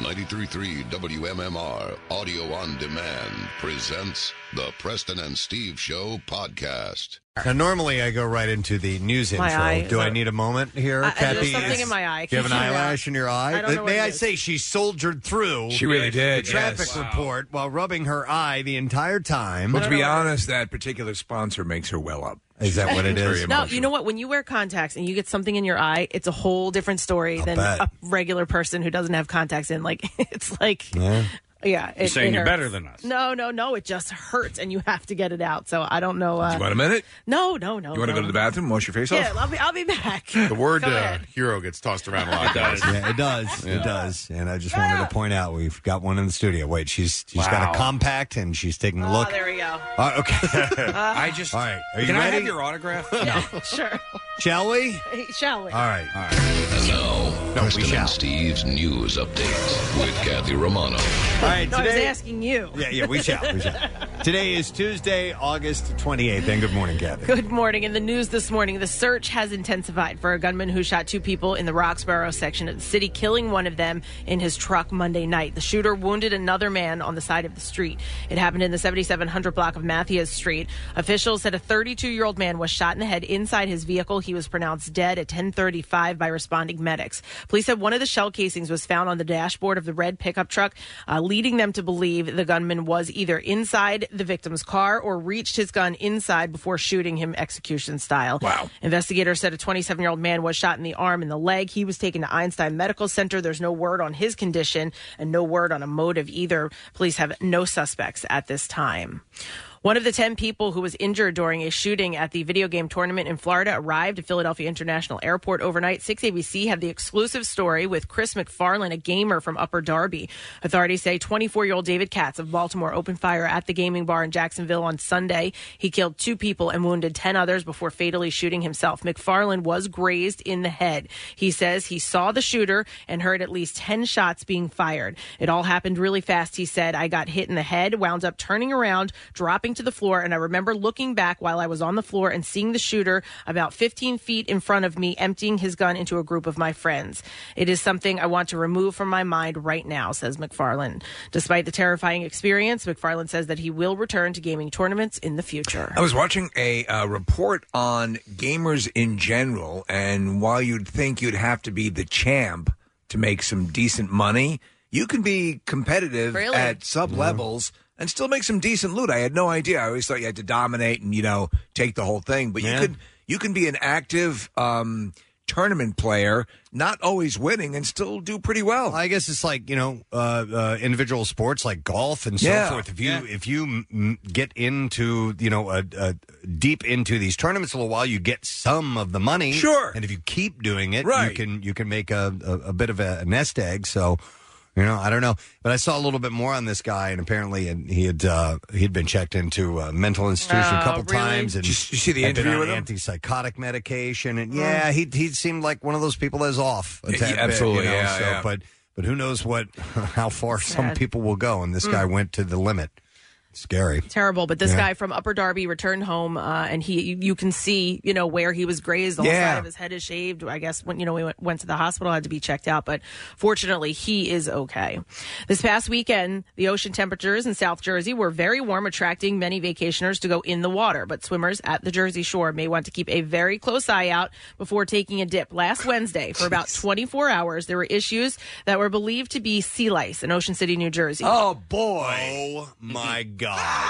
93.3 WMMR Audio on Demand presents the Preston and Steve Show podcast. Now, normally I go right into the news intro. Do I need a moment here, Kathy? There's something in my eye. Do you have an eyelash in your eye? I don't know May I say she soldiered through She really did, the traffic report while rubbing her eye the entire time. Well, to be honest, that particular sponsor makes her well up. Is that what it is? No, you know what? When you wear contacts and you get something in your eye, it's a whole different story than a regular person who doesn't have contacts in. Like, it's like... Yeah. You're saying you're better than us. No. It just hurts, and you have to get it out. So I don't know. Do you want a minute? No. You want to go to the bathroom, wash your face off? Yeah, I'll be back. The word hero gets tossed around a lot, guys. Yeah, it does. It does. And I just wanted to point out we've got one in the studio. Wait, she's got a compact, and she's taking a look. Oh, there we go. Okay. All right. Are you Can ready? I have your autograph? Yeah, sure. Shall we? Shall we? All right. And now, Preston and Steve's news update with Kathy Romano. All right, No, I was asking you. Yeah, we shall. Today is Tuesday, August 28th, and good morning, Kathy. Good morning. In the news this morning, the search has intensified for a gunman who shot two people in the Roxborough section of the city, killing one of them in his truck Monday night. The shooter wounded another man on the side of the street. It happened in the 7700 block of Mathias Street. Officials said a 32-year-old man was shot in the head inside his vehicle. He was pronounced dead at 10:35 by responding medics. Police said one of the shell casings was found on the dashboard of the red pickup truck, leading them to believe the gunman was either inside the victim's car or reached his gun inside before shooting him execution style. Wow. Investigators said a 27-year-old man was shot in the arm and the leg. He was taken to Einstein Medical Center. There's no word on his condition and no word on a motive either. Police have no suspects at this time. One of the 10 people who was injured during a shooting at the video game tournament in Florida arrived at Philadelphia International Airport overnight. 6ABC had the exclusive story with Chris McFarland, a gamer from Upper Darby. Authorities say 24-year-old David Katz of Baltimore opened fire at the gaming bar in Jacksonville on Sunday. He killed 2 people and wounded 10 others before fatally shooting himself. McFarland was grazed in the head. He says he saw the shooter and heard at least 10 shots being fired. It all happened really fast, he said. I got hit in the head, wound up turning around, dropping to the floor, and I remember looking back while I was on the floor and seeing the shooter about 15 feet in front of me emptying his gun into a group of my friends. It is something I want to remove from my mind right now, says McFarland. Despite the terrifying experience, McFarland says that he will return to gaming tournaments in the future. I was watching a report on gamers in general, and while you'd think you'd have to be the champ to make some decent money, you can be competitive at sub-levels and still make some decent loot. I had no idea. I always thought you had to dominate and, take the whole thing. But you can be an active tournament player, not always winning, and still do pretty well. I guess it's like, individual sports like golf and so forth. If you get into, deep into these tournaments a little while, you get some of the money. Sure. And if you keep doing it, right, you can make a bit of a nest egg. So, I don't know, but I saw a little bit more on this guy, and apparently he'd been checked into a mental institution a couple times, and you see the interview with him? Antipsychotic medication, and he seemed like one of those people that's off a tad absolutely, bit, But who knows how far some people will go, and this guy went to the limit. Scary. Terrible. But this guy from Upper Darby returned home, and you can see, where he was grazed. The whole side of his head is shaved. I guess when, we went to the hospital, had to be checked out. But fortunately, he is okay. This past weekend, the ocean temperatures in South Jersey were very warm, attracting many vacationers to go in the water. But swimmers at the Jersey Shore may want to keep a very close eye out before taking a dip. Last Wednesday, for about 24 hours, there were issues that were believed to be sea lice in Ocean City, New Jersey. Oh, boy. Oh, my God.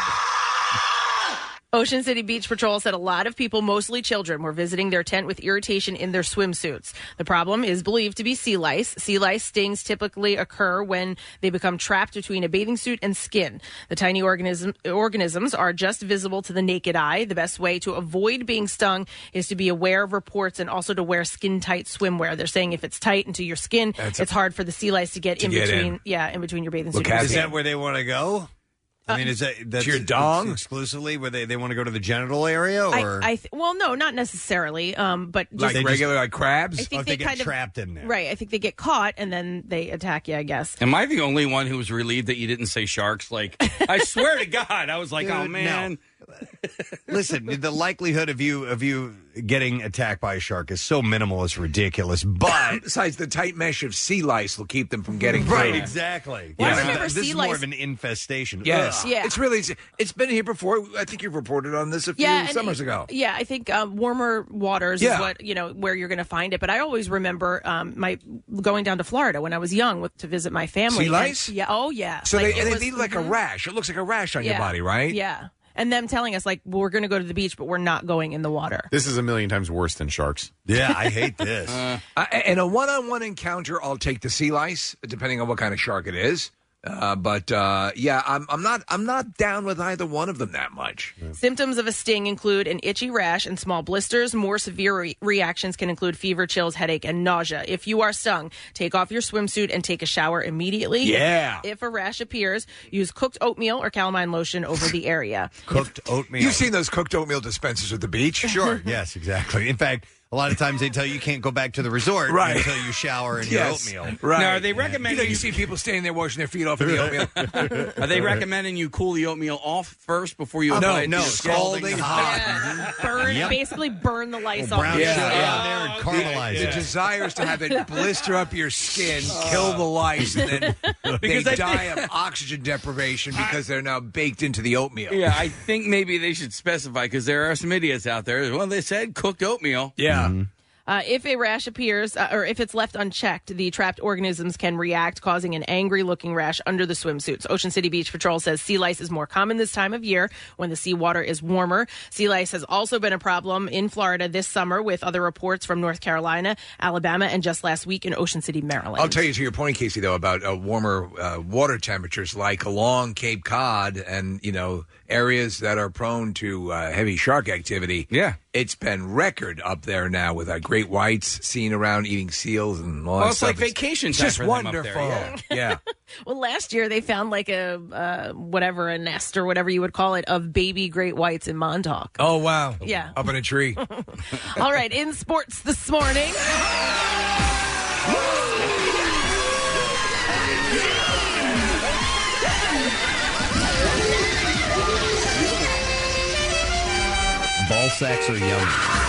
Ocean City Beach Patrol said a lot of people, mostly children, were visiting their tent with irritation in their swimsuits. The problem is believed to be sea lice. Sea lice stings typically occur when they become trapped between a bathing suit and skin. The tiny organisms are just visible to the naked eye. The best way to avoid being stung is to be aware of reports and also to wear skin-tight swimwear. They're saying if it's tight into your skin, it's hard for the sea lice to get in between your bathing suit. Is that where they want to go? I mean, that's your dong exclusively where they want to go to the genital area, or well, no, not necessarily. But just, like crabs. I think they get trapped in there, right? I think they get caught and then they attack you. I guess. Am I the only one who was relieved that you didn't say sharks? Like, I swear to God, I was like, Dude, oh man. Listen, the likelihood of you getting attacked by a shark is so minimal, it's ridiculous. But besides, the tight mesh of sea lice will keep them from getting right. through. Exactly. Well, I remember this sea is lice. more of an infestation. Yes, Yeah. It's been here before. I think you've reported on this a few summers ago. Yeah, I think warmer waters is what where you're going to find it. But I always remember my going down to Florida when I was young to visit my family. Sea lice? Yeah. So they leave like a rash. It looks like a rash on your body, right? Yeah. And them telling us, we're going to go to the beach, but we're not going in the water. This is a million times worse than sharks. Yeah, I hate this. In a one-on-one encounter, I'll take the sea lice, depending on what kind of shark it is. I'm not down with either one of them that much. Symptoms of a sting include an itchy rash and small blisters. More severe reactions can include fever, chills, headache, and nausea. If you are stung, take off your swimsuit and take a shower immediately. Yeah. If a rash appears, use cooked oatmeal or calamine lotion over the area. Cooked oatmeal. You've seen those cooked oatmeal dispensers at the beach? Sure. Yes, exactly. In fact, a lot of times they tell you can't go back to the resort until you shower in your oatmeal. Right. Now, are they recommending you see people standing there washing their feet off in the oatmeal? Are they recommending you cool the oatmeal off first before you apply it? No, scalding hot. Yeah. Basically burn the lice off. Brown your sugar skin. on there and caramelize The it. desire is to have it blister up your skin, kill the lice, and then they die of oxygen deprivation because they're now baked into the oatmeal. Yeah, I think maybe they should specify because there are some idiots out there. Well, they said cooked oatmeal. Yeah. Mm-hmm. If a rash appears, or if it's left unchecked, the trapped organisms can react, causing an angry-looking rash under the swimsuits. Ocean City Beach Patrol says sea lice is more common this time of year when the seawater is warmer. Sea lice has also been a problem in Florida this summer, with other reports from North Carolina, Alabama, and just last week in Ocean City, Maryland. I'll tell you to your point, Casey, though, about warmer water temperatures like along Cape Cod and, areas that are prone to heavy shark activity. Yeah. It's been record up there now with great whites seen around eating seals and all that It's stuff. like vacation time just for them up wonderful. there, Yeah. Well, last year they found a nest or whatever you would call it of baby great whites in Montauk. Oh, wow. Yeah. Up in a tree. All right, in sports this morning. Ball sacks are young.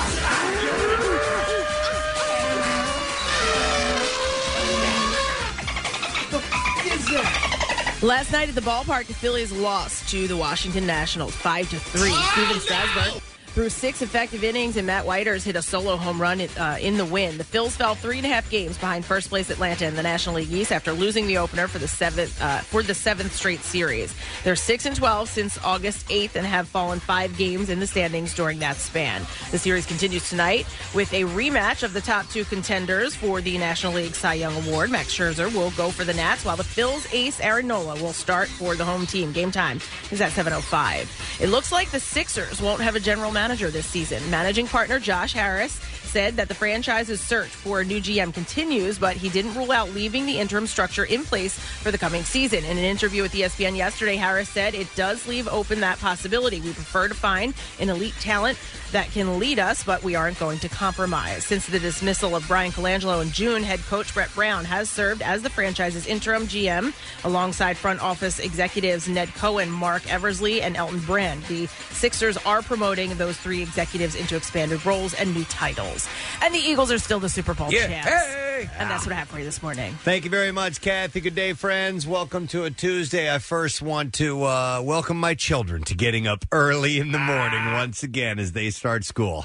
Last night at the ballpark, the Phillies lost to the Washington Nationals 5-3. Steven Strasburg threw 6 effective innings, and Matt Whiters hit a solo home run in the win. The Phils fell 3.5 games behind first place Atlanta in the National League East after losing the opener for the seventh straight series. They're 6-12 since August 8th and have fallen 5 games in the standings during that span. The series continues tonight with a rematch of the top 2 contenders for the National League Cy Young Award. Max Scherzer will go for the Nats, while the Phils ace Aaron Nola will start for the home team. Game time is at 7:05. It looks like the Sixers won't have a general manager this season. Managing partner Josh Harris said that the franchise's search for a new GM continues, but he didn't rule out leaving the interim structure in place for the coming season. In an interview with ESPN yesterday, Harris said it does leave open that possibility. We prefer to find an elite talent that can lead us, but we aren't going to compromise. Since the dismissal of Brian Colangelo in June, head coach Brett Brown has served as the franchise's interim GM alongside front office executives Ned Cohen, Mark Eversley, and Elton Brand. The Sixers are promoting those 3 executives into expanded roles and new titles. And the Eagles are still the Super Bowl champs. Hey! And that's what I have for you this morning. Thank you very much, Kathy. Good day, friends. Welcome to a Tuesday. I first want to welcome my children to getting up early in the morning once again as they start school.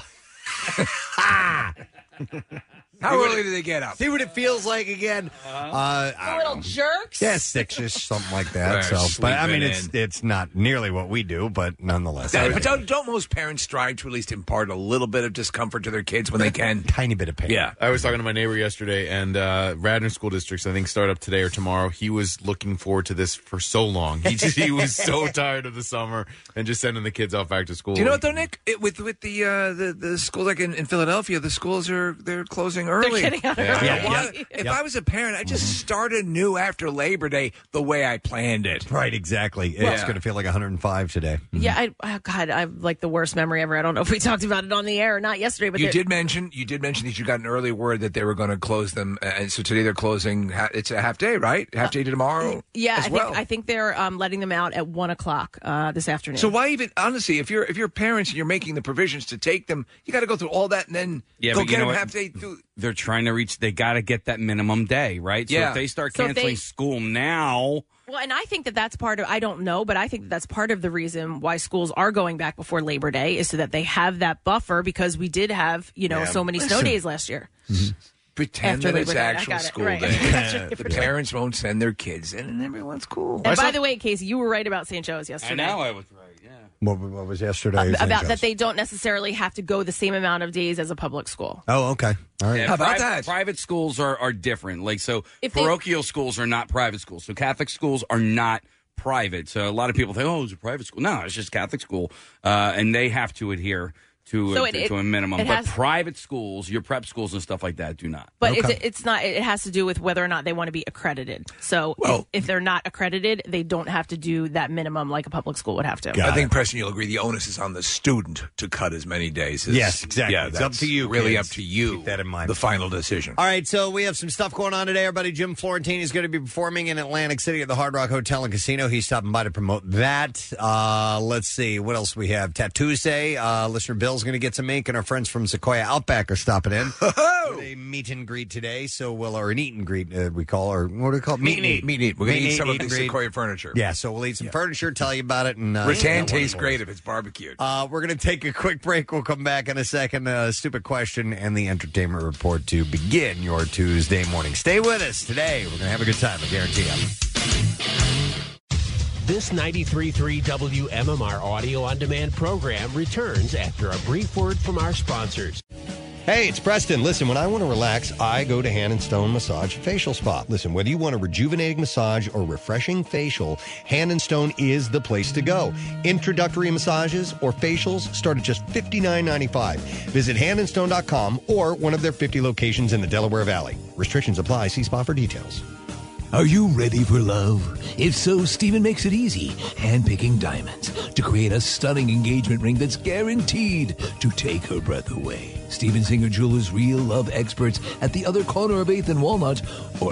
How early do they get up? See what it feels like again? Little jerks. Yeah, 6-ish, something like that. They're But I mean, sleeping it's not nearly what we do, but nonetheless. But don't most parents strive to at least impart a little bit of discomfort to their kids when they can? Tiny bit of pain. Yeah. I was talking to my neighbor yesterday, and Radnor School Districts, I think, start up today or tomorrow. He was looking forward to this for so long. He was so tired of the summer and just sending the kids off back to school. Do you know what, though, Nick? With the schools like in Philadelphia, the schools they're closing getting early. They're getting out early. If I was a parent, I'd just start anew after Labor Day the way I planned it. Right, exactly. It's going to feel like 105 today. Yeah, God, I have like the worst memory ever. I don't know if we talked about it on the air or not yesterday, but you did mention that you got an early word that they were going to close them, and so today they're closing. It's a half day, right? Half day tomorrow. Yeah, as well. I think they're letting them out at 1:00 this afternoon. So why even honestly, if you're parents and you're making the provisions to take them, you got to go through all that and then go get them half day. They're trying to reach. They got to get that minimum day, right? So if they start canceling school now. Well, and I think that's part of, I don't know, but I think that's part of the reason why schools are going back before Labor Day is so that they have that buffer because we did have, so many snow days last year. Mm-hmm. Pretend that it's actual school day. The Right. parents won't send their kids in and everyone's cool. And by the way, Casey, you were right about St. Joe's yesterday. I know I was right, yeah. What was yesterday? About that they don't necessarily have to go the same amount of days as a public school. Oh, okay. All right. Yeah, how about that? Private schools are different. Like, so parochial schools are not private schools. So Catholic schools are not private. So a lot of people think, it's a private school. No, it's just Catholic school. And they have to adhere to a minimum. But private schools, your prep schools and stuff like that do not. But it's not. It has to do with whether or not they want to be accredited. So if they're not accredited, they don't have to do that minimum like a public school would have to. I think, Preston, you'll agree the onus is on the student to cut as many days. Yes, exactly. Yeah, it's up to you. Really kids. up to you. Keep that in mind. The final decision. All right, so we have some stuff going on today. Everybody, Jim Florentine is going to be performing in Atlantic City at the Hard Rock Hotel and Casino. He's stopping by to promote that. Let's see. What else we have? Tattoo Day. Listener Bill's going to get some ink, and our friends from Sequoia Outback are stopping in. A meet and greet today, or an eat and greet, we call, or what do we call it? Meet and eat. Meet and eat. We're going to eat some of the Sequoia furniture. Yeah, so we'll eat some furniture, tell you about it. And rattan tastes great if it's barbecued. We're going to take a quick break. We'll come back in a second. Stupid question and the entertainment report to begin your Tuesday morning. Stay with us today. We're going to have a good time, I guarantee you. This 93.3 WMMR audio on demand program returns after a brief word from our sponsors. Hey, it's Preston. Listen, when I want to relax, I go to Hand & Stone Massage Facial Spa. Listen, whether you want a rejuvenating massage or refreshing facial, Hand & Stone is the place to go. Introductory massages or facials start at just $59.95. Visit handandstone.com or one of their 50 locations in the Delaware Valley. Restrictions apply. See spa for details. Are you ready for love? If so, Steven makes it easy, handpicking diamonds to create a stunning engagement ring that's guaranteed to take her breath away. Steven Singer Jewelers' real love experts at the other corner of 8th and Walnut or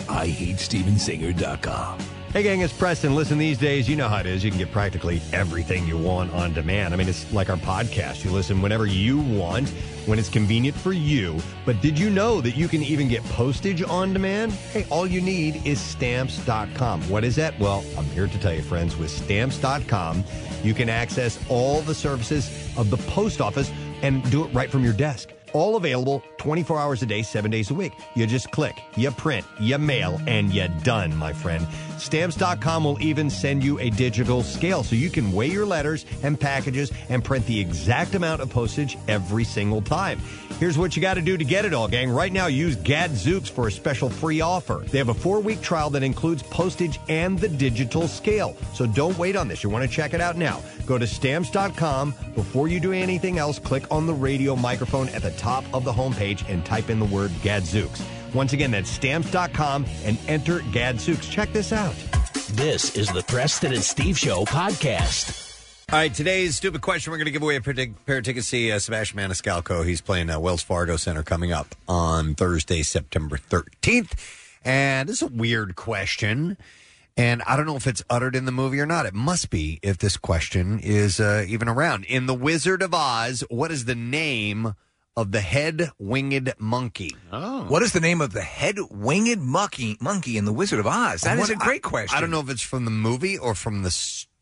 IHateStevenSinger.com. Hey, gang, it's Preston. Listen, these days, you know how it is. You can get practically everything you want on demand. I mean, it's like our podcast. You listen whenever you want, when it's convenient for you. But did you know that you can even get postage on demand? Hey, all you need is Stamps.com. What is that? Well, I'm here to tell you, friends, with Stamps.com, you can access all the services of the post office and do it right from your desk. All available 24 hours a day, 7 days a week. You just click, you print, you mail, and you're done, my friend. Stamps.com will even send you a digital scale so you can weigh your letters and packages and print the exact amount of postage every single time. Here's what you got to do to get it all, gang. Right now, use Gadzooks for a special free offer. They have a 4-week trial that includes postage and the digital scale. So don't wait on this. You want to check it out now. Go to Stamps.com. Before you do anything else, click on the radio microphone at the top of the homepage and type in the word Gadzooks. Once again, that's Stamps.com and enter Gadzooks. Check this out. This is the Preston and Steve Show podcast. All right, today's stupid question, we're going to give away a pair of tickets to see Sebastian Maniscalco. He's playing Wells Fargo Center coming up on Thursday, September 13th. And this is a weird question, and I don't know if it's uttered in the movie or not. It must be if this question is even around. In The Wizard of Oz, what is the name of the head-winged monkey? Oh. What is the name of the head-winged monkey in The Wizard of Oz? That is a great question. I don't know if it's from the movie or from the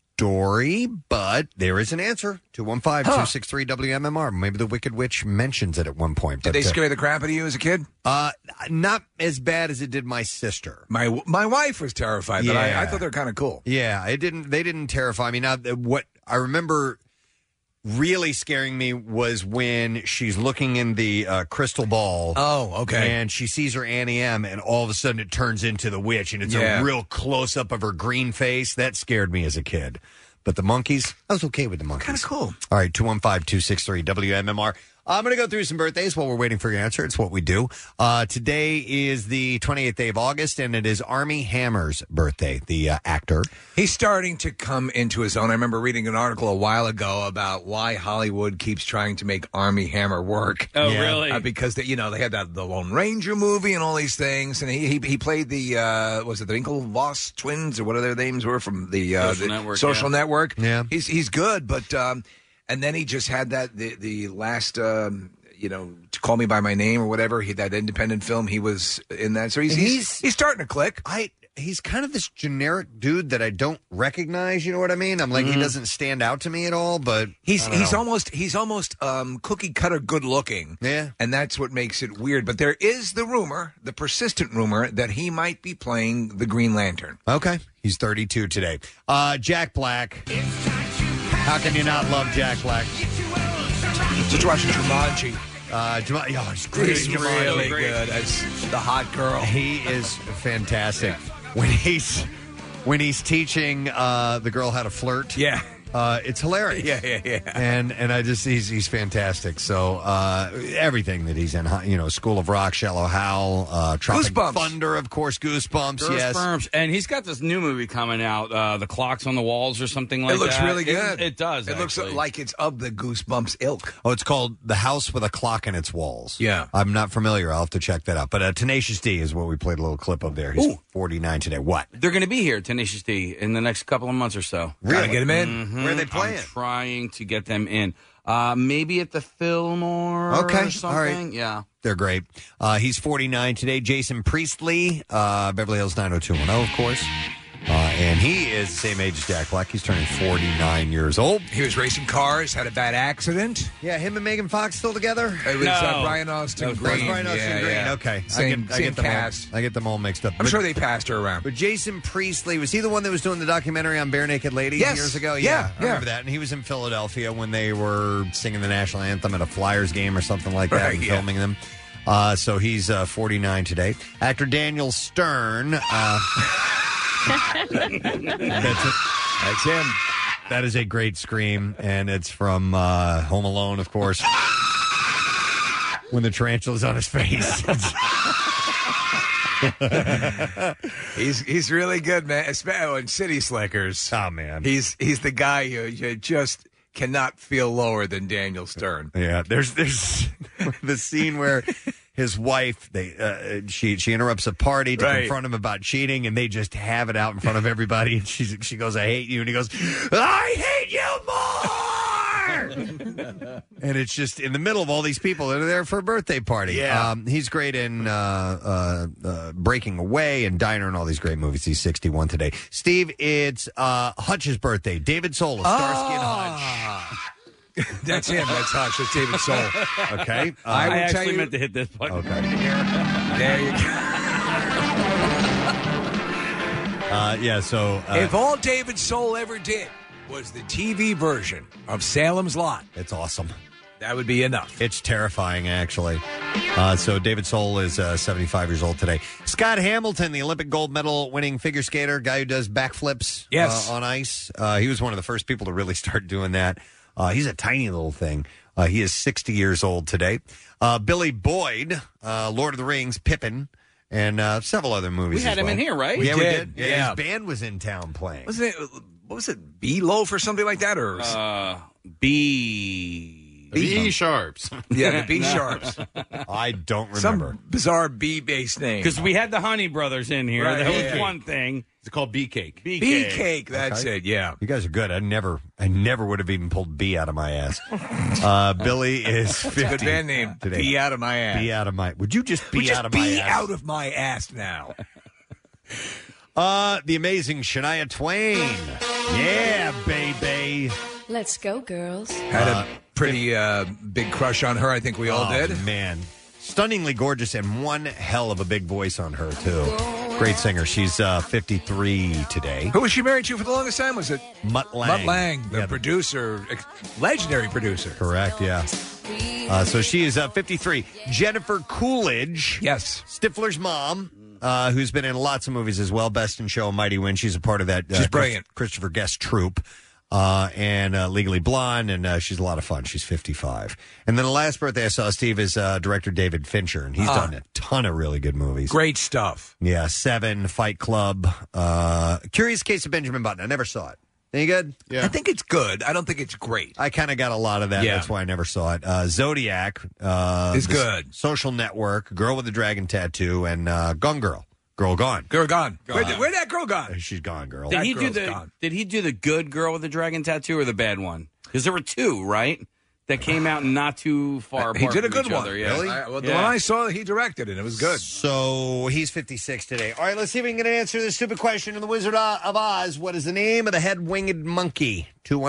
story, but there is an answer. 215-263-WMMR. Maybe the Wicked Witch mentions it at one point. Did they scare the crap out of you as a kid? Not as bad as it did my sister. My wife was terrified, but I thought they were kind of cool. Yeah, they didn't terrify me. Now, what I remember really scaring me was when she's looking in the crystal ball. Oh, okay. And she sees her Annie M, and all of a sudden it turns into the witch, and it's a real close-up of her green face. That scared me as a kid. But the monkeys, I was okay with the monkeys. Kind of cool. All right, 215-263-WMMR. I'm going to go through some birthdays while we're waiting for your answer. It's what we do. Today is the 28th day of August, and it is Armie Hammer's birthday, the actor. He's starting to come into his own. I remember reading an article a while ago about why Hollywood keeps trying to make Armie Hammer work. Oh, really? Because they had the Lone Ranger movie and all these things, and he played the was it the Winklevoss twins or whatever their names were from the Social Network. Yeah, he's good, but and then he just had that the last. Call Me by My Name or whatever. That independent film, he was in that. So he's starting to click. He's kind of this generic dude that I don't recognize. You know what I mean? I'm like, he doesn't stand out to me at all. But he's almost cookie cutter good looking. Yeah, and that's what makes it weird. But there is the persistent rumor that he might be playing the Green Lantern. Okay, he's 32 today. Jack Black. How can you not love Jack Black? Just watching Jumanji. He's great. He's really good as the hot girl. He is fantastic. Yeah. When he's teaching the girl how to flirt. Yeah. It's hilarious. Yeah. And he's fantastic. So everything that he's in, School of Rock, Shallow Hal, Tropic Thunder, of course, Goosebumps. Yes, and he's got this new movie coming out, The Clocks on the Walls or something like that. It looks really good. It does. It looks like it's of the Goosebumps ilk. Oh, it's called The House with a Clock in Its Walls. Yeah, I'm not familiar. I'll have to check that out. But Tenacious D is what we played a little clip of there. He's 49 today. What? They're going to be here, Tenacious D, in the next couple of months or so. Really? Gotta get him in. Mm-hmm. Where are they playing? I'm trying to get them in. Maybe at the Fillmore or something. All right. Yeah. They're great. He's 49 today. Jason Priestley, Beverly Hills 90210, of course. And he is the same age as Jack Black. He's turning 49 years old. He was racing cars, had a bad accident. Yeah, him and Megan Fox still together? It was Brian Austin Green. Brian Austin Green. Yeah. Okay. Same cast. I get them all mixed up. I'm sure they passed her around. But Jason Priestley, was he the one that was doing the documentary on Bare Naked Ladies years ago? Yeah. I remember that. And he was in Philadelphia when they were singing the national anthem at a Flyers game or something like that and filming them. So he's 49 today. Actor Daniel Stern. That's him. That is a great scream, and it's from Home Alone, of course. When the tarantula's on his face. He's really good, man. Especially in City Slickers. Oh man, he's the guy you just cannot feel lower than Daniel Stern. Yeah, there's the scene where his wife, she interrupts a party to confront him about cheating, and they just have it out in front of everybody. And she goes, "I hate you," and he goes, "I hate you more." And it's just in the middle of all these people that are there for a birthday party. Yeah, he's great in Breaking Away and Diner and all these great movies. He's 61 today. Steve, it's Hutch's birthday. David Soul, Starsky and Hutch. That's him. That's Hutch. That's David Soul. Okay. I actually meant to hit this button. Okay. There you go. So if all David Soul ever did was the TV version of Salem's Lot, it's awesome. That would be enough. It's terrifying, actually. So David Soul is 75 years old today. Scott Hamilton, the Olympic gold medal winning figure skater, guy who does backflips on ice. He was one of the first people to really start doing that. He's a tiny little thing. He is 60 years old today. Billy Boyd, Lord of the Rings, Pippin, and several other movies. We had him in here, right? We did. Yeah, his band was in town playing. Wasn't it? What was it? B-Loaf or something like that, or B-Sharps. Yeah, the B-Sharps. I don't remember. Some bizarre B-based name. Because we had the Honey Brothers in here. Right, that was one thing. It's called B-Cake. B-Cake, that's it, yeah. You guys are good. I never would have even pulled B out of my ass. Billy is 50. That's a good band name. Today. B out of my ass. B out of my... Would you just be out of my ass? Be out of my ass now. The amazing Shania Twain. Yeah, baby. Let's go, girls. Had a pretty big crush on her. I think we all did. Man. Stunningly gorgeous and one hell of a big voice on her, too. Great singer. She's 53 today. Who was she married to for the longest time? Was it Mutt Lange? Mutt Lange, the producer, legendary producer. Correct, yeah. So she is 53. Jennifer Coolidge. Yes. Stifler's mom. Who's been in lots of movies as well. Best in Show, Mighty Wind. She's a part of that. She's brilliant. Christopher Guest troupe. and Legally Blonde, and she's a lot of fun. She's 55. And then the last birthday I saw, Steve, is director David Fincher, and he's done a ton of really good movies. Great stuff. Yeah, Seven, Fight Club, Curious Case of Benjamin Button. I never saw it. Any good? Yeah. I think it's good. I don't think it's great. I kind of got a lot of that. Yeah. That's why I never saw it. Zodiac. It's good. Social Network, Girl with the Dragon Tattoo, and Gone Girl. Girl Gone. Girl Gone. Where'd that girl gone? She's gone, girl. Did he do the good girl with the dragon tattoo or the bad one? Because there were two, right? That came out not too far apart. He did a from good each one. other, yeah. Really? The one I saw, he directed it. It was good. So he's 56 today. All right, let's see if we can get an answer to this stupid question in The Wizard of Oz. What is the name of the head-winged monkey?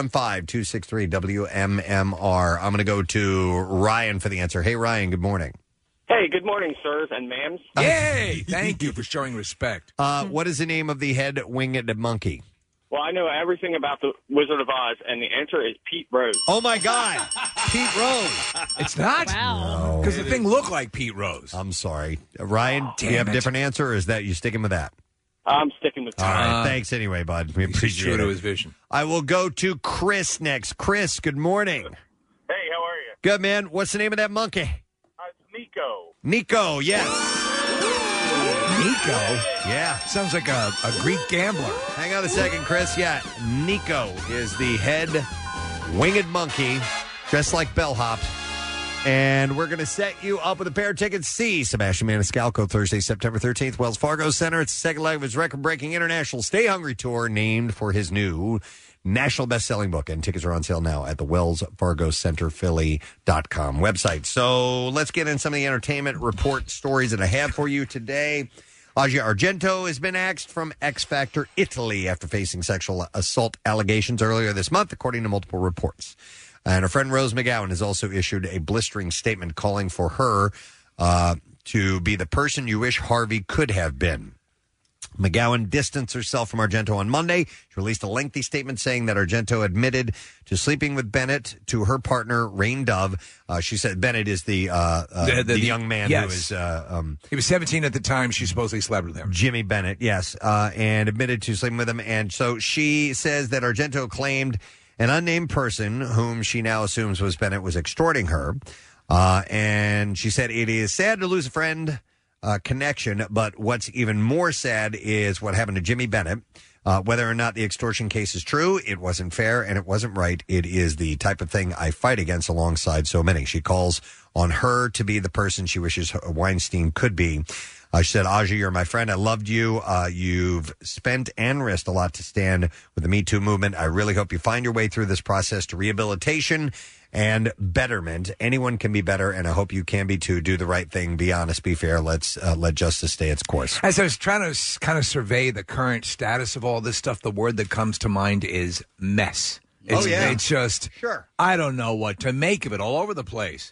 215-263-WMMR. I'm going to go to Ryan for the answer. Hey, Ryan, good morning. Hey, good morning, sirs and ma'ams. Yay! Thank you for showing respect. What is the name of the head-winged monkey? Well, I know everything about the Wizard of Oz, and the answer is Pete Rose. Oh, my God. Pete Rose. It's not? Wow. Because the thing looked like Pete Rose. I'm sorry. Ryan, do you damn have a it. different answer, or is that you sticking with that? I'm sticking with All right. Thanks anyway, bud. We He's appreciate true it. to his vision. I will go to Chris next. Chris, good morning. Hey, how are you? Good, man. What's the name of that monkey? It's Nico. Nico, yes. Nico? Yeah. Sounds like a Greek gambler. Hang on a second, Chris. Yeah, Nico is the head winged monkey, dressed like bellhop. And we're going to set you up with a pair of tickets. See Sebastian Maniscalco Thursday, September 13th, Wells Fargo Center. It's the second leg of his record-breaking international Stay Hungry tour, named for his new national best-selling book. And tickets are on sale now at the Wells Fargo Center Philly.com website. So let's get in some of the entertainment report stories that I have for you today. Asia Argento has been axed from X Factor Italy after facing sexual assault allegations earlier this month, according to multiple reports. And her friend Rose McGowan has also issued a blistering statement calling for her to be the person you wish Harvey could have been. McGowan distanced herself from Argento on Monday. She released a lengthy statement saying that Argento admitted to sleeping with Bennett to her partner, Rain Dove. She said Bennett is the young man who is... he was 17 at the time she supposedly slept with him. Jimmy Bennett, yes, and admitted to sleeping with him. And so she says that Argento claimed an unnamed person, whom she now assumes was Bennett, was extorting her. And she said, it is sad to lose a friend... connection, but what's even more sad is what happened to Jimmy Bennett. Whether or not the extortion case is true, it wasn't fair and it wasn't right. It is the type of thing I fight against alongside so many. She calls on her to be the person she wishes Weinstein could be. She said, Aja, you're my friend. I loved you. You've spent and risked a lot to stand with the Me Too movement. I really hope you find your way through this process to rehabilitation and betterment. Anyone can be better, and I hope you can be too. Do the right thing. Be honest. Be fair. Let's let justice stay its course. As I was trying to kind of survey the current status of all this stuff, the word that comes to mind is mess. It's just, I don't know what to make of it, all over the place.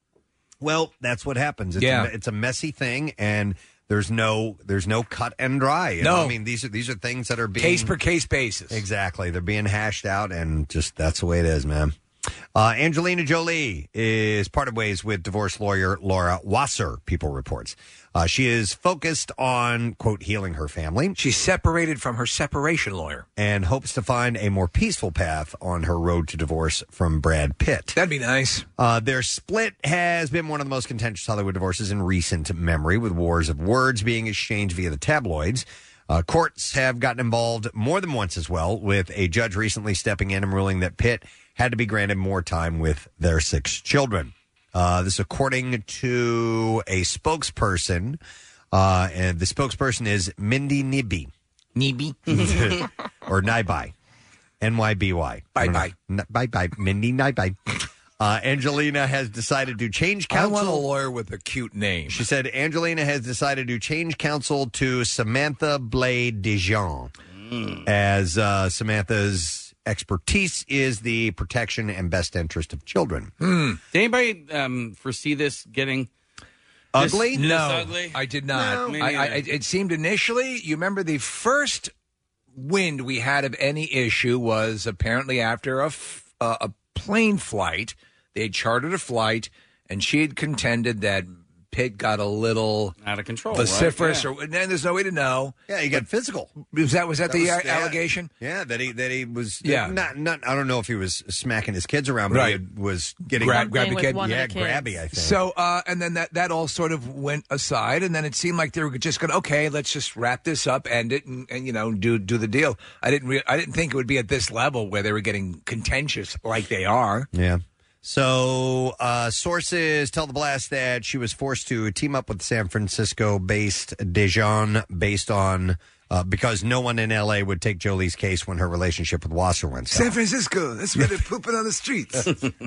Well, that's what happens. It's a messy thing, and there's no cut and dry. You know? I mean, these are things that are being case per case basis. Exactly, they're being hashed out, and just that's the way it is, man. Angelina Jolie is parted ways with divorce lawyer Laura Wasser, People reports. She is focused on, quote, healing her family. She's separated from her separation lawyer. And hopes to find a more peaceful path on her road to divorce from Brad Pitt. That'd be nice. Their split has been one of the most contentious Hollywood divorces in recent memory, with wars of words being exchanged via the tabloids. Courts have gotten involved more than once as well, with a judge recently stepping in and ruling that Pitt had to be granted more time with their 6 children. This according to a spokesperson, and the spokesperson is Mindy Nibby. Nibby? Or Nyby. N-Y-B-Y. Bye-bye. Bye-bye. Mindy Nyby. Angelina has decided to change counsel. I want a lawyer with a cute name. She said Angelina has decided to change counsel to Samantha Blade Dijon, as Samantha's expertise is the protection and best interest of children. Did anybody foresee this getting ugly? This No, ugly? I did not. No. It seemed initially, you remember the first wind we had of any issue was apparently after a plane flight. They had chartered a flight, and she had contended that Pitt got a little out of control, vociferous, right? or then there's no way to know. Yeah, he got physical. Was that the allegation? Yeah, that he was. Yeah. not. I don't know if he was smacking his kids around, but Right. he was getting Grab the kid. Yeah, grabby. I think. So, and then that all sort of went aside, and then it seemed like they were just going, okay, let's just wrap this up, end it, and do the deal. I didn't think it would be at this level where they were getting contentious like they are. Yeah. So, sources tell The Blast that she was forced to team up with San Francisco-based Dijon based on because no one in L.A. would take Jolie's case when her relationship with Wasser went south. San Francisco, that's where they're pooping on the streets.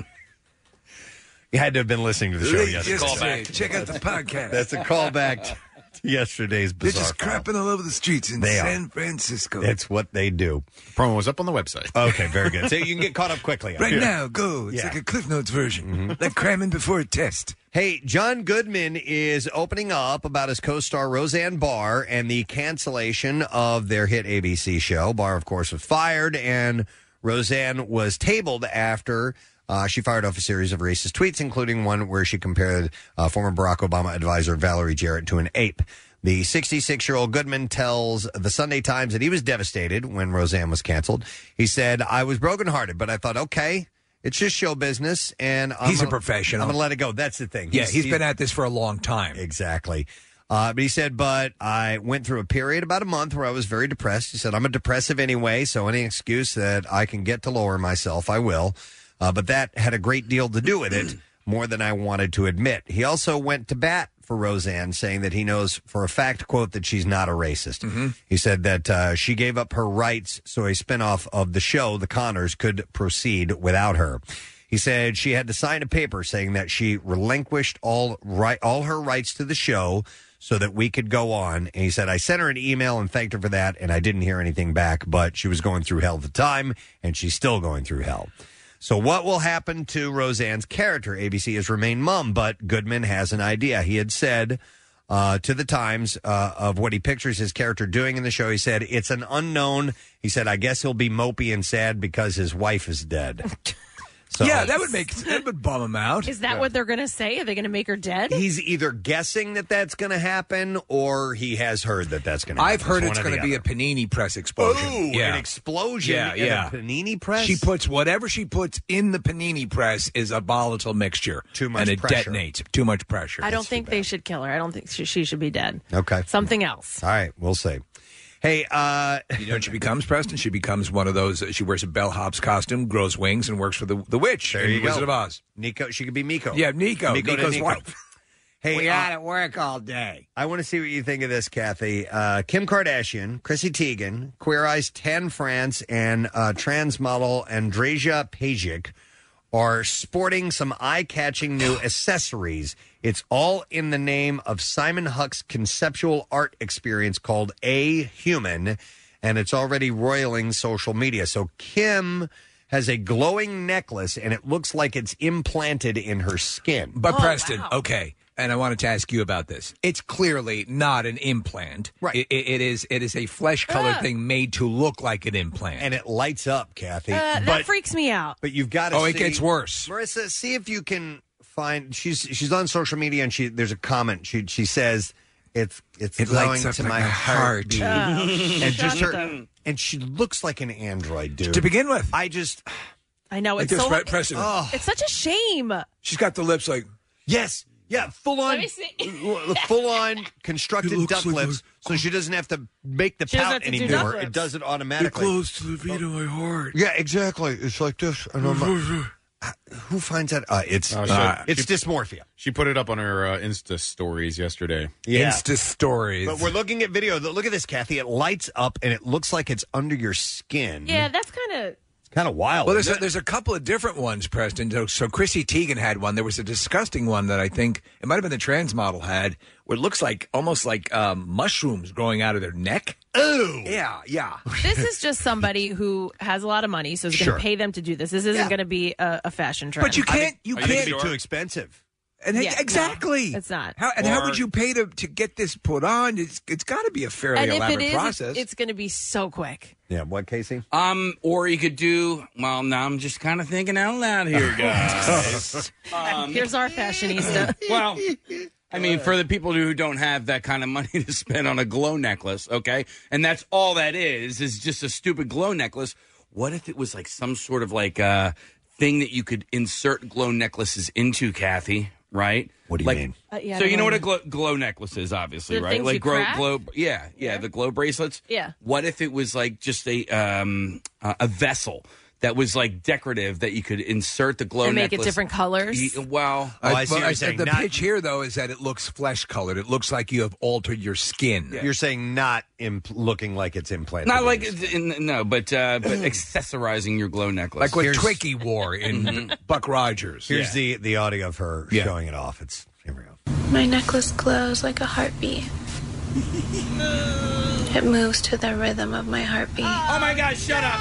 You had to have been listening to the show yesterday. Check out the podcast. That's a callback to yesterday's They're Bizarre just File. crapping all over the streets in They are. San Francisco. That's what they do. Promo was up on the website. Okay, very good. So you can get caught up quickly. Right now, go. It's Yeah. like a Cliff Notes version, like cramming before a test. Hey, John Goodman is opening up about his co-star Roseanne Barr and the cancellation of their hit ABC show. Barr, of course, was fired, and Roseanne was tabled after she fired off a series of racist tweets, including one where she compared former Barack Obama advisor Valerie Jarrett to an ape. The 66-year-old Goodman tells the Sunday Times that he was devastated when Roseanne was canceled. He said, I was brokenhearted, but I thought, okay, it's just show business, and He's a professional. I'm going to let it go. That's the thing. Yeah, he's been at this for a long time. Exactly. But he said, but I went through a period, about a month, where I was very depressed. He said, I'm a depressive anyway, so any excuse that I can get to lower myself, I will. But that had a great deal to do with it, more than I wanted to admit. He also went to bat for Roseanne, saying that he knows for a fact, quote, that she's not a racist. He said that she gave up her rights so a spinoff of the show, The Connors, could proceed without her. He said she had to sign a paper saying that she relinquished all her rights to the show so that we could go on. And he said, I sent her an email and thanked her for that, and I didn't hear anything back, but she was going through hell at the time, and she's still going through hell. So what will happen to Roseanne's character? ABC has remained mum, but Goodman has an idea. He had said to the Times of what he pictures his character doing in the show. He said, it's an unknown. He said, I guess he'll be mopey and sad because his wife is dead. So, yeah, that would bum him out. Is that what they're going to say? Are they going to make her dead? He's either guessing that that's going to happen or he has heard that that's going to happen. I've heard it's going to be a panini press explosion. Ooh, an explosion in a panini press? She puts whatever she puts in the panini press is a volatile mixture. Too much and it pressure. detonates. Too much pressure. I don't think they should kill her. I don't think she should be dead. Okay. Something else. All right, we'll see. Hey, you know what she becomes, Preston? She becomes one of those. She wears a bellhop's costume, grows wings, and works for the witch There in you go. Wizard of Oz. Nico, she could be Miko. Yeah, Nico. Nico's Nico. wife. Hey, we had at work all day. I want to see what you think of this, Kathy. Kim Kardashian, Chrissy Teigen, Queer Eye's Tan France, and trans model Andreja Pajic are sporting some eye-catching new accessories. It's all in the name of Simon Huck's conceptual art experience called A Human, and it's already roiling social media. So Kim has a glowing necklace, and it looks like it's implanted in her skin. But Preston, okay, and I wanted to ask you about this. It's clearly not an implant. Right. It is a flesh-colored thing made to look like an implant. And it lights up, Kathy. That freaks me out. But you've got to it gets worse. Marissa, see if you can find. She's on social media, and there's a comment. She says it glowing lights up to like my a heart, heart. and just her, them. and she looks like an android, dude. To begin with, I know it's Like this, so. right, Preston? It's such a shame. She's got the lips like yes, yeah, full on, Let me see. full on constructed It looks duck like lips, so she doesn't have to make the She doesn't pout have to do anymore. duck lips. It does it automatically. to the beat of my heart. Yeah, exactly. It's like this. And I'm like, who finds that? It's dysmorphia. She put it up on her Insta stories yesterday. Yeah. Insta stories. But we're looking at video. Look at this, Kathy. It lights up, and it looks like it's under your skin. Yeah, that's kind of. Kind of wild. Well, isn't it? there's a couple of different ones, Preston. So Chrissy Teigen had one. There was a disgusting one that I think it might have been the trans model had, where it looks like almost like mushrooms growing out of their neck. Ooh. Yeah. This is just somebody who has a lot of money, so is going to pay them to do this. This isn't going to be a fashion trend. But you can't. It can't be too expensive. And Yeah, exactly, no, it's not. How would you pay to get this put on? It's got to be a fairly and if elaborate it is, process. it's going to be so quick. Yeah, what, Casey? Or you could do. Well, now I'm just kind of thinking out loud here, guys. Here's our fashionista. Well, I mean, for the people who don't have that kind of money to spend on a glow necklace, okay? And that's all that is just a stupid glow necklace. What if it was like some sort of like thing that you could insert glow necklaces into, Kathy, right? What do you mean? Yeah, So you know what a glow necklace is, obviously, The right? things Like you crack? yeah, the glow bracelets. Yeah. What if it was like just a vessel that was like decorative that you could insert the glow And make necklace? it different colors? Well, I see what you're saying. The Not- pitch here, though, is that it looks flesh-colored. It looks like you have altered your skin. You're saying not looking like it's implanted. not like but accessorizing your glow necklace. Like what Twiggy wore in Buck Rogers. Here's the audio of her showing it off. Here we go. My necklace glows like a heartbeat. It moves to the rhythm of my heartbeat. Oh my God! Shut up!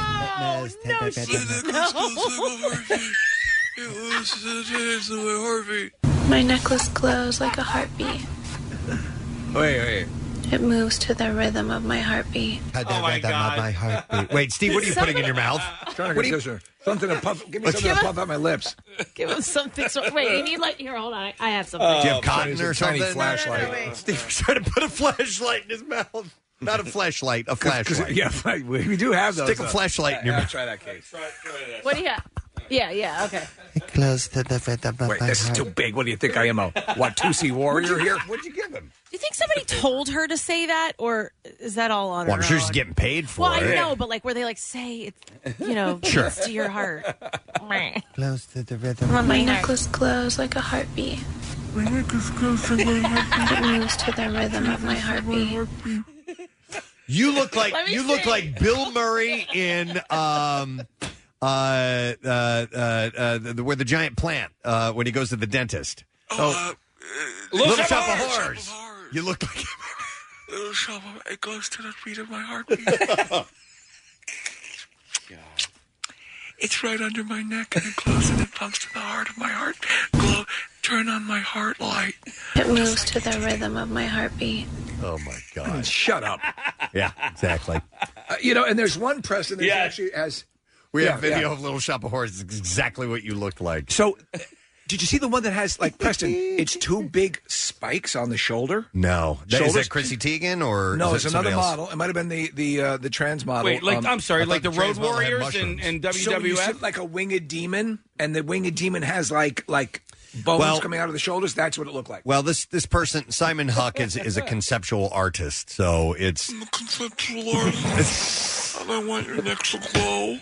My necklace glows like a heartbeat. Wait. It moves to the rhythm of my heartbeat. Oh my God! My heartbeat. Wait, Steve, what are you putting in your mouth? Trying to get something to puff. Give me something to puff out my lips. Give him something. Wait, you need here, hold on. I have something. Do you have cotton or tiny something? flashlight. Steve was trying to put a flashlight in his mouth. Not a flashlight, a flashlight. Yeah, we do have those. Stick a flashlight in your mouth. Try that case. What do you have? Yeah, okay. Close to the Wait, this is too big. What do you think I am, a Watusi warrior here? What'd you give him? Do you think somebody told her to say that, or is that all on her Well, I'm sure she's own? getting paid for Well, it. I know, but like, where they like say it's, Sure. close to your heart. Close to the rhythm. My necklace glows like a heartbeat. My necklace glows like a heartbeat. It moves to the rhythm of my heartbeat. You look like Let me see. like Bill Murray in where the giant plant when he goes to the dentist. Little Shop of Horrors. You look like Little Shop of It goes to the beat of my heartbeat. It's right under my neck and it glows and it pumps to the heart of my heart. Glow, turn on my heart light. It moves to the rhythm of my heartbeat. Oh my God! Shut up. Yeah, exactly. And there's one precedent that actually has. We have video of Little Shop of Horrors. It's exactly what you looked like. So, did you see the one that has, like, Preston, it's two big spikes on the shoulder? No. Is Shoulders? that Chrissy Teigen or No, is it's it another somebody else? model. It might have been the trans model. Wait, I'm sorry, I like the thought the Road trans model had Warriors and mushrooms. So you see, WWF? like a winged demon, and the winged demon has like bones coming out of the shoulders. That's what it looked like. Well, this person, Simon Huck, is a conceptual artist, so it's... I'm a conceptual artist. And I want your neck to glow.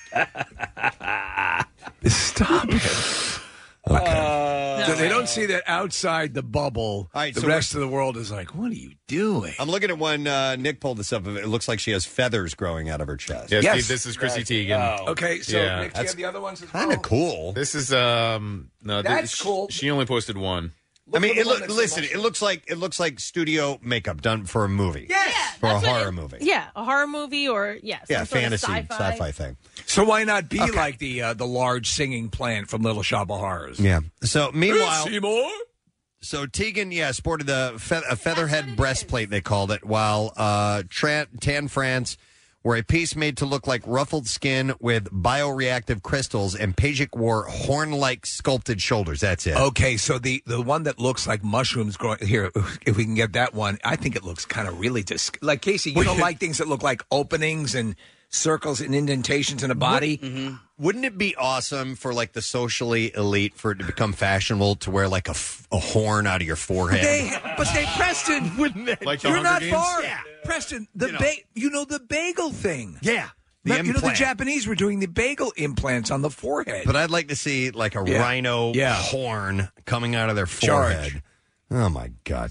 Stop it. Okay. They don't see that outside the bubble. All right, the so rest of the world is like, what are you doing? I'm looking at one. Nick pulled this up. It looks like she has feathers growing out of her chest. Yeah, Yes. Steve, this is Chrissy Teigen. Okay, so Yeah. Nick, do you have the other ones as well? Kind of cool. This is no. That's cool. She only posted one. I mean, for the one that's listen. the It looks like studio makeup done for a movie. Yeah, for a that's what horror it- movie. Yeah, a horror movie or some sort of fantasy, sci-fi. sci-fi thing. So why not be like the large singing plant from Little Shop of Horrors? Yeah. So meanwhile, Seymour? so Tegan, sported a featherhead breastplate, they called it, while Tan France wore a piece made to look like ruffled skin with bioreactive crystals, and Pajic wore horn-like sculpted shoulders. That's it. Okay, so the one that looks like mushrooms growing here, if we can get that one, I think it looks kind of really like Casey. You don't like things that look like openings and circles and indentations in a body. Wouldn't it be awesome for like the socially elite for it to become fashionable to wear like a horn out of your forehead? But they, Preston, Wouldn't it? Like the you're Hunger not Games? far. Yeah. Preston, the bagel thing. Yeah. The implant. Japanese were doing the bagel implants on the forehead. But I'd like to see like a Yeah. rhino Yeah. horn coming out of their Charge. forehead. Oh my God.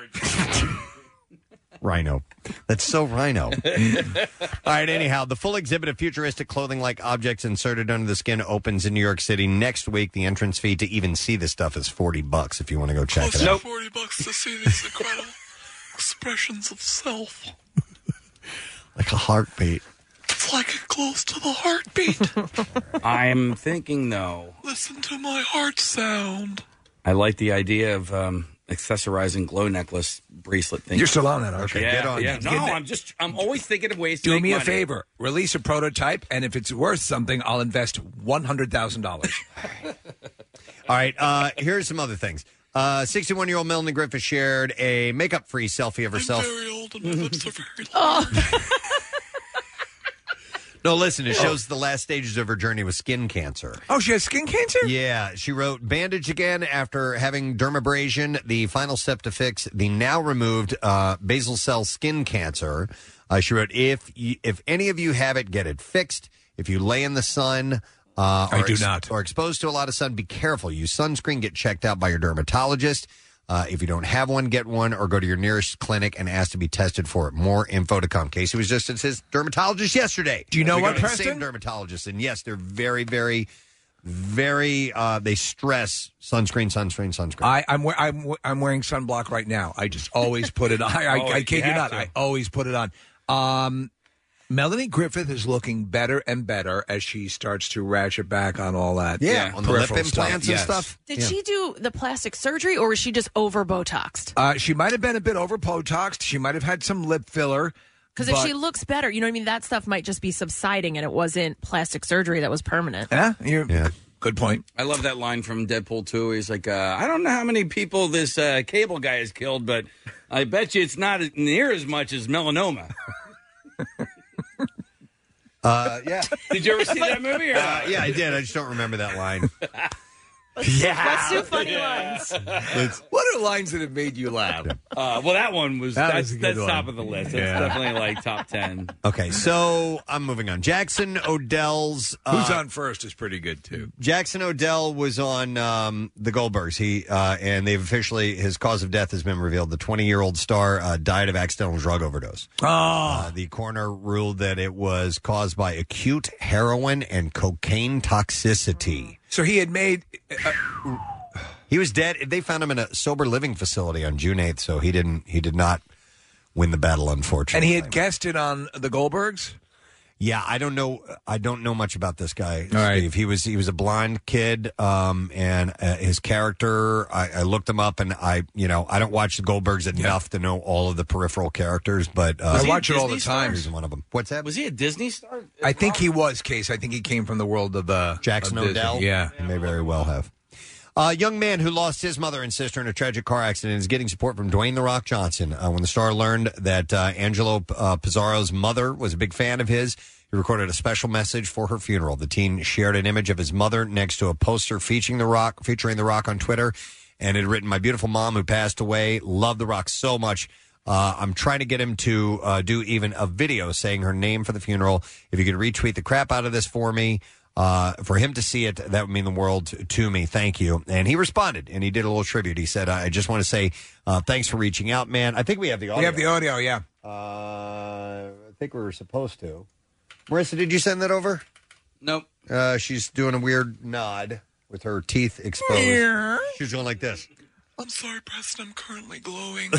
Rhino. That's so rhino. All right, anyhow, the full exhibit of futuristic clothing-like objects inserted under the skin opens in New York City next week. The entrance fee to even see this stuff is $40 if you want to go check it out. $40 to see these incredible expressions of self. Like a heartbeat. It's like it glows to the heartbeat. I'm thinking, though, Listen to my heart sound. I like the idea of accessorizing glow necklace bracelet thing. You're still on that, aren't you? Yeah, get on yeah. it. No, I'm always thinking of ways to Do make me a money. favor. Release a prototype, and if it's worth something, I'll invest $100,000. All right, here's some other things. 61-year-old Melanie Griffith shared a makeup-free selfie of herself. I'm very old and my lips are very long. No, listen, it shows the last stages of her journey with skin cancer. Oh, she has skin cancer? Yeah. She wrote, bandage again after having dermabrasion, the final step to fix the now removed basal cell skin cancer. She wrote, if any of you have it, get it fixed. If you lay in the sun... I do not. Or exposed to a lot of sun, be careful. Use sunscreen, get checked out by your dermatologist. If you don't have one, get one, or go to your nearest clinic and ask to be tested for it. More info to come. Casey was just at his dermatologist yesterday. Do you know what, Preston? Preston? Same dermatologist, and yes, they're very, very, very. They stress sunscreen. I'm wearing sunblock right now. I just always put it on. I kid you not. I always put it on. Melanie Griffith is looking better and better as she starts to ratchet back on all that. On the lip implants and stuff. Did she do the plastic surgery, or was she just over Botoxed? She might have been a bit over Botoxed. She might have had some lip filler. Because if she looks better, you know what I mean? That stuff might just be subsiding, and it wasn't plastic surgery that was permanent. Yeah. Good point. I love that line from Deadpool 2. He's like, I don't know how many people this cable guy has killed, but I bet you it's not near as much as melanoma. Yeah. Did you ever see that movie? Or yeah, I did. I just don't remember that line. Let's do funny lines. What are lines that have made you laugh? Well, that one was that's one. top of the list. That's definitely like top 10. Okay, so I'm moving on. Jackson Odell's Who's on first is pretty good too. Jackson Odell was on the Goldbergs. And they've officially, his cause of death has been revealed. The 20-year-old star died of accidental drug overdose. The coroner ruled that it was caused by acute heroin and cocaine toxicity. So he had made... he was dead. They found him in a sober living facility on June 8th, so he did not win the battle, unfortunately. And he had guested on the Goldbergs? Yeah, I don't know much about this guy, Steve. Right. He was a blonde kid, and his character, I looked him up, and I don't watch the Goldbergs enough to know all of the peripheral characters, but I watch it all the time. He's one of them. What's that? Was he a Disney star? I think he was, Case. I think he came from the world of Jackson of Odell. Disney. Yeah, he may very well have. A young man who lost his mother and sister in a tragic car accident is getting support from Dwayne "The Rock" Johnson. When the star learned that Angelo Pizarro's mother was a big fan of his, he recorded a special message for her funeral. The teen shared an image of his mother next to a poster featuring The Rock on Twitter, and it had written, "My beautiful mom who passed away, loved The Rock so much. I'm trying to get him to do even a video saying her name for the funeral. If you could retweet the crap out of this for me, for him to see it, that would mean the world to me. Thank you." And he responded, and he did a little tribute. He said, "I just want to say thanks for reaching out, man." I think we have the audio. We have the audio, yeah. I think we were supposed to. Marissa, did you send that over? Nope. She's doing a weird nod with her teeth exposed. She's going like this. I'm sorry, Preston. I'm currently glowing.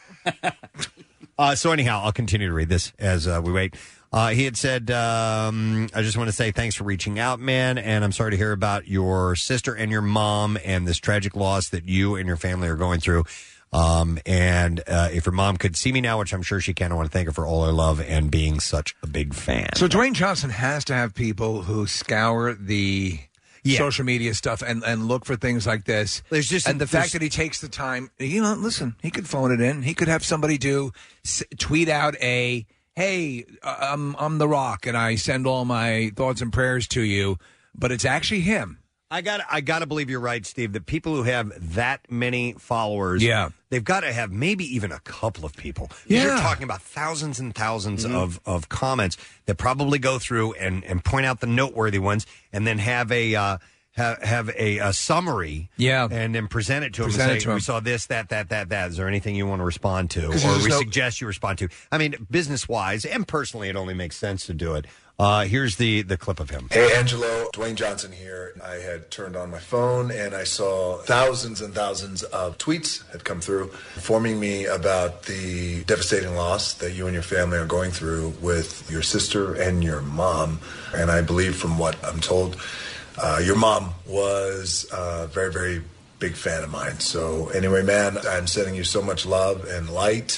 So anyhow, I'll continue to read this as we wait. He had said, I just want to say thanks for reaching out, man, and I'm sorry to hear about your sister and your mom and this tragic loss that you and your family are going through. And if your mom could see me now, which I'm sure she can, I want to thank her for all her love and being such a big fan. So Dwayne Johnson has to have people who scour the social media stuff and look for things like this. There's just the fact that he takes the time, listen, he could phone it in. He could have somebody tweet out a, "Hey, I'm The Rock, and I send all my thoughts and prayers to you," but it's actually him. I got to believe you're right, Steve, that people who have that many followers, they've got to have maybe even a couple of people. You're talking about thousands and thousands of comments that probably go through and point out the noteworthy ones and then have a summary and then present it to him and say, "We saw this, that. Is there anything you want to respond to or we suggest you respond to?" I mean, business-wise and personally, it only makes sense to do it. Here's the clip of him. Hey, Angelo. Dwayne Johnson here. I had turned on my phone and I saw thousands and thousands of tweets had come through informing me about the devastating loss that you and your family are going through with your sister and your mom. And I believe from what I'm told, your mom was a very, very big fan of mine. So anyway, man, I'm sending you so much love and light.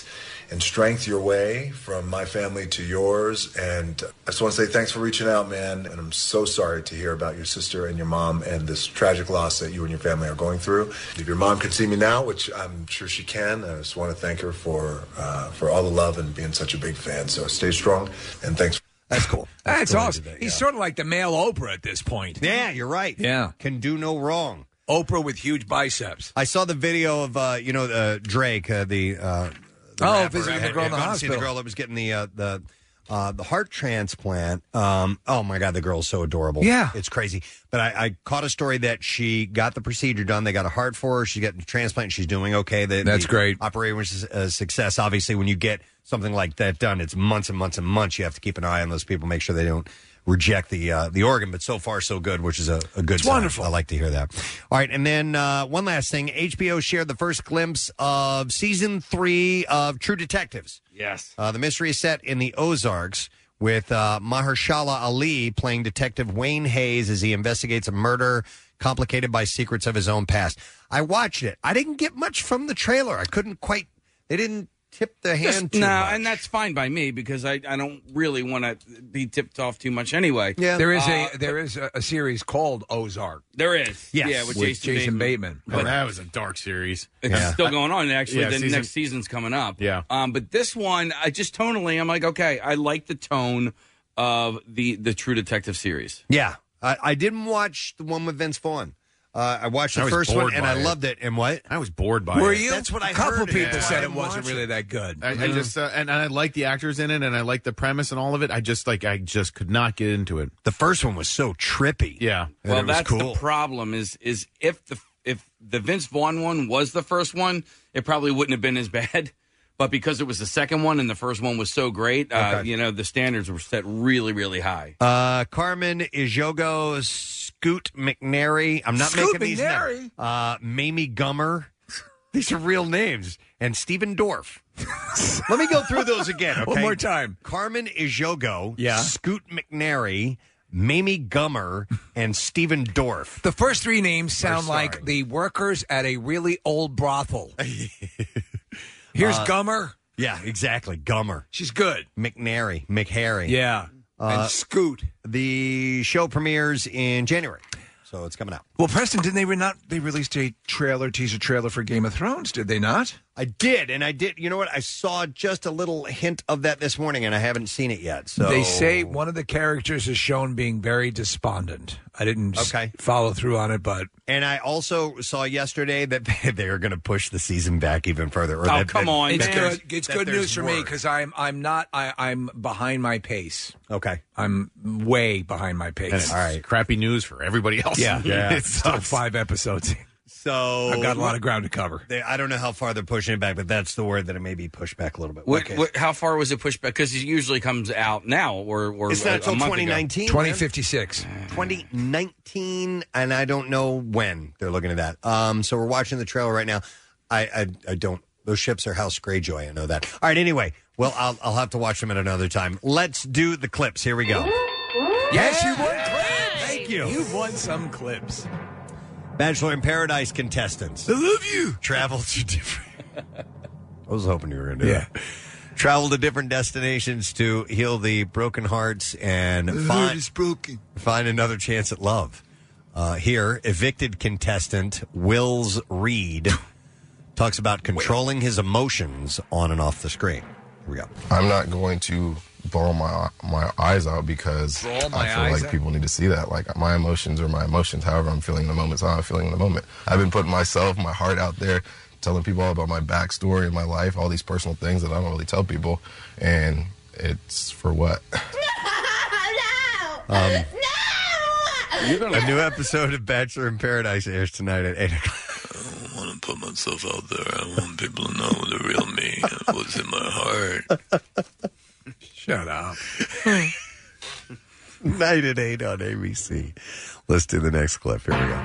and strength your way from my family to yours. And I just want to say thanks for reaching out, man. And I'm so sorry to hear about your sister and your mom and this tragic loss that you and your family are going through. If your mom could see me now, which I'm sure she can, I just want to thank her for all the love and being such a big fan. So stay strong, and thanks. That's cool. That's awesome. He's sort of like the male Oprah at this point. Yeah, you're right. Yeah. Can do no wrong. Oprah with huge biceps. I saw the video of Drake, the rapper, visiting the girl in the hospital. The girl that was getting the heart transplant. Oh my God, the girl's so adorable. Yeah, it's crazy. But I caught a story that she got the procedure done. They got a heart for her. She's getting a transplant. She's doing okay. That's great. Operation was a success. Obviously, when you get something like that done, it's months and months and months. You have to keep an eye on those people, make sure they don't reject the organ. But so far, so good, which is a good sign. Wonderful. I like to hear that. All right, and then one last thing. HBO shared the first glimpse of season 3 of True Detectives. Yes. The mystery is set in the Ozarks, with Mahershala Ali playing Detective Wayne Hayes as he investigates a murder complicated by secrets of his own past. I watched it. I didn't get much from the trailer. I couldn't quite. They didn't tip the hand too much. And that's fine by me because I don't really want to be tipped off too much anyway. Yeah, there is a series called Ozark. There is. Yes. Yeah, with Jason Bateman. But that was a dark series. It's still going on. Actually, Yeah, the next season's coming up. Yeah. But this one, I just tonally, I'm like, okay, I like the tone of the True Detective series. Yeah. I didn't watch the one with Vince Vaughn. I watched the was first one, bored and by I it. loved it. And what? I was bored by it. Were you? That's what I A couple heard. people Yeah. said I it wasn't watched really that good. I just and I like the actors in it, and I like the premise and all of it. I just could not get into it. The first one was so trippy. Yeah. And Well, it was that's cool. the problem. Is if the Vince Vaughn one was the first one, it probably wouldn't have been as bad. But because it was the second one and the first one was so great, the standards were set really, really high. Carmen Ejogo, Scoot McNairy. I'm not Scoot making these McNairy? names. Mamie Gummer. These are real names. And Stephen Dorff. Let me go through those again, okay? One more time. Carmen Ejogo, Yeah. Scoot McNairy, Mamie Gummer, and Stephen Dorff. The first three names sound starring. like the workers at a really old brothel. Here's Gummer. Yeah, exactly. Gummer. She's good. McNairy. McHarry. Yeah. And Scoot. The show premieres in January, so it's coming out. Well, Preston, didn't they released a teaser trailer for Game of Thrones, did they not? I did. You know what? I saw just a little hint of that this morning, and I haven't seen it yet. So They say one of the characters is shown being very despondent. I didn't follow through on it, but... And I also saw yesterday that they are going to push the season back even further. Come on, It's man. good. It's good news for me because I'm behind my pace. Okay. I'm way behind my pace. All right. Crappy news for everybody else. Yeah. It Still sucks. 5 episodes. So I've got a lot of ground to cover. I don't know how far they're pushing it back, but that's the word that it may be pushed back a little bit. How far was it pushed back? Because it usually comes out now, or It's not a until month 2019. 2056. 2019, and I don't know when they're looking at that. So we're watching the trailer right now. I don't. Those ships are House Greyjoy. I know that. All right. Anyway, well, I'll have to watch them at another time. Let's do the clips. Here we go. Yes, you won clips. Thank you. You've won some clips. Bachelor in Paradise contestants. I love you. Travel to different. I was hoping you were going to do that. Travel to different destinations to heal the broken hearts and find another chance at love. Here, evicted contestant Wills Reed talks about controlling his emotions on and off the screen. Here we go. I'm not going to bawl my eyes out because I feel like people need to see that. Like, my emotions are my emotions. However I'm feeling in the moment is how I'm feeling in the moment. I've been putting my heart out there, telling people all about my backstory and my life, all these personal things that I don't really tell people. And it's for what? A new episode of Bachelor in Paradise airs tonight at 8 o'clock. I don't want to put myself out there. I want people to know the real me, what's in my heart. Shut up. Night at 8 on ABC. Let's do the next clip. Here we go.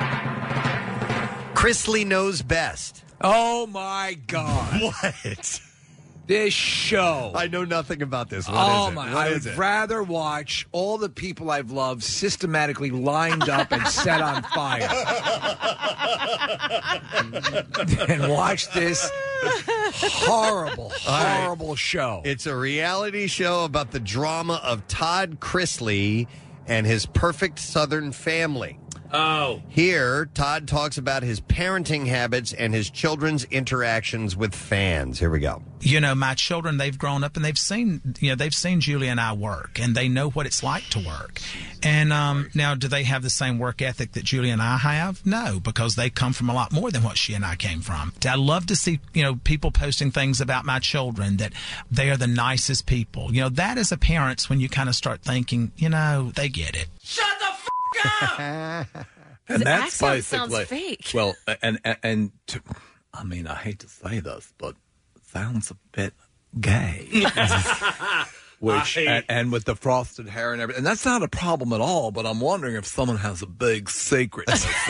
Chrisley Knows Best. Oh, my God. What? This show. I know nothing about this. What is it? I would rather watch all the people I've loved systematically lined up and set on fire than watch this horrible show. It's a reality show about the drama of Todd Chrisley and his perfect Southern family. Oh. Here, Todd talks about his parenting habits and his children's interactions with fans. Here we go. My children, they've grown up and they've seen Julie and I work, and they know what it's like to work. And now, do they have the same work ethic that Julie and I have? No, because they come from a lot more than what she and I came from. I love to see, people posting things about my children, that they are the nicest people. That as a parent, when you kind of start thinking, they get it. Shut the f*** up! And that's basically sounds fake. Well, I hate to say this, but it sounds a bit gay. Which and with the frosted hair and everything, and that's not a problem at all. But I'm wondering if someone has a big secret.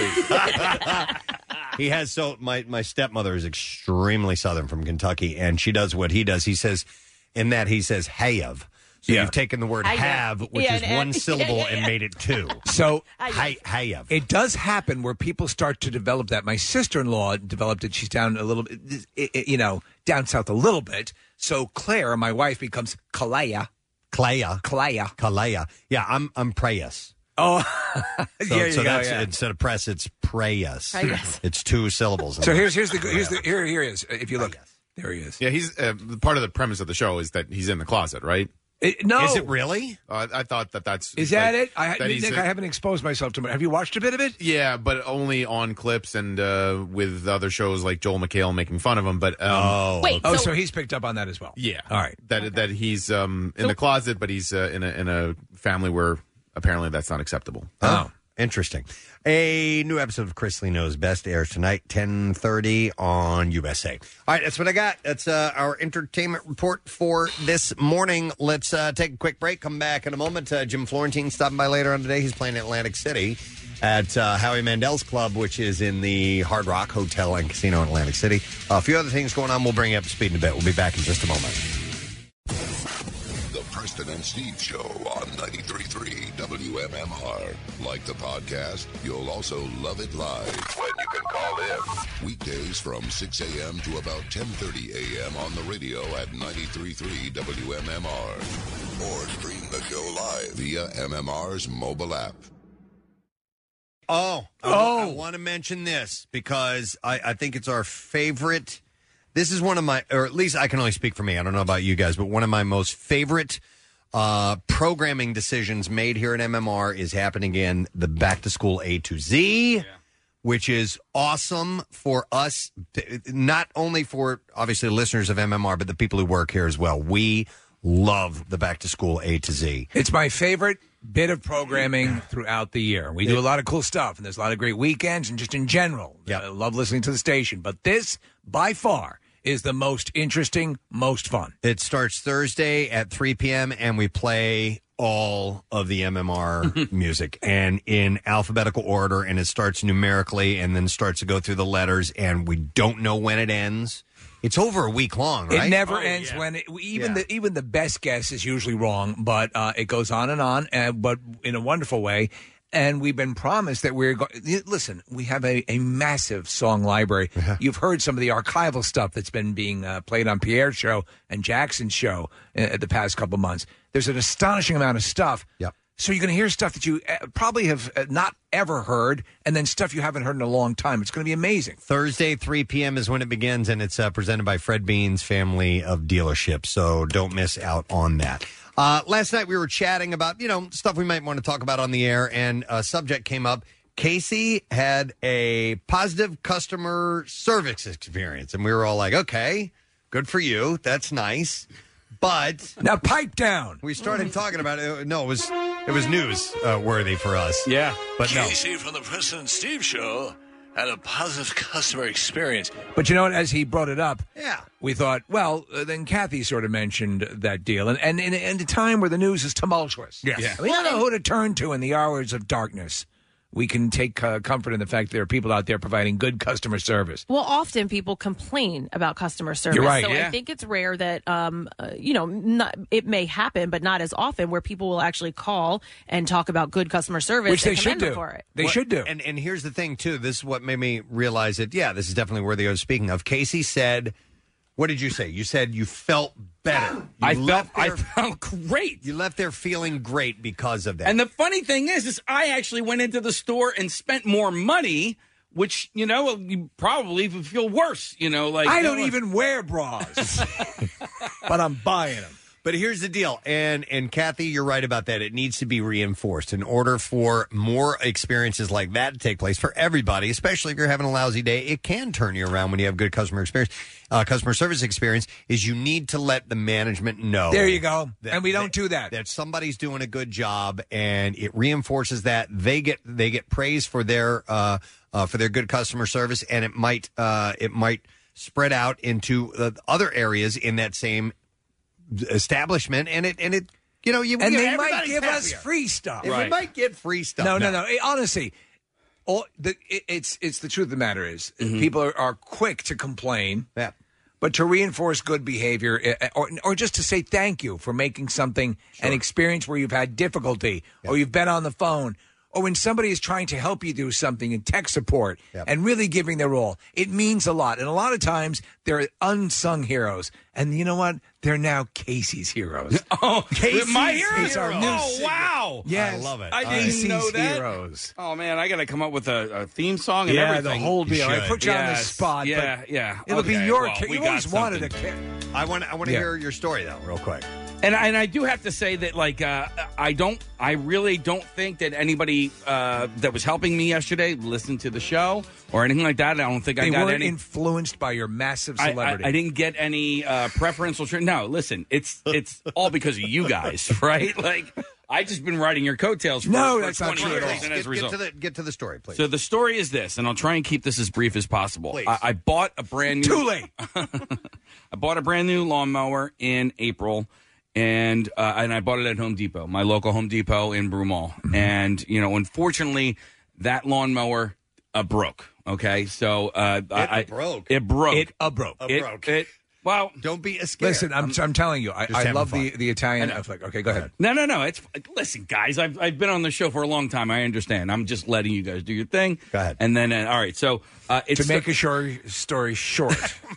He has. So my stepmother is extremely Southern from Kentucky, and she does what he does. He says "have." So you've taken the word "have," which is one syllable, and made it two. So have. It does happen where people start to develop that. My sister-in-law developed it. She's down a little bit, down south a little bit. So Claire, my wife, becomes Kalea. Yeah, I'm Preyas. Oh, so that's instead of press, it's Preyas. It's two syllables. So here he is. If you look, there he is. Yeah, he's part of the premise of the show is that he's in the closet, right? No. Is it really? I thought that's... Is that it? I haven't exposed myself to it. Have you watched a bit of it? Yeah, but only on clips and with other shows like Joel McHale making fun of him. But so he's picked up on that as well. Yeah. All right. That he's in the closet, but he's in a family where apparently that's not acceptable. Oh, interesting. A new episode of Chrisley Knows Best airs tonight, 10:30 on USA. All right, that's what I got. That's our entertainment report for this morning. Let's take a quick break. Come back in a moment. Jim Florentine stopping by later on today. He's playing in Atlantic City at Howie Mandel's Club, which is in the Hard Rock Hotel and Casino in Atlantic City. A few other things going on. We'll bring you up to speed in a bit. We'll be back in just a moment. Preston and Steve Show on 93.3 WMMR. Like the podcast, you'll also love it live when you can call in. Weekdays from 6 a.m. to about 10:30 a.m. on the radio at 93.3 WMMR. Or stream the show live via MMR's mobile app. I want to mention this because I think it's our favorite. This is one of my, or at least I can only speak for me. I don't know about you guys, but one of my most favorite programming decisions made here at MMR is happening again, the Back to School A to Z, which is awesome for us, not only for obviously listeners of MMR, but the people who work here as well. We love the Back to School A to Z. It's my favorite bit of programming throughout the year. We do a lot of cool stuff, and there's a lot of great weekends, and just in general, I love listening to the station. But this, by far, is the most interesting, most fun. It starts Thursday at 3 p.m., and we play all of the MMR music, and in alphabetical order, and it starts numerically, and then starts to go through the letters, and we don't know when it ends. It's over a week long, right? It never ends. When even the best guess is usually wrong, but it goes on and on, but in a wonderful way. And we've been promised that we're going. Listen, we have a massive song library. You've heard some of the archival stuff that's been being played on Pierre's show and Jackson's show the past couple of months. There's an astonishing amount of stuff. Yep. So you're going to hear stuff that you probably have not ever heard, and then stuff you haven't heard in a long time. It's going to be amazing. Thursday, 3 p.m. is when it begins, and it's presented by Fred Bean's family of dealerships. So don't miss out on that. Last night we were chatting about, stuff we might want to talk about on the air, and a subject came up. Casey had a positive customer service experience, and we were all like, okay, good for you. That's nice. But now pipe down. We started talking about it. No, it was news worthy for us. Yeah. But no. Casey from the Preston and Steve Show had a positive customer experience. But you know what? As he brought it up, yeah, we thought, well, then Kathy sort of mentioned that deal. And in a time where the news is tumultuous. Yes. Yeah. We don't know who to turn to in the hours of darkness. We can take comfort in the fact that there are people out there providing good customer service. Well, often people complain about customer service. You're right. So I think it's rare that, it may happen, but not as often, where people will actually call and talk about good customer service. Which they and should commend them do. For it. They should do. And here's the thing, too. This is what made me realize that, this is definitely worthy of speaking of. Casey said What did you say? You said you felt better. I felt great. You left there feeling great because of that. And the funny thing is I actually went into the store and spent more money, which, you probably would feel worse, I don't even wear bras, but I'm buying them. But here's the deal, and Kathy, you're right about that. It needs to be reinforced in order for more experiences like that to take place for everybody, especially if you're having a lousy day. It can turn you around when you have good customer experience. Customer service experience is you need to let the management know. There you go. And we don't do that. That somebody's doing a good job, and it reinforces that. They get praise for their good customer service, and it might spread out into other areas in that same establishment, and they might give us free stuff. We might get free stuff. No. Honestly, it's the truth of the matter is people are quick to complain, but to reinforce good behavior or just to say thank you for making something an experience where you've had difficulty or you've been on the phone. Or when somebody is trying to help you do something in tech support and really giving their all, it means a lot. And a lot of times, they're unsung heroes. And you know what? They're now Casey's heroes. Oh, Casey's my heroes? Our new wow. Yes. I love it. I didn't know that. Heroes. Oh, man, I got to come up with a theme song and everything. The whole deal. I put you on the spot. Yeah. It'll be your you always wanted a I want to hear your story, though, real quick. And I do have to say that, I really don't think that anybody that was helping me yesterday listened to the show or anything like that. I don't think I got any. Influenced by your massive celebrity. I didn't get any preferential treatment. No, listen, it's all because of you guys, right? I just been riding your coattails for, that's 20 not true years. at all. And as a result. Get to the story, please. So the story is this, and I'll try and keep this as brief as possible. I bought a brand new... Too late! I bought a brand new lawnmower in April. And I bought it at Home Depot, my local Home Depot in Broomall. Mm-hmm. And, unfortunately, that lawnmower broke. Okay, so it broke. It broke. It broke. Well, don't be scared. Listen, I'm telling you, I love the Italian. Okay, go ahead. No. Listen, guys, I've been on the show for a long time. I understand. I'm just letting you guys do your thing. Go ahead. And then, all right. So to make a story short.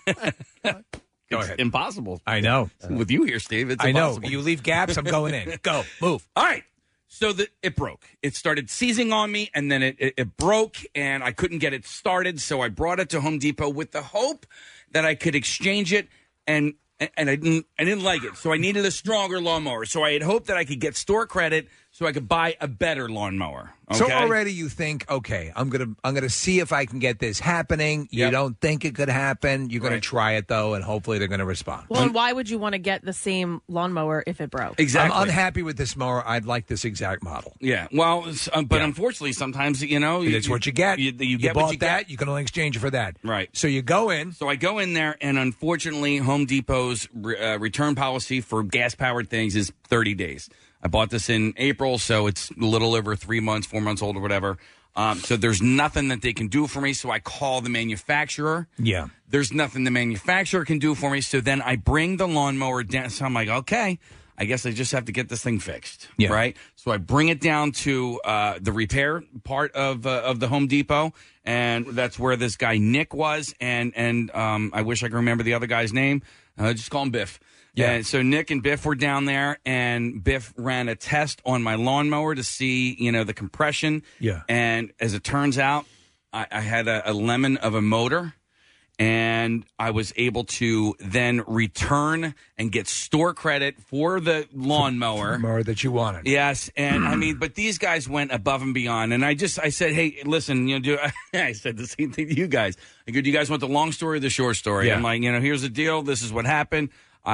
Go ahead. Impossible. I know. With you here, Steve, it's impossible. I know. You leave gaps, I'm going in. Go. Move. All right. So it broke. It started seizing on me, and then it broke, and I couldn't get it started. So I brought it to Home Depot with the hope that I could exchange it, and I didn't like it. So I needed a stronger lawnmower. So I had hoped that I could get store credit so I could buy a better lawnmower. Okay? So already you think, okay, I'm gonna see if I can get this happening. You don't think it could happen. You're gonna try it though, and hopefully they're gonna respond. Well, and why would you want to get the same lawnmower if it broke? Exactly. I'm unhappy with this mower. I'd like this exact model. Yeah. Well, but unfortunately, sometimes it's what you get. You get bought what you that. get. You can only exchange it for that. Right. So you go in. So I go in there, and unfortunately, Home Depot's return policy for gas-powered things is 30 days. I bought this in April, so it's a little over 3 months, 4 months old or whatever. So there's nothing that they can do for me, so I call the manufacturer. Yeah. There's nothing the manufacturer can do for me, so then I bring the lawnmower down. So I'm like, okay, I guess I just have to get this thing fixed, right? So I bring it down to the repair part of the Home Depot, and that's where this guy Nick was, and I wish I could remember the other guy's name. Just call him Biff. Yeah. And so Nick and Biff were down there, and Biff ran a test on my lawnmower to see, the compression. Yeah. And as it turns out, I had a lemon of a motor, and I was able to then return and get store credit for the lawnmower. The mower that you wanted. Yes. And but these guys went above and beyond. And I said, hey, listen, I said the same thing to you guys. I go, do you guys want the long story or the short story? Yeah. I'm like, here's the deal. This is what happened.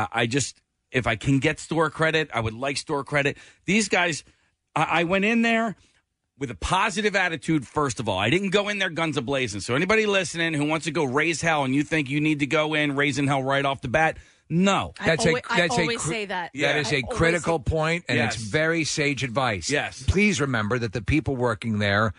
If I can get store credit, I would like store credit. These guys, I went in there with a positive attitude, first of all. I didn't go in there guns a-blazing. So anybody listening who wants to go raise hell and you think you need to go in raising hell right off the bat, no. I always say that. That is a critical point, and it's very sage advice. Yes. Please remember that the people working there,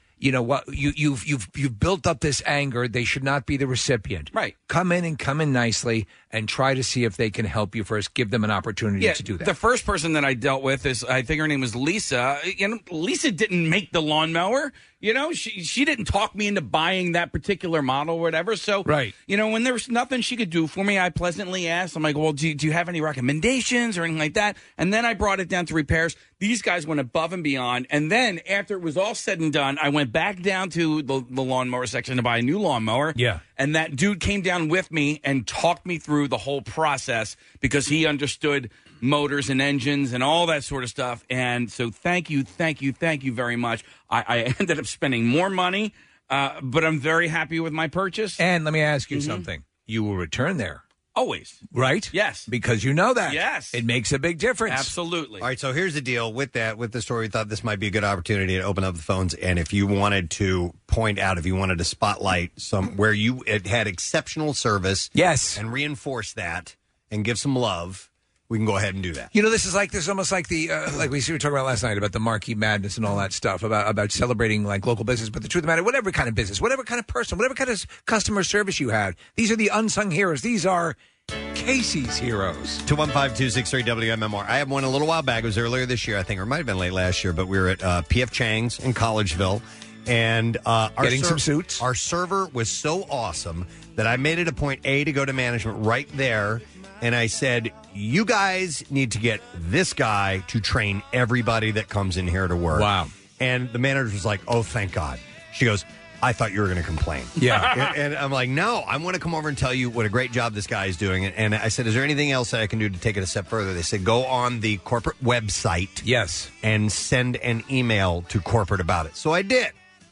you've built up this anger. They should not be the recipient. Right. Come in nicely and try to see if they can help you first. Give them an opportunity to do that. The first person that I dealt with is, I think her name was Lisa. Lisa didn't make the lawnmower. she didn't talk me into buying that particular model or whatever. So, when there was nothing she could do for me, I pleasantly asked. I'm like, well, do you have any recommendations or anything like that? And then I brought it down to repairs. These guys went above and beyond. And then after it was all said and done, I went back down to the lawnmower section to buy a new lawnmower. Yeah. And that dude came down with me and talked me through the whole process because he understood motors and engines and all that sort of stuff. And so thank you very much. I ended up spending more money, but I'm very happy with my purchase. And let me ask you something. You will return there. Always. Right? Yes. Because you know that. Yes. It makes a big difference. Absolutely. All right, so here's the deal with the story. We thought this might be a good opportunity to open up the phones. And if you wanted to point out, if you wanted to spotlight where you had exceptional service. Yes. And reinforce that and give some love, we can go ahead and do that. This is almost like the like we were talking about last night about the Marquee Madness and all that stuff about celebrating like local business. But the truth of the matter, whatever kind of business, whatever kind of person, whatever kind of customer service you have, these are the unsung heroes. These are Casey's heroes. 215-263-WMMR. I had one a little while back. It was earlier this year, I think, or it might have been late last year. But we were at P.F. Chang's in Collegeville, and getting some suits. Our server was so awesome that I made it a point to go to management right there. And I said, you guys need to get this guy to train everybody that comes in here to work. Wow. And the manager was like, oh, thank God. She goes, I thought you were going to complain. Yeah. And I'm like, no, I want to come over and tell you what a great job this guy is doing. And I said, is there anything else that I can do to take it a step further? They said, go on the corporate website. Yes. And send an email to corporate about it. So I did.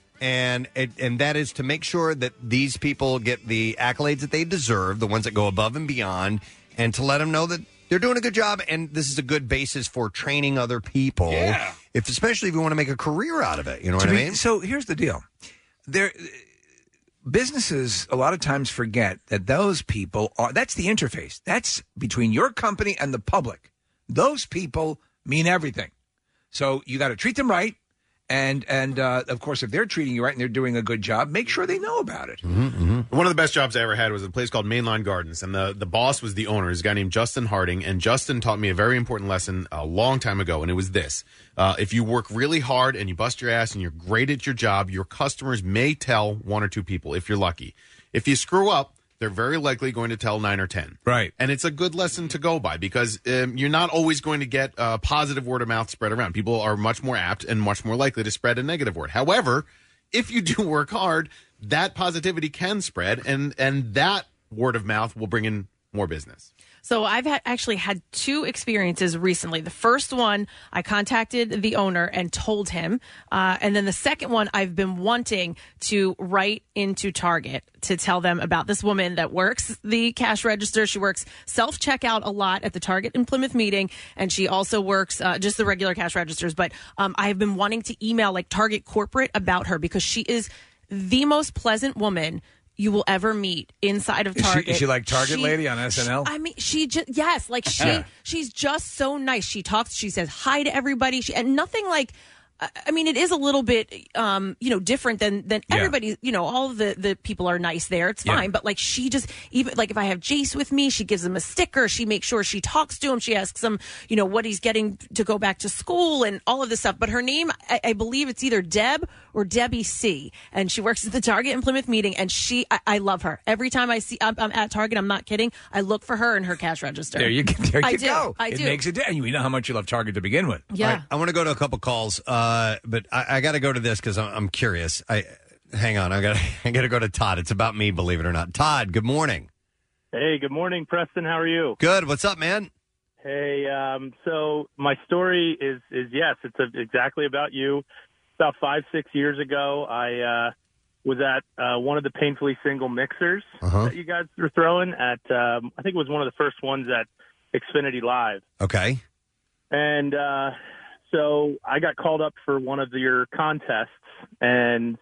And that is to make sure that these people get the accolades that they deserve, the ones that go above and beyond, and to let them know that they're doing a good job, and this is a good basis for training other people, especially if you want to make a career out of it. You know what I mean? So here's the deal. Businesses a lot of times forget that those people that's the interface. That's between your company and the public. Those people mean everything. So you got to treat them right. And of course, if they're treating you right and they're doing a good job, make sure they know about it. One of the best jobs I ever had was a place called Mainline Gardens, and the boss was the owner. He's a guy named Justin Harding, and Justin taught me a very important lesson a long time ago, and it was this. If you work really hard and you bust your ass and you're great at your job, your customers may tell one or two people if you're lucky. If you screw up, they're very likely going to tell 9 or 10. Right. And it's a good lesson to go by because you're not always going to get positive word of mouth spread around. People are much more apt and much more likely to spread a negative word. However, if you do work hard, that positivity can spread, and that word of mouth will bring in more business. So I've actually had two experiences recently. The first one, I contacted the owner and told him. And then the second one, I've been wanting to write into Target to tell them about this woman that works the cash register. She works self-checkout a lot at the Target in Plymouth meeting. And she also works just the regular cash registers. But I have been wanting to email like Target corporate about her because she is the most pleasant woman you will ever meet inside of Target. Is she like Target lady on SNL? I mean, she just, yes, like she's just so nice. She talks, she says hi to everybody, and nothing like, I mean, it is a little bit, different than everybody, all of the people are nice there. It's fine. But like, she just, even like if I have Jace with me, she gives him a sticker. She makes sure she talks to him. She asks him, what he's getting to go back to school and all of this stuff. But her name, I believe it's either Deb or Debbie C. And she works at the Target in Plymouth meeting. And I love her. Every time I'm at Target, I'm not kidding, I look for her in her cash register. There you go. I do. It makes a difference. And you know how much you love Target to begin with. Yeah. Right, I want to go to a couple calls. But I got to go to this because I'm curious. Hang on. I got to go to Todd. It's about me, believe it or not. Todd, good morning. Hey, good morning, Preston. How are you? Good. What's up, man? Hey, so my story is yes, it's exactly about you. About 5-6 years ago, I was at one of the Painfully Single mixers that you guys were throwing at. I think it was one of the first ones at Xfinity Live. Okay. And so I got called up for one of your contests, and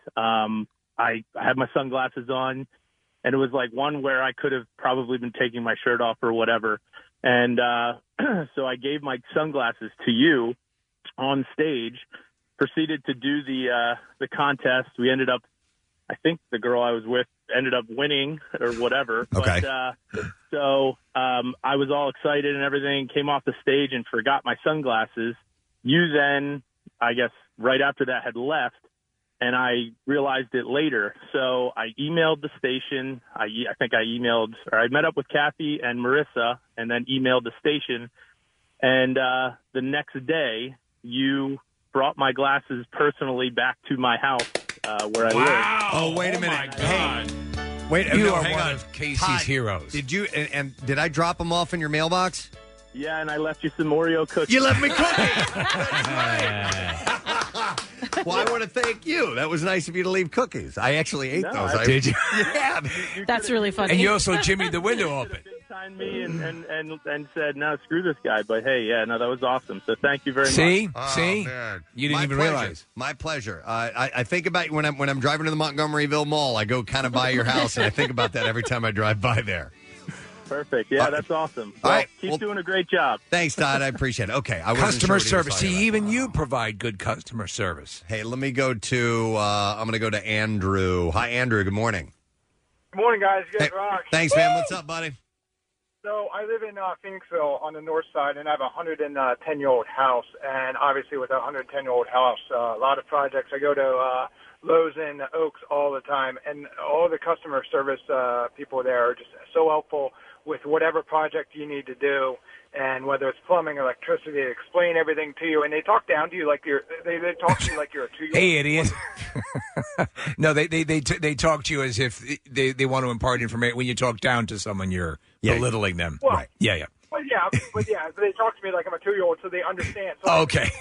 I had my sunglasses on, and it was like one where I could have probably been taking my shirt off or whatever. And so I gave my sunglasses to you on stage, proceeded to do the contest. We ended up, I think the girl I was with ended up winning or whatever. Okay. But, so I was all excited and everything, came off the stage and forgot my sunglasses. You then, I guess, right after that had left, and I realized it later. So I emailed the station. I met up with Kathy and Marissa, and then emailed the station. And the next day, you brought my glasses personally back to my house where I live. Oh, wait a minute. My God. Wait, You no, are hang one on. of Casey's Todd, heroes. Did you and did I drop them off in your mailbox? Yeah, and I left you some Oreo cookies. You left me cookies. Well, I want to thank you. That was nice of you to leave cookies. I actually ate those. Did you? Yeah. That's really funny. And you also jimmied the window open. Signed me and said, no, screw this guy. But hey, yeah, no, that was awesome. So thank you very much. See? Man. You didn't My even pleasure. realize. My pleasure. I think about you when I'm driving to the Montgomeryville Mall. I go kind of by your house, and I think about that every time I drive by there. Perfect. Yeah, that's awesome. Well, All right. keep doing a great job. Thanks, Todd. I appreciate it. Okay. I wasn't Customer sure what he was service. talking See, about. even you provide good customer service. Hey, let me go to. I'm going to go to Andrew. Hi, Andrew. Good morning. Good morning, guys. You guys Hey, rock. thanks, man. What's up, buddy? So I live in Phoenixville on the north side, and I have a 110-year-old house. And obviously, with a 110-year-old house, a lot of projects. I go to Lowe's and Oaks all the time, and all the customer service people there are just so helpful with whatever project you need to do. And whether it's plumbing, electricity, they explain everything to you, and they talk down to you like they talk to you like you're a 2-year-old. Hey, idiot. No, they talk to you as if they want to impart information. When you talk down to someone, you're belittling them. Well, right. Yeah. But they talk to me like I'm a 2-year-old, so they understand. So Okay.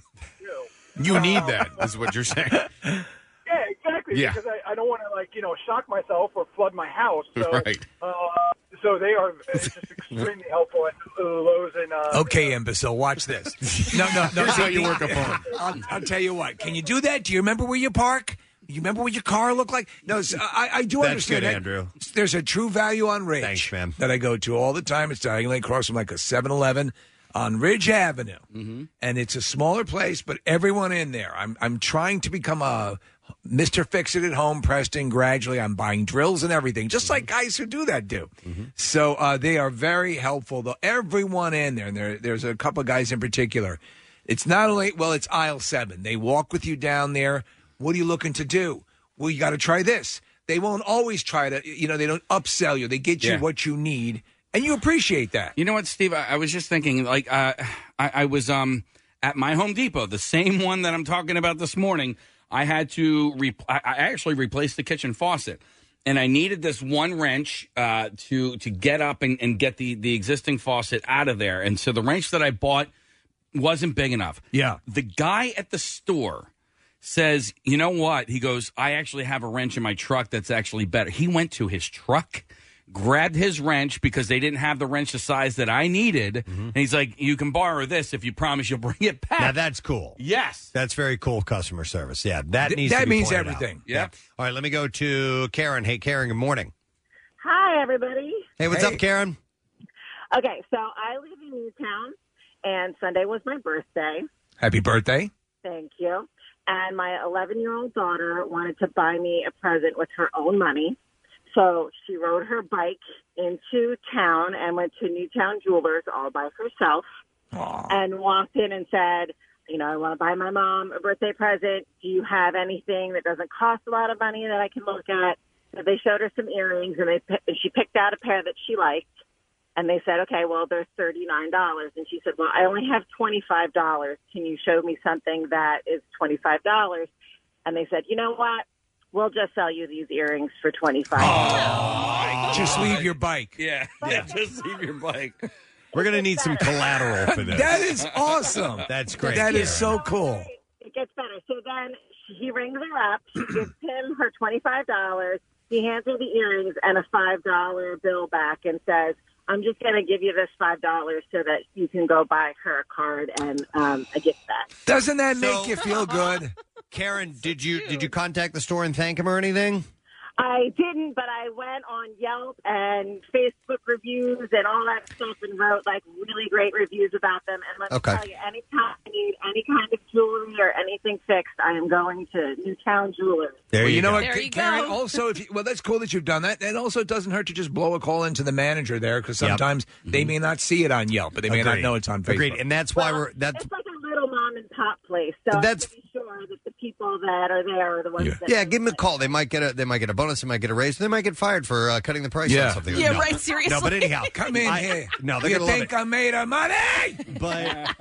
You need that, is what you're saying. Yeah, exactly. Yeah. Because I don't want to shock myself or flood my house. So, Right. So they are just extremely helpful at Lowe's and. Okay, imbecile, watch this. No. Here's how you work a phone. I'll tell you what. Can you do that? Do you remember where you park? You remember what your car looked like? No, I do That's understand good, that. Andrew. There's a True Value on Ridge. Thanks, man. That I go to all the time. It's diagonally across from like a 7-Eleven on Ridge Avenue. Mm-hmm. And it's a smaller place, but everyone in there. I'm trying to become a Mr. Fix-It at home, Preston, gradually. I'm buying drills and everything, just like guys who do that do. Mm-hmm. So they are very helpful. Though everyone in there, and there's a couple of guys in particular. It's not only, it's aisle 7. They walk with you down there. What are you looking to do? Well, you got to try this. They won't always try to, they don't upsell you. They get you what you need, and you appreciate that. You know what, Steve? I was just thinking, I was at my Home Depot, the same one that I'm talking about this morning. I had to, I actually replaced the kitchen faucet, and I needed this one wrench to get up and get the existing faucet out of there. And so the wrench that I bought wasn't big enough. Yeah. The guy at the store says, you know what? He goes, I actually have a wrench in my truck that's actually better. He went to his truck, grabbed his wrench because they didn't have the wrench the size that I needed. And he's like, you can borrow this if you promise you'll bring it back. Now that's cool. Yes. That's very cool customer service. Yeah, that needs to that be means pointed everything. out. Yeah. All right, let me go to Karen. Hey, Karen, good morning. Hi, everybody. Hey, what's up, Karen? Okay, so I live in Newtown, and Sunday was my birthday. Happy birthday. Thank you. And my 11-year-old daughter wanted to buy me a present with her own money. So she rode her bike into town and went to Newtown Jewelers all by herself. And walked in and said, I want to buy my mom a birthday present. Do you have anything that doesn't cost a lot of money that I can look at? So they showed her some earrings, and she picked out a pair that she liked. And they said, okay, well, they're $39. And she said, well, I only have $25. Can you show me something that is $25? And they said, you know what? We'll just sell you these earrings for $25. Just leave your bike. Yeah, just leave your bike. We're going to need some collateral for this. That is awesome. That's great. That is Karen. so cool. It gets better. So then he rings her up. She gives him her $25. He hands her the earrings and a $5 bill back and says, I'm just going to give you this $5 so that you can go buy her a card and a gift bag. Doesn't that make you feel good? Karen, did you contact the store and thank him or anything? I didn't, but I went on Yelp and Facebook reviews and all that stuff and wrote really great reviews about them. And let me tell you, anytime I need any kind of jewelry or anything fixed, I am going to Newtown Jewelers. There you know go. what, There you Karen? go. Also, that's cool that you've done that. And also, it doesn't hurt to just blow a call into the manager there because sometimes they may not see it on Yelp, but they may not know it's on Facebook. Agreed, and that's why It's like a little mom and pop place, so That's- I'm pretty sure that the people that are there are the ones that. Yeah, give them a call. They might get a bonus. They might get a raise. They might get fired for cutting the price on something. Yeah, No. right. Seriously. No, but anyhow, Come in here. No, they're you gonna love think it. I made of money? But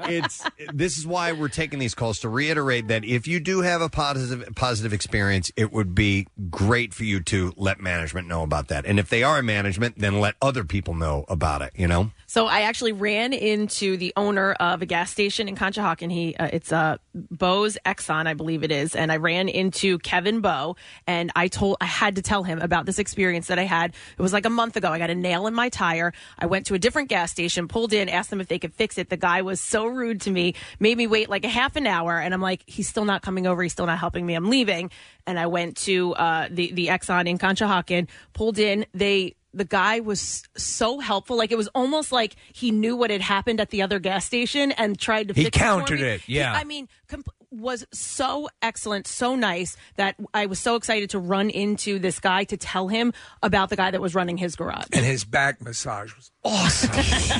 this is why we're taking these calls to reiterate that if you do have a positive experience, it would be great for you to let management know about that. And if they are in management, then let other people know about it. You know. So I actually ran into the owner of a gas station in Conshohocken. It's Bo's Exxon, I believe it is. And I ran into Kevin Bo, and I had to tell him about this experience that I had. It was like a month ago. I got a nail in my tire. I went to a different gas station, pulled in, asked them if they could fix it. The guy was so rude to me, made me wait like a half an hour. And I'm like, he's still not coming over. He's still not helping me. I'm leaving. And I went to the Exxon in Conshohocken, pulled in. The guy was so helpful. Like, it was almost like he knew what had happened at the other gas station and tried to fix it for me. He countered it, yeah. Was so excellent, so nice that I was so excited to run into this guy to tell him about the guy that was running his garage. And his back massage was awesome.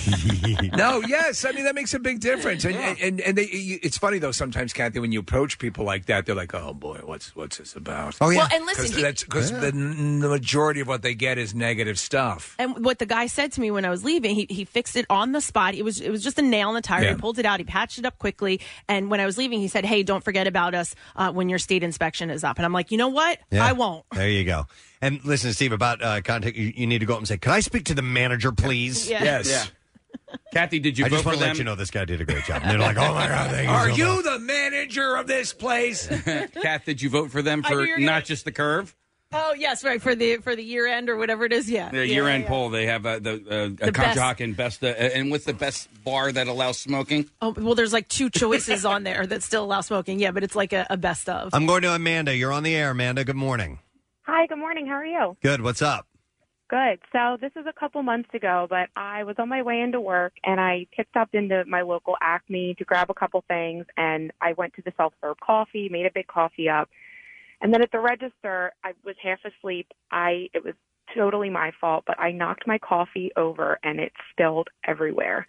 No, yes. I mean, that makes a big difference. And it's funny, though, sometimes, Kathy, when you approach people like that, they're like, oh, boy, what's this about? Oh, yeah. Well, and listen, because the majority of what they get is negative stuff. And what the guy said to me when I was leaving, he fixed it on the spot. It was just a nail in the tire. Yeah. He pulled it out. He patched it up quickly. And when I was leaving, he said, hey, don't forget about us when your state inspection is up. And I'm like, you know what? Yeah. I won't. There you go. And listen, Steve, about contact, you need to go up and say, can I speak to the manager, please? Yeah. Yes. Yeah. Kathy, did you I vote just for want to them? let you know this guy did a great job. And they're like, oh, my God, thank you Are so you much. the manager of this place? Kath, did you vote for them I knew for you were gonna- not just the curve? Oh, yes, right. For the year end or whatever it is. Yeah. The year-end poll, they have the Conshohocken best. And what's the best bar that allows smoking? Oh, well, there's like two choices on there that still allow smoking. Yeah, but it's like a best of. I'm going to Amanda. You're on the air, Amanda. Good morning. Hi, good morning. How are you? Good. What's up? Good. So this is a couple months ago, but I was on my way into work and I picked up into my local Acme to grab a couple things, and I went to the self-serve coffee, made a big coffee up. And then at the register, I was half asleep. It was totally my fault, but I knocked my coffee over and it spilled everywhere.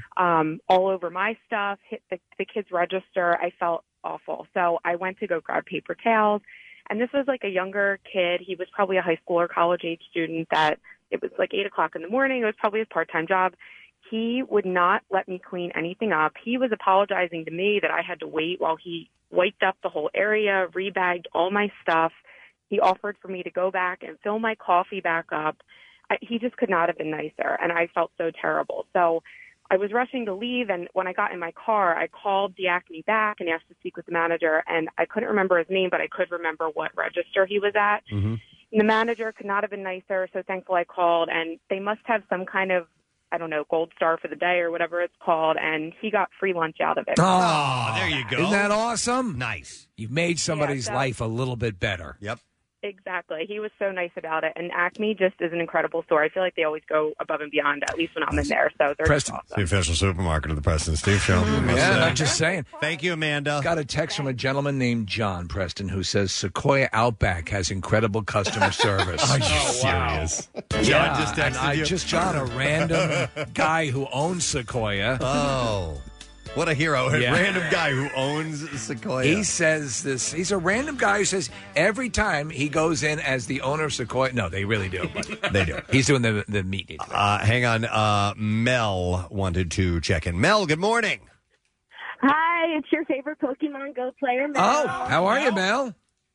All over my stuff, hit the kid's register. I felt awful. So I went to go grab paper towels. And this was like a younger kid. He was probably a high school or college age student that it was like 8 o'clock in the morning. It was probably his part-time job. He would not let me clean anything up. He was apologizing to me that I had to wait while he wiped up the whole area, rebagged all my stuff. He offered for me to go back and fill my coffee back up. He just could not have been nicer, and I felt so terrible. So I was rushing to leave, and when I got in my car, I called the Acme back and asked to speak with the manager, and I couldn't remember his name, but I could remember what register he was at. And the manager could not have been nicer, so thankful I called, and they must have some kind of, I don't know, gold star for the day or whatever it's called, and he got free lunch out of it. Oh, there you go. Isn't that awesome? Nice. You've made somebody's life a little bit better. Yep. Exactly. He was so nice about it. And Acme just is an incredible store. I feel like they always go above and beyond, at least when I'm in there. So they're Preston, awesome. the official supermarket of the Preston Steve Show. Yeah, I'm just saying. Thank you, Amanda. Got a text from a gentleman named John Preston who says Sequoia Outback has incredible customer service. Are you serious? Yeah, John just and texted you? Just John, a random guy who owns Sequoia. Oh. What a hero. A random guy who owns Sequoia. He says this. He's a random guy who says every time he goes in as the owner of Sequoia. No, they really do. But they do. He's doing the meat. Hang on. Mel wanted to check in. Mel, good morning. Hi, it's your favorite Pokemon Go player, Mel. Oh, how are you, Mel?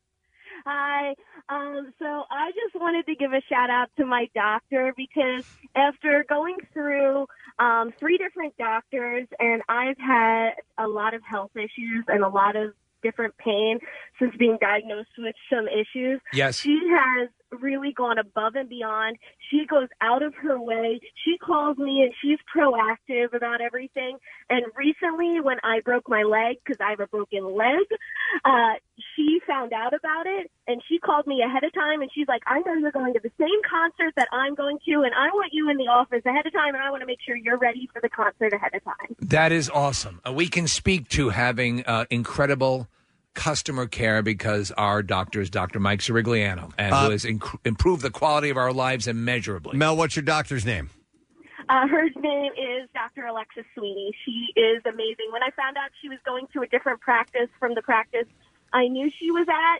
Hi. So I just wanted to give a shout out to my doctor because after going through 3 different doctors, and I've had a lot of health issues and a lot of different pain since being diagnosed with some issues. Yes. She has really gone above and beyond. She goes out of her way. She calls me and she's proactive about everything. And recently when I broke my leg, because I have a broken leg, she found out about it and she called me ahead of time and she's like, I know you're going to the same concert that I'm going to, and I want you in the office ahead of time, and I want to make sure you're ready for the concert ahead of time. That is awesome. We can speak to having incredible customer care because our doctor is Dr. Mike Sirigliano, and who has improved the quality of our lives immeasurably. Mel, what's your doctor's name? Her name is Dr. Alexis Sweeney. She is amazing. When I found out she was going to a different practice from the practice I knew she was at,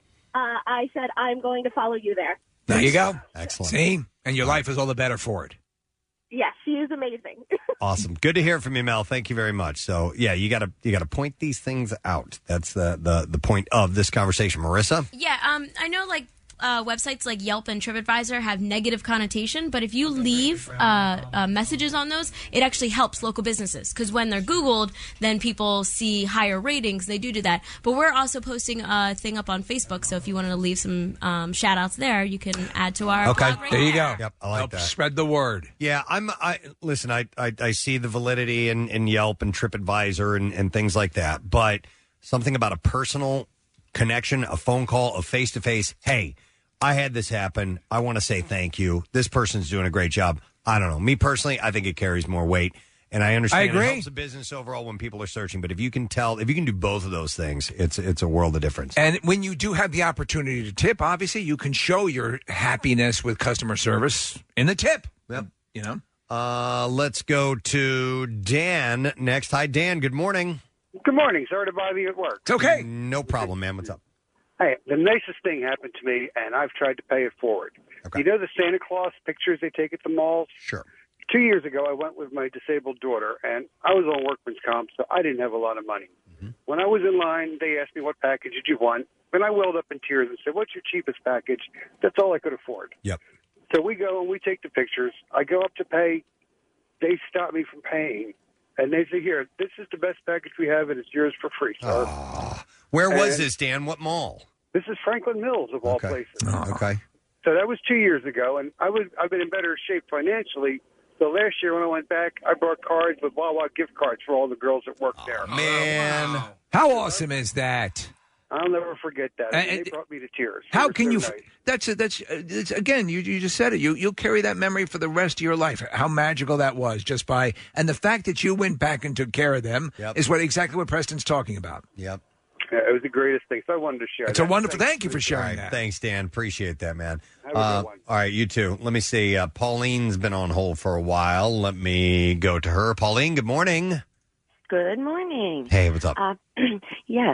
I said, I'm going to follow you there. There you go. Excellent. See? And your life is all the better for it. Yes, she is amazing. Awesome. Good to hear from you, Mel. Thank you very much. So, yeah, you got to point these things out. That's the point of this conversation. Marissa? Yeah, I know websites like Yelp and TripAdvisor have negative connotation, but if you leave messages on those, it actually helps local businesses because when they're Googled, then people see higher ratings. They do that. But we're also posting a thing up on Facebook, so if you wanted to leave some shout-outs there, you can add to our blog right there you go. Yep, I like Help that. Spread the word. Yeah, listen, I see the validity in Yelp and TripAdvisor and things like that, but something about a personal connection, a phone call, a face-to-face, hey, I had this happen. I want to say thank you. This person's doing a great job. I don't know. Me personally, I think it carries more weight. And I understand I agree. It helps the business overall when people are searching. But if you can do both of those things, it's a world of difference. And when you do have the opportunity to tip, obviously you can show your happiness with customer service in the tip. Yep. You know? Let's go to Dan next. Hi, Dan. Good morning. Good morning. Sorry to bother you at work. It's okay. No problem, man. What's up? Hey, the nicest thing happened to me, and I've tried to pay it forward. Okay. You know the Santa Claus pictures they take at the malls? Sure. 2 years ago, I went with my disabled daughter, and I was on workman's comp, so I didn't have a lot of money. Mm-hmm. When I was in line, they asked me what package did you want, and I welled up in tears and said, what's your cheapest package? That's all I could afford. Yep. So we go and we take the pictures. I go up to pay. They stop me from paying, and they say, here, this is the best package we have, and it's yours for free, sir. Where was And this, Dan? What mall? This is Franklin Mills, of all places. Okay. So that was 2 years ago, and I've been in better shape financially. So last year when I went back, I brought cards with Wawa gift cards for all the girls that work there. Man. How awesome is that? I'll never forget that. They brought me to tears. How It was can so you? nice. That's again. You just said it. You'll carry that memory for the rest of your life. How magical that was, just by and the fact that you went back and took care of them is exactly what Preston's talking about. Yep. Yeah, it was the greatest thing. So I wanted to share. It's that. a wonderful. Thank you for sharing All right, that. Thanks, Dan. Appreciate that, man. Have a good one. All right, you too. Let me see. Pauline's been on hold for a while. Let me go to her. Pauline, good morning. Good morning. Hey, what's up? Yes,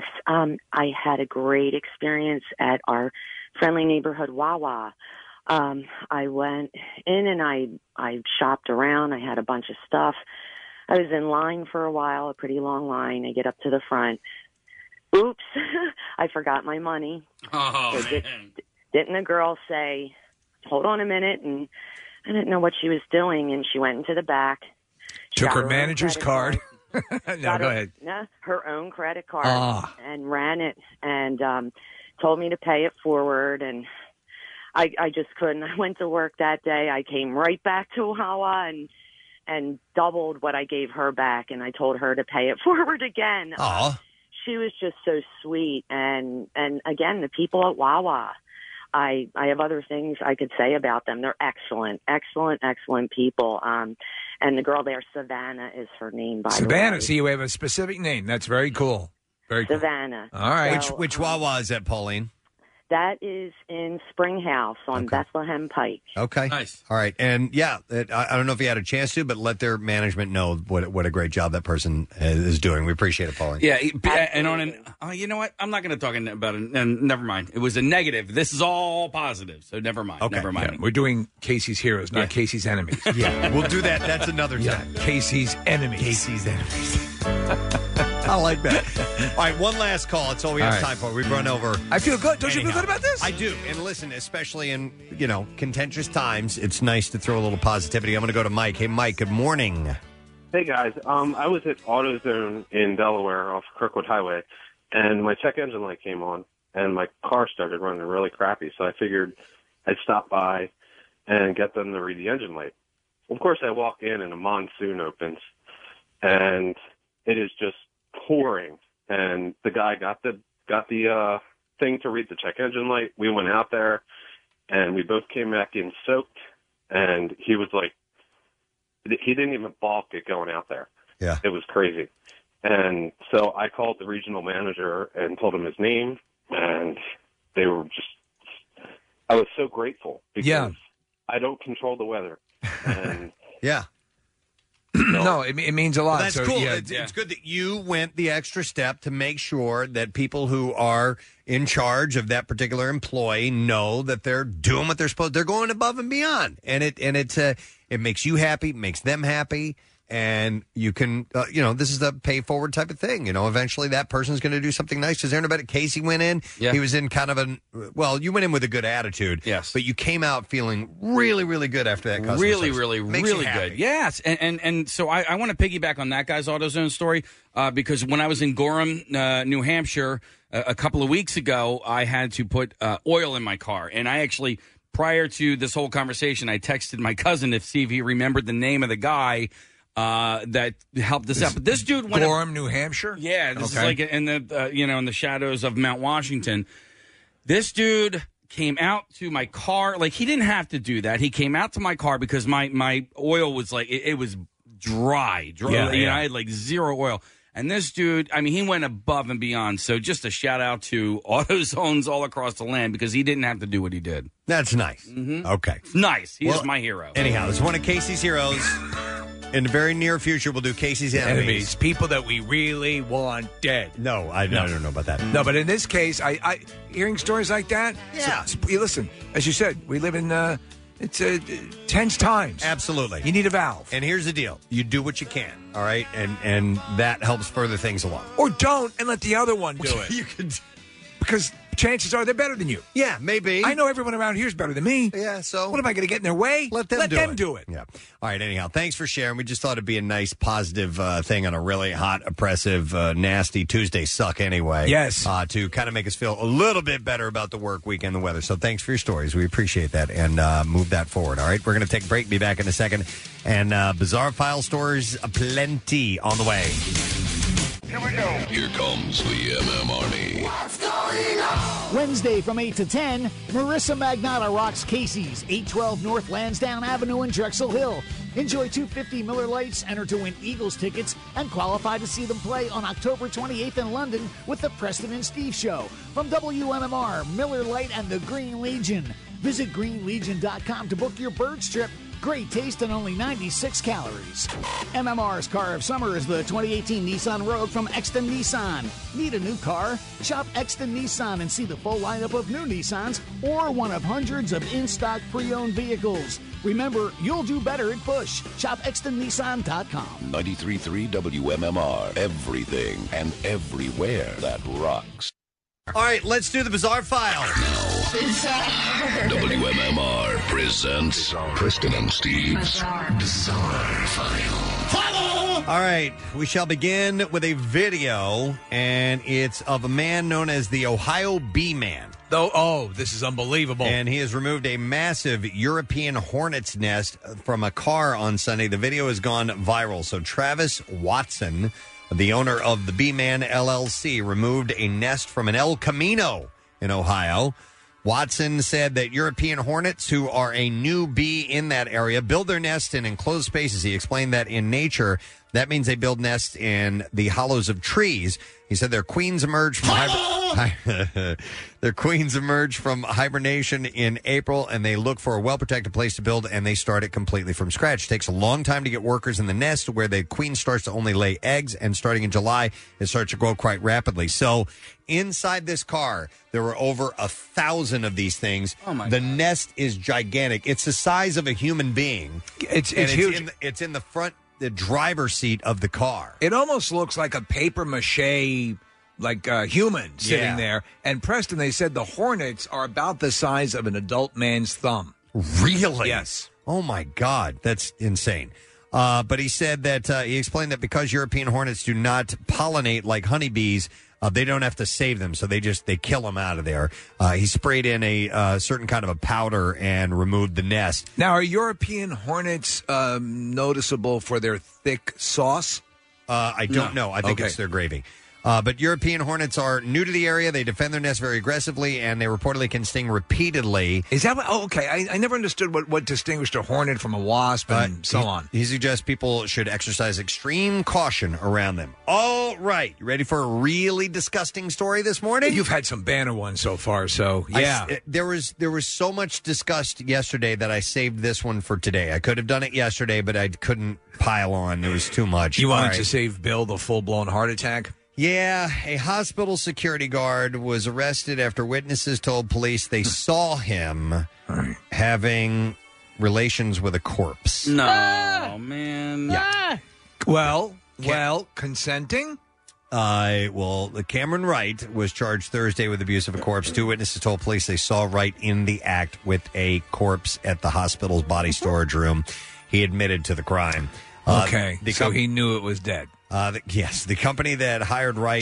I had a great experience at our friendly neighborhood Wawa. I went in and I shopped around. I had a bunch of stuff. I was in line for a while, a pretty long line. I get up to the front. Oops, I forgot my money. Oh, so didn't the girl say, hold on a minute? And I didn't know what she was doing. And she went into the back. Took her manager's card. No, go ahead. Her own credit card and ran it and told me to pay it forward. And I just couldn't. I went to work that day. I came right back to Wawa and doubled what I gave her back. And I told her to pay it forward again. She was just so sweet. And again, the people at Wawa, I have other things I could say about them. They're excellent, excellent, excellent people. And the girl there, Savannah, is her name, by the way. Savannah. See, you have a specific name. That's very cool. Very cool. Savannah. All right. So, Which Wawa is that, Pauline? That is in Spring House on Bethlehem Pike. Okay. Nice. All right. And yeah, I don't know if you had a chance to, but let their management know what a great job that person is doing. We appreciate it, Pauline. Yeah. And on you know what? I'm not going to talk about it. And never mind. It was a negative. This is all positive. So never mind. Okay. Never mind. Yeah, we're doing Casey's heroes, not Casey's enemies. Yeah. We'll do that. That's another time. Casey's enemies. Casey's enemies. I like that. All right, one last call. It's all we have time for. We've run over. I feel good. Don't you feel good about this? I do. And listen, especially in, contentious times, it's nice to throw a little positivity. I'm going to go to Mike. Hey, Mike, good morning. Hey, guys. I was at AutoZone in Delaware off Kirkwood Highway, and my check engine light came on, and my car started running really crappy, so I figured I'd stop by and get them to read the engine light. Of course, I walk in, and a monsoon opens, and it is just pouring, and the guy got the thing to read the check engine light. We went out there, and we both came back in soaked, and he was like, he didn't even balk at going out there. Yeah. It was crazy. And so I called the regional manager and told him his name, and they were just, I was so grateful because I don't control the weather. And yeah. No, it means a lot. Well, that's So, cool. yeah, It's good that you went the extra step to make sure that people who are in charge of that particular employee know that they're doing what they're supposed. They're going above and beyond, and it makes you happy, makes them happy. And you can, this is the pay forward type of thing. Eventually that person's going to do something nice. Because everybody, Casey went in. Yeah. He was in kind of you went in with a good attitude. Yes. But you came out feeling really, really good after that customer Really, service. really, Makes you really happy. good. Yes, and so I want to piggyback on that guy's AutoZone story because when I was in Gorham, New Hampshire, a couple of weeks ago, I had to put oil in my car, and I actually, prior to this whole conversation, I texted my cousin to see if he remembered the name of the guy that helped us out. But this dude went Gorham, New Hampshire. Yeah, this is like in the in the shadows of Mount Washington. This dude came out to my car. Like, he didn't have to do that. He came out to my car because my oil was like it was dry. Yeah, I had like zero oil. And this dude, I mean, he went above and beyond. So just a shout out to AutoZones all across the land because he didn't have to do what he did. That's nice. Mm-hmm. Okay. Nice. He is my hero. Anyhow, it's one of Casey's heroes. In the very near future, we'll do Casey's enemies. People that we really want dead. No, I don't know about that. No, but in this case, I hearing stories like that. Yeah. Listen, as you said, we live in it's tense times. Absolutely. You need a valve. And here's the deal: you do what you can, all right, and that helps further things along. Or don't, and let the other one do it. You could, because chances are they're better than you. Yeah, maybe. I know everyone around here is better than me. Yeah, so what am I going to get in their way? Let them do it. Yeah. All right. Anyhow, thanks for sharing. We just thought it'd be a nice, positive thing on a really hot, oppressive, nasty Tuesday suck anyway. Yes. To kind of make us feel a little bit better about the work week and the weather. So thanks for your stories. We appreciate that and move that forward. All right. We're going to take a break. Be back in a second. And bizarre file stories plenty on the way. Here we go. Here comes the MM Army. What's going on? Wednesday from 8 to 10, Marissa Magnotta rocks Casey's, 812 North Lansdowne Avenue in Drexel Hill. Enjoy 250 Miller Lights, enter to win Eagles tickets, and qualify to see them play on October 28th in London with the Preston and Steve Show. From WMMR, Miller Lite, and the Green Legion. Visit greenlegion.com to book your birds trip. Great taste and only 96 calories. MMR's car of summer is the 2018 Nissan Rogue from Exton Nissan. Need a new car? Shop Exton Nissan and see the full lineup of new Nissans or one of hundreds of in-stock pre-owned vehicles. Remember, you'll do better at Push. Shop ExtonNissan.com. 93.3 WMMR. Everything and everywhere that rocks. All right, let's do the bizarre file. WMMR presents Preston and Steve's Bizarre File. All right, we shall begin with a video, and it's of a man known as the Ohio Bee Man. Oh, this is unbelievable. And he has removed a massive European hornet's nest from a car on Sunday. The video has gone viral. So Travis Watson, the owner of the Bee Man LLC, removed a nest from an El Camino in Ohio. Watson said that European hornets, who are a new bee in that area, build their nests in enclosed spaces. He explained that in nature, that means they build nests in the hollows of trees. He said their queens emerge from hibernation in April, and they look for a well-protected place to build, and they start it completely from scratch. It takes a long time to get workers in the nest, where the queen starts to only lay eggs, and starting in July, it starts to grow quite rapidly. So inside this car, there were over 1,000 of these things. Oh my the God. nest is gigantic. It's the size of a human being. It's huge. It's in the front, the driver's seat of the car. It almost looks like a paper mache, human sitting there. And Preston, they said the hornets are about the size of an adult man's thumb. Really? Yes. Oh, my God. That's insane. But he said that he explained that because European hornets do not pollinate like honeybees, they don't have to save them, so they kill them out of there. He sprayed in a certain kind of a powder and removed the nest. Now, are European hornets noticeable for their thick sauce? I don't know. I think it's their gravy. But European hornets are new to the area. They defend their nest very aggressively, and they reportedly can sting repeatedly. Is that what? Oh, okay. I never understood what distinguished a hornet from a wasp and so on. He suggests people should exercise extreme caution around them. All right. You ready for a really disgusting story this morning? You've had some banner ones so far, so yeah. There was so much discussed yesterday that I saved this one for today. I could have done it yesterday, but I couldn't pile on. There was too much. You wanted to save Bill the full-blown heart attack? Yeah, a hospital security guard was arrested after witnesses told police they saw him having relations with a corpse. No, man. Yeah. Well, consenting? The Cameron Wright was charged Thursday with abuse of a corpse. 2 witnesses told police they saw Wright in the act with a corpse at the hospital's body storage room. He admitted to the crime. So he knew it was dead. Yes, the company that hired Wright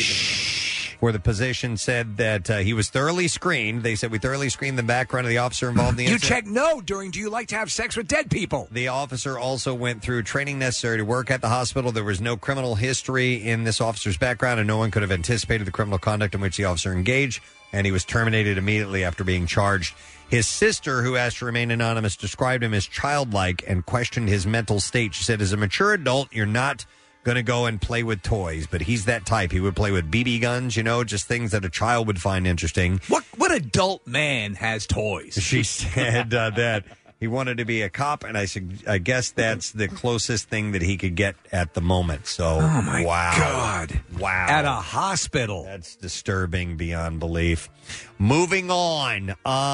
for the position said that he was thoroughly screened. They said, we thoroughly screened the background of the officer involved in the You incident. check no during do you like to have sex with dead people? The officer also went through training necessary to work at the hospital. There was no criminal history in this officer's background, and no one could have anticipated the criminal conduct in which the officer engaged, and he was terminated immediately after being charged. His sister, who asked to remain anonymous, described him as childlike and questioned his mental state. She said, as a mature adult, you're not going to go and play with toys, but he's that type. He would play with BB guns, just things that a child would find interesting. What adult man has toys? She said that he wanted to be a cop, and I guess that's the closest thing that he could get at the moment. So, oh my God. Wow. At a hospital. That's disturbing beyond belief. Moving on.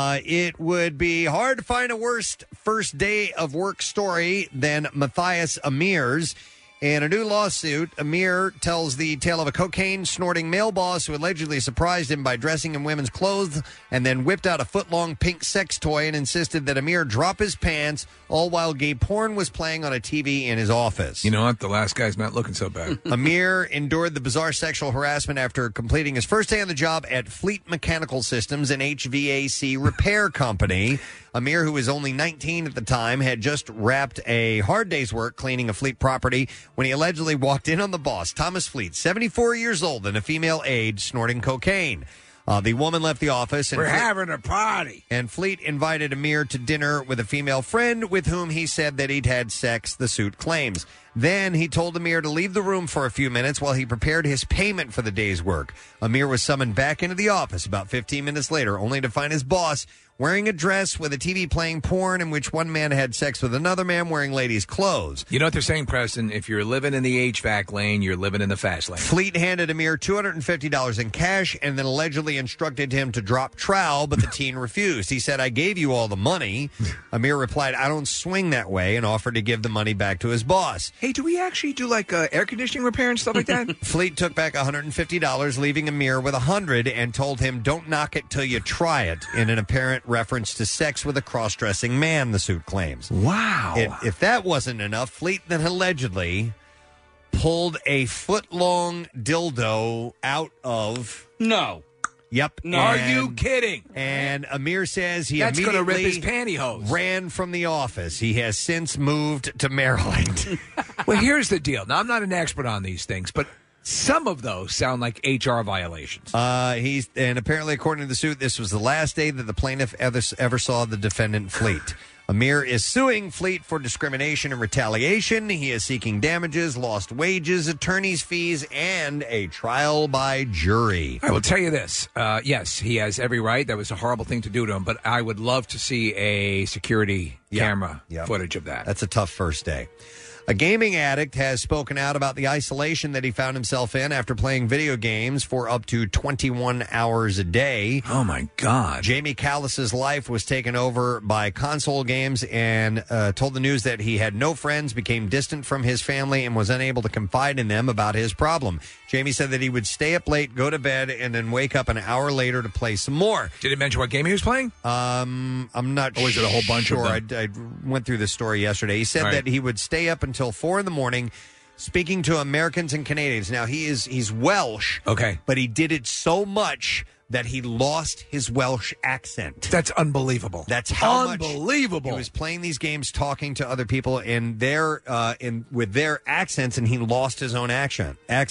It would be hard to find a worse first day of work story than Matthias Amir's. In a new lawsuit, Amir tells the tale of a cocaine-snorting male boss who allegedly surprised him by dressing in women's clothes and then whipped out a foot-long pink sex toy and insisted that Amir drop his pants, all while gay porn was playing on a TV in his office. You know what? The last guy's not looking so bad. Amir endured the bizarre sexual harassment after completing his first day on the job at Fleet Mechanical Systems, an HVAC repair company. Amir, who was only 19 at the time, had just wrapped a hard day's work cleaning a Fleet property when he allegedly walked in on the boss, Thomas Fleet, 74 years old and a female aide, snorting cocaine. The woman left the office. And We're having a party. And Fleet invited Amir to dinner with a female friend with whom he said that he'd had sex, the suit claims. Then he told Amir to leave the room for a few minutes while he prepared his payment for the day's work. Amir was summoned back into the office about 15 minutes later, only to find his boss wearing a dress with a TV playing porn in which one man had sex with another man wearing ladies' clothes. You know what they're saying, Preston? If you're living in the HVAC lane, you're living in the fast lane. Fleet handed Amir $250 in cash and then allegedly instructed him to drop trowel, but the teen refused. He said, I gave you all the money. Amir replied, I don't swing that way, and offered to give the money back to his boss. Hey, do we actually do like air conditioning repair and stuff like that? Fleet took back $150, leaving Amir with $100, and told him, don't knock it till you try it, in an apparent reference to sex with a cross-dressing man, the suit claims. Wow. If that wasn't enough, Fleet then allegedly pulled a foot-long dildo out of... No. Yep. No. Are you kidding? And Amir says he That's immediately gonna rip his pantyhose. Ran from the office. He has since moved to Maryland. Well, here's the deal. Now, I'm not an expert on these things, but some of those sound like HR violations. And apparently, according to the suit, this was the last day that the plaintiff ever saw the defendant, Fleet. Amir is suing Fleet for discrimination and retaliation. He is seeking damages, lost wages, attorney's fees, and a trial by jury. I will tell you this. Yes, he has every right. That was a horrible thing to do to him, but I would love to see a security camera footage of that. That's a tough first day. A gaming addict has spoken out about the isolation that he found himself in after playing video games for up to 21 hours a day. Oh, my God. Jamie Callis's life was taken over by console games and told the news that he had no friends, became distant from his family, and was unable to confide in them about his problem. Jamie said that he would stay up late, go to bed, and then wake up an hour later to play some more. Did it mention what game he was playing? I'm not sure. Or was it a whole bunch of them? I went through this story yesterday. He said that he would stay up until 4 in the morning speaking to Americans and Canadians. Now, he's Welsh. Okay. But he did it so much that he lost his Welsh accent. That's unbelievable. That's how unbelievable. He was playing these games, talking to other people with their accents, and he lost his own accent.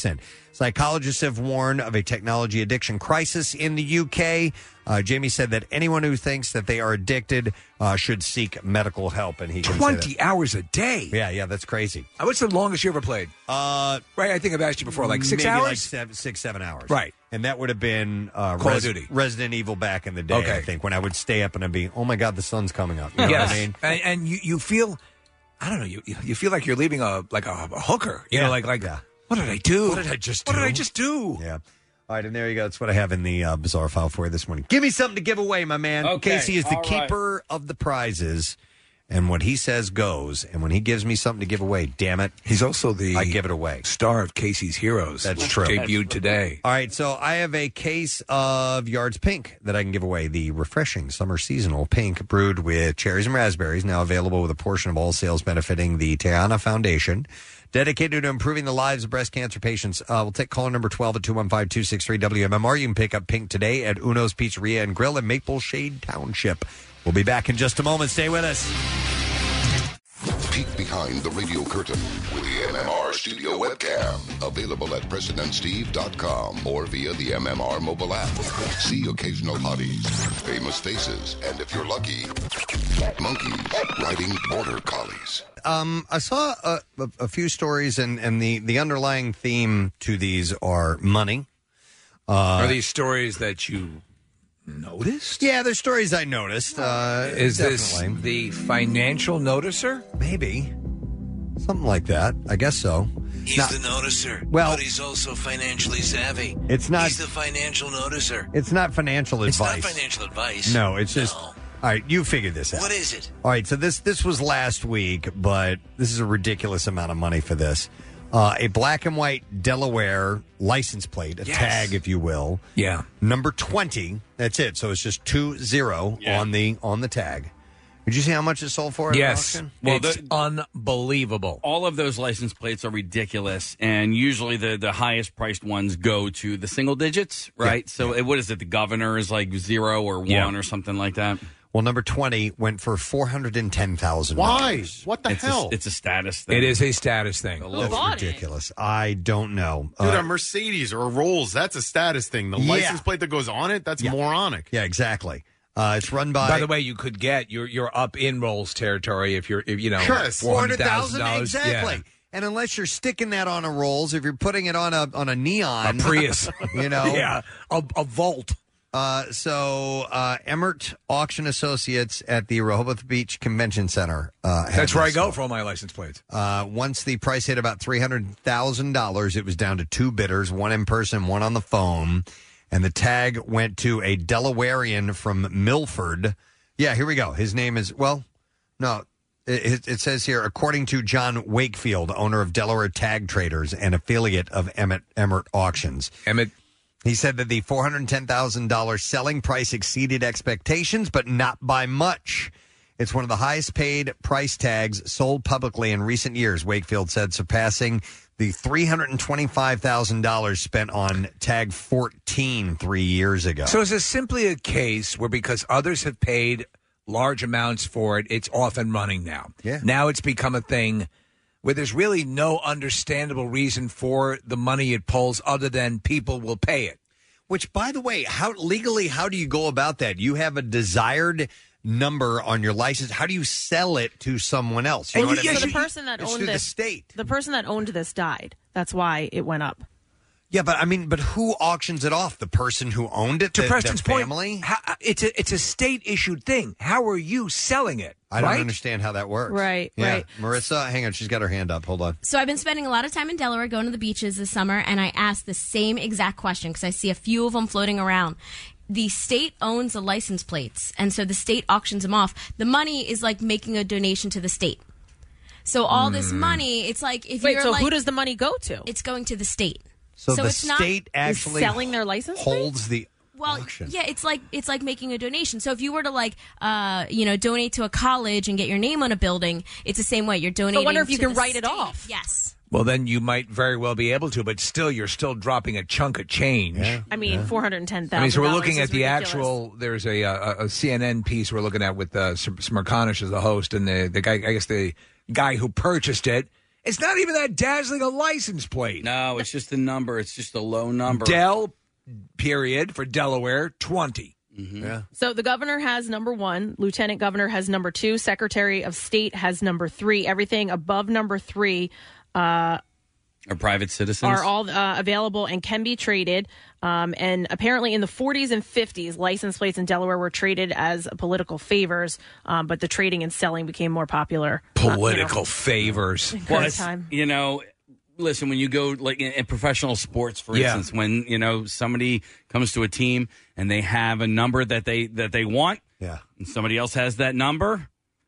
Psychologists have warned of a technology addiction crisis in the UK. Jamie said that anyone who thinks that they are addicted should seek medical help. And he can 20 hours a day. Yeah, that's crazy. What's the longest you ever played? Right, I think I've asked you before, like 6 maybe hours? Like 7 hours. Right. And that would have been Call of Duty. Resident Evil back in the day, Okay. I think, when I would stay up and I'd be, oh my God, the sun's coming up. You know Yes. what I mean? And you feel, I don't know, you feel like you're leaving a hooker. You know, like what did I do? What did I just What do? did I just do? Yeah. All right, and there you go. That's what I have in the bizarre file for you this morning. Give me something to give away, my man. Okay, Casey is the all keeper of the prizes, and what he says goes. And when he gives me something to give away, damn it, he's also I give it away. Star of Casey's Heroes. That's which true. Debuted today. All right, so I have a case of Yards Pink that I can give away. The refreshing summer seasonal pink brewed with cherries and raspberries, now available with a portion of all sales benefiting the Teana Foundation, dedicated to improving the lives of breast cancer patients. We'll take caller number 12 at 215-263-WMMR. You can pick up Pink today at Uno's Pizzeria and Grill in Maple Shade Township. We'll be back in just a moment. Stay with us. Peek behind the radio curtain with the MMR studio webcam. Available at PresidentSteve.com or via the MMR mobile app. See occasional hotties, famous faces, and if you're lucky, monkeys riding border collies. I saw a few stories, and the underlying theme to these are money. Are these stories that you noticed? Yeah, they're stories I noticed. Is definitely. this the financial noticer? Maybe. Something like that. I guess so. He's Not- the noticer, Well- but he's also financially savvy. It's not- He's the financial noticer. It's not financial It's advice. not financial advice. No, it's just... All right, you figure this out. What is it? All right, so this was last week, but this is a ridiculous amount of money for this. A black and white Delaware license plate, a tag, if you will. Yeah. Number 20. That's it. So it's just 20 on the tag. Did you see how much it sold for at Yes. auction? Well, It's unbelievable. All of those license plates are ridiculous, and usually the highest priced ones go to the single digits, right? So what is it? The governor is like 0 or 1 or something like that. Well, number 20 went for $410,000. Why? What the hell? It's a status thing. It is a status thing. That's ridiculous. I don't know. Dude, a Mercedes or a Rolls, that's a status thing. The license plate that goes on it, that's moronic. Yeah, exactly. It's run by... By the way, you could get you're up in Rolls territory if you know Yes, $400,000 exactly. Yeah. And unless you're sticking that on a Rolls, if you're putting it on a Neon, A Prius, you know, yeah, a Volt. So Emmert Auction Associates at the Rehoboth Beach Convention Center. That's where I go for all my license plates. Once the price hit about $300,000, it was down to 2 bidders, one in person, one on the phone. And the tag went to a Delawarean from Milford. Yeah, here we go. His name is, it says here, according to John Wakefield, owner of Delaware Tag Traders and affiliate of Emmert Auctions. He said that the $410,000 selling price exceeded expectations, but not by much. It's one of the highest paid price tags sold publicly in recent years, Wakefield said, surpassing the $325,000 spent on tag 14 3 years ago. So is this simply a case where because others have paid large amounts for it, it's off and running now? Yeah. Now it's become a thing where there's really no understandable reason for the money it pulls other than people will pay it. Which, by the way, how do you go about that? You have a desired number on your license. How do you sell it to someone else? You know what I mean? So the person that It's owned through the this, state. the person that owned this died. That's why it went up. Yeah, but who auctions it off? The person who owned it? To the Preston's point, family? it's a state-issued thing. How are you selling it? I don't right? understand how that works. Right, Yeah. right. Marissa, hang on. She's got her hand up. Hold on. So I've been spending a lot of time in Delaware going to the beaches this summer, and I asked the same exact question because I see a few of them floating around. The state owns the license plates, and so the state auctions them off. The money is like making a donation to the state. So all this money, it's like if Wait, you're so like, who does the money go to? It's going to the state. So the it's state actually selling their license holds the Well, auction. yeah, it's like making a donation. So if you were to donate to a college and get your name on a building, it's the same way. You're donating. I wonder if you to can the write it state. off. Yes. Well, then you might very well be able to, but still, you're still dropping a chunk of change. I mean, $410,000. I mean, so we're looking at the ridiculous. actual. There's a CNN piece we're looking at with Smirkanish as the host, and the guy. I guess the guy who purchased it It's not even that dazzling a license plate. No, it's just a number. It's just a low number. Del, period, for Delaware, 20. Mm-hmm. Yeah. So the governor has number 1, lieutenant governor has number 2, secretary of state has number 3. Everything above number 3 are private citizens. Are all available and can be traded. And apparently in the 40s and 50s, license plates in Delaware were traded as political favors, but the trading and selling became more popular. Political favors. Well, time. Listen, when you go like in professional sports, for instance, when somebody comes to a team and they have a number that they want, and somebody else has that number,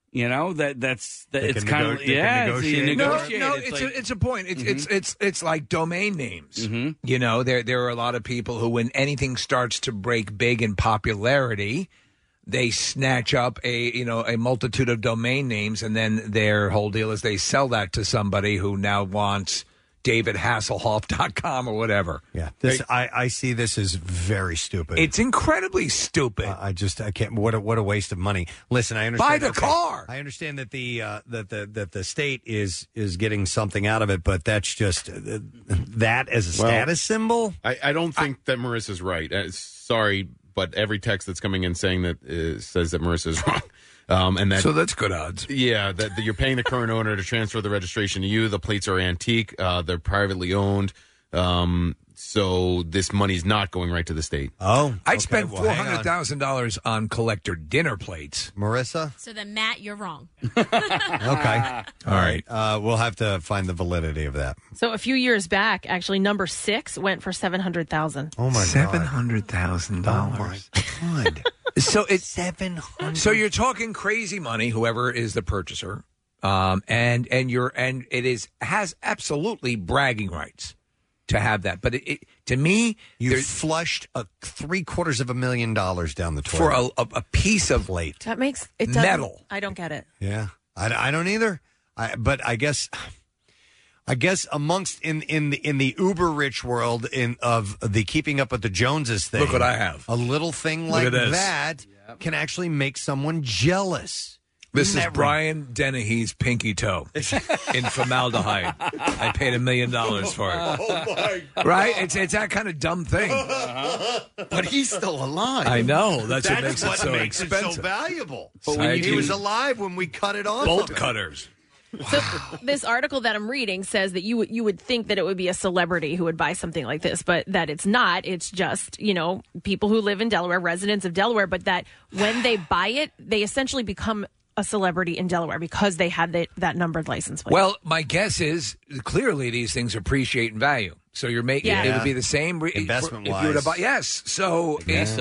it's kind of negotiate. No, it's a point. It's like domain names. There are a lot of people who, when anything starts to break big in popularity, they snatch up a multitude of domain names, and then their whole deal is they sell that to somebody who now wants DavidHasselhoff.com or whatever. Yeah, I see this as very stupid. It's incredibly stupid. I can't. What a waste of money. Listen, I understand. Buy the car. I understand that the state is getting something out of it, but that's just that as a status symbol. I don't think that Marissa's right. Sorry, but every text that's coming in saying that says that Marissa's wrong. So that's good odds. Yeah, that you're paying the current owner to transfer the registration to you. The plates are antique. They're privately owned. So this money's not going right to the state. Oh, I'd spend $400,000 on collector dinner plates. Marissa? So then, Matt, you're wrong. Okay. All right. We'll have to find the validity of that. So a few years back, actually, number 6 went for $700,000. Oh, my $700,000. Oh, my God. So it's 700. So you're talking crazy money, whoever is the purchaser, and it has absolutely bragging rights to have that. But to me, you flushed $750,000 down the toilet for a piece of plate. That makes it metal. I don't get it. Yeah, I don't either. But I guess amongst in the uber rich world of the Keeping Up with the Joneses thing, look what I have. A little thing like that can actually make someone jealous. This is Brian Dennehy's pinky toe in formaldehyde. I paid $1 million for it. Oh my God. Right? It's that kind of dumb thing. But he's still alive. I know. That's what makes what it so makes expensive. it so valuable. But when he was alive when we cut it off. Bolt cutters. So this article that I'm reading says that you would think that it would be a celebrity who would buy something like this, but that it's not. It's just, people who live in Delaware, residents of Delaware, but that when they buy it, they essentially become a celebrity in Delaware because they had that numbered license plate. Well, my guess is clearly these things appreciate in value. So you're making it would be the same investment if you were to buy. Yes, so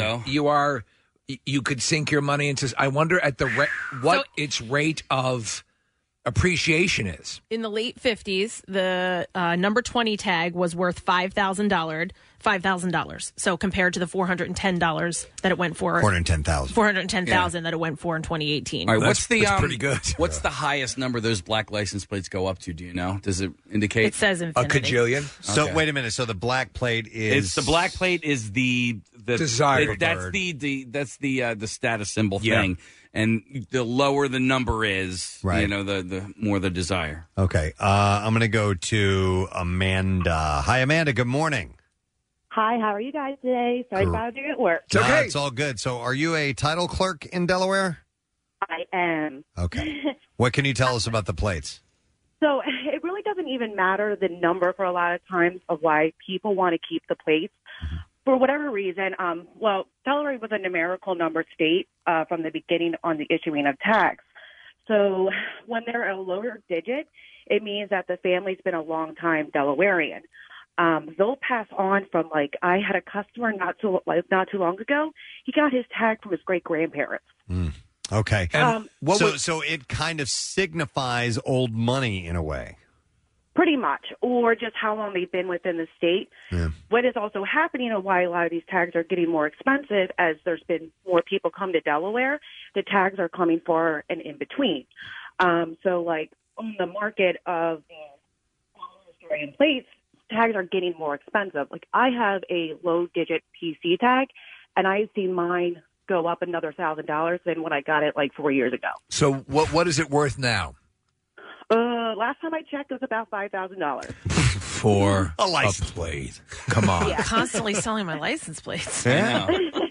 you could sink your money into. I wonder at what its rate of appreciation is. In the late 50s, the number 20 tag was worth $5,000. So compared to the $410 that it went for. $410,000 that it went for in 2018. All right, what's pretty good. What's the highest number those black license plates go up to? Do you know? Does it indicate? It says infinity. A cajillion. So wait a minute. So the black plate is the black plate is the desire. That's the status symbol thing. And the lower the number is, the more the desire. Okay. I'm going to go to Amanda. Hi, Amanda. Good morning. Hi, how are you guys today? Sorry to bother you at work. It's okay. It's all good. So are you a title clerk in Delaware? I am. Okay. What can you tell us about the plates? So it really doesn't even matter the number for a lot of times of why people want to keep the plates. For whatever reason, Delaware was a numerical number state from the beginning on the issuing of tax. So when they're a lower digit, it means that the family's been a long time Delawarean. They'll pass on from I had a customer not too long ago. He got his tag from his great grandparents. Okay. So it kind of signifies old money in a way. Pretty much, or just how long they've been within the state. Yeah. What is also happening and why a lot of these tags are getting more expensive as there's been more people come to Delaware, the tags are coming for an in-between. On the market of Australian plates, tags are getting more expensive. I have a low-digit PC tag, and I've seen mine go up another $1,000 than when I got it 4 years ago. So what is it worth now? Last time I checked, it was about $5,000. For a license plate. Come on. I'm constantly selling my license plates. Yeah.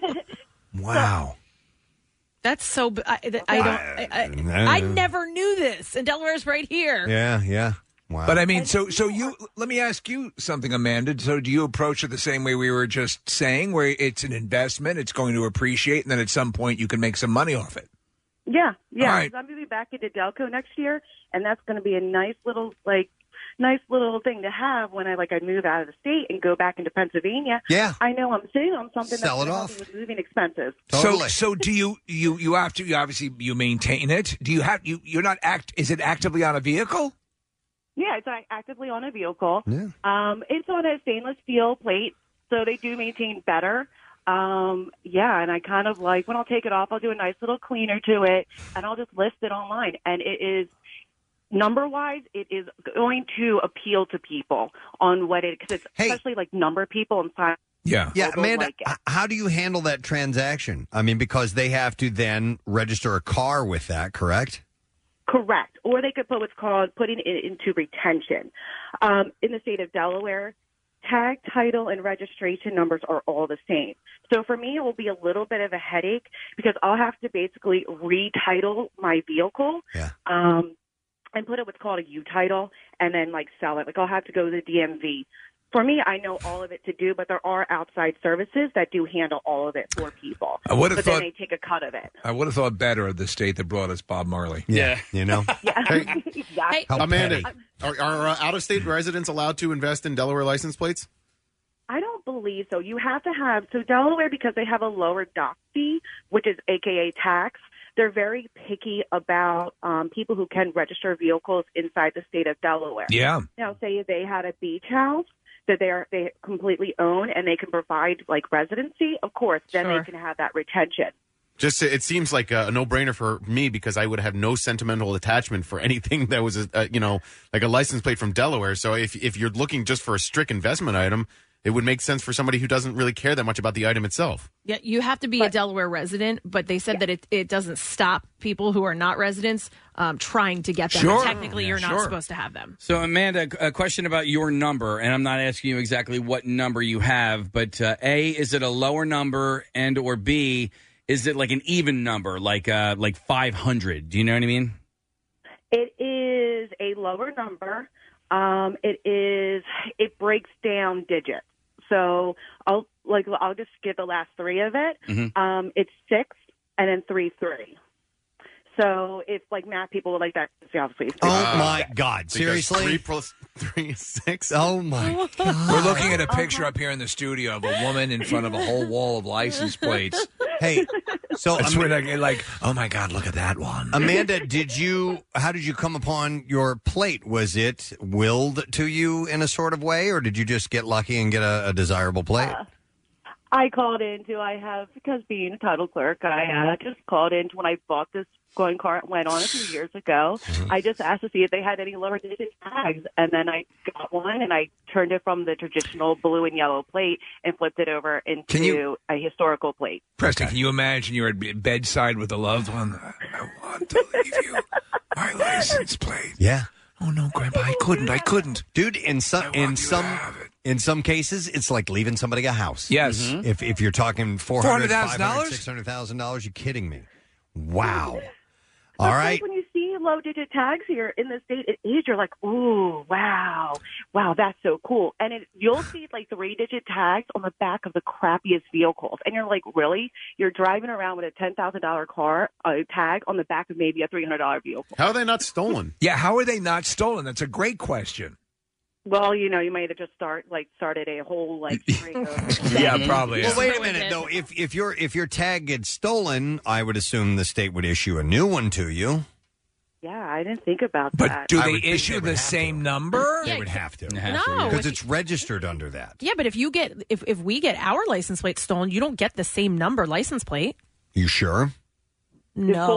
Wow. That's so. I never knew this, and Delaware's right here. Yeah. Wow. But I mean, so you. Let me ask you something, Amanda. So, do you approach it the same way we were just saying, where it's an investment, it's going to appreciate, and then at some point you can make some money off it? Yeah. All right. 'Cause I'm going to be back into Delco next year, and that's going to be a nice little thing to have when I move out of the state and go back into Pennsylvania. Yeah. I know I'm sitting on something Sell that's it gonna off. help me with moving expenses. So do you have to? You obviously you maintain it. Do you have you're not Is it actively on a vehicle? Yeah, it's actively on a vehicle. Yeah. It's on a stainless steel plate, so they do maintain better. And I kind of when I'll take it off, I'll do a nice little cleaner to it, and I'll just list it online. And it is, number-wise, it is going to appeal to people on what it, because it's especially number people and size. Yeah, Amanda, like it. how do you handle that transaction? I mean, because they have to then register a car with that, correct? Correct. Or they could put what's called putting it into retention. In the state of Delaware, tag, title, and registration numbers are all the same. So for me, it will be a little bit of a headache because I'll have to basically retitle my vehicle and put it what's called a U-title and then sell it. I'll have to go to the DMV. For me, I know all of it to do, but there are outside services that do handle all of it for people. I would have then thought- they take a cut of it. I would have thought better of the state that brought us Bob Marley. Yeah. You know? Hey, Amanda, are out-of-state residents allowed to invest in Delaware license plates? I don't believe so. You have to have, so Delaware, because they have a lower dock fee, which is AKA tax, they're very picky about people who can register vehicles inside the state of Delaware. Yeah. Now, say they had a beach house that they completely own and they can provide residency, of course, then they can have that retention. It seems like a no-brainer for me because I would have no sentimental attachment for anything that was, like a license plate from Delaware. So if you're looking just for a strict investment item, it would make sense for somebody who doesn't really care that much about the item itself. Yeah, you have to be a Delaware resident, but they said that it doesn't stop people who are not residents trying to get them. Sure. Technically, you're not supposed to have them. So, Amanda, a question about your number, and I'm not asking you exactly what number you have, but A, is it a lower number, and or B, is it like an even number, like 500? Do you know what I mean? It is a lower number. It breaks down digits. So I'll just give the last three of it. Mm-hmm. It's 6 and then 3. So if math people would like that, obviously. Oh my God! Seriously, 3 plus 3 is 6. Oh my God! We're looking at a picture up here in the studio of a woman in front of a whole wall of license plates. Hey, so that's when I get oh my God, look at that one. Amanda, how did you come upon your plate? Was it willed to you in a sort of way, or did you just get lucky and get a desirable plate? I called because being a title clerk, I just called in when I bought this going car went on a few years ago. Mm-hmm. I just asked to see if they had any lower digit tags, and then I got one, and I turned it from the traditional blue and yellow plate and flipped it over into a historical plate. Preston, can you imagine you're at bedside with a loved one? I want to leave you my license plate. Yeah. Oh no, Grandpa, I couldn't. Dude, in some cases, it's like leaving somebody a house. Yes. Mm-hmm. If you're talking $400,000, $400,000? $600,000, you're kidding me. Wow. All right. When you see low digit tags here in the state, you're like, ooh, wow, that's so cool. And you'll see 3 digit tags on the back of the crappiest vehicles, and you're like, really? You're driving around with a $10,000 car tag on the back of maybe a $300 vehicle. How are they not stolen? Yeah, how are they not stolen? That's a great question. Well, you might have just started a whole string of Yeah, probably. Well, wait a minute though. If your tag gets stolen, I would assume the state would issue a new one to you. Yeah, I didn't think about But that. do they issue the same number? They would have to. No, because it's registered under that. Yeah, but if we get our license plate stolen, you don't get the same number license plate. You sure? No.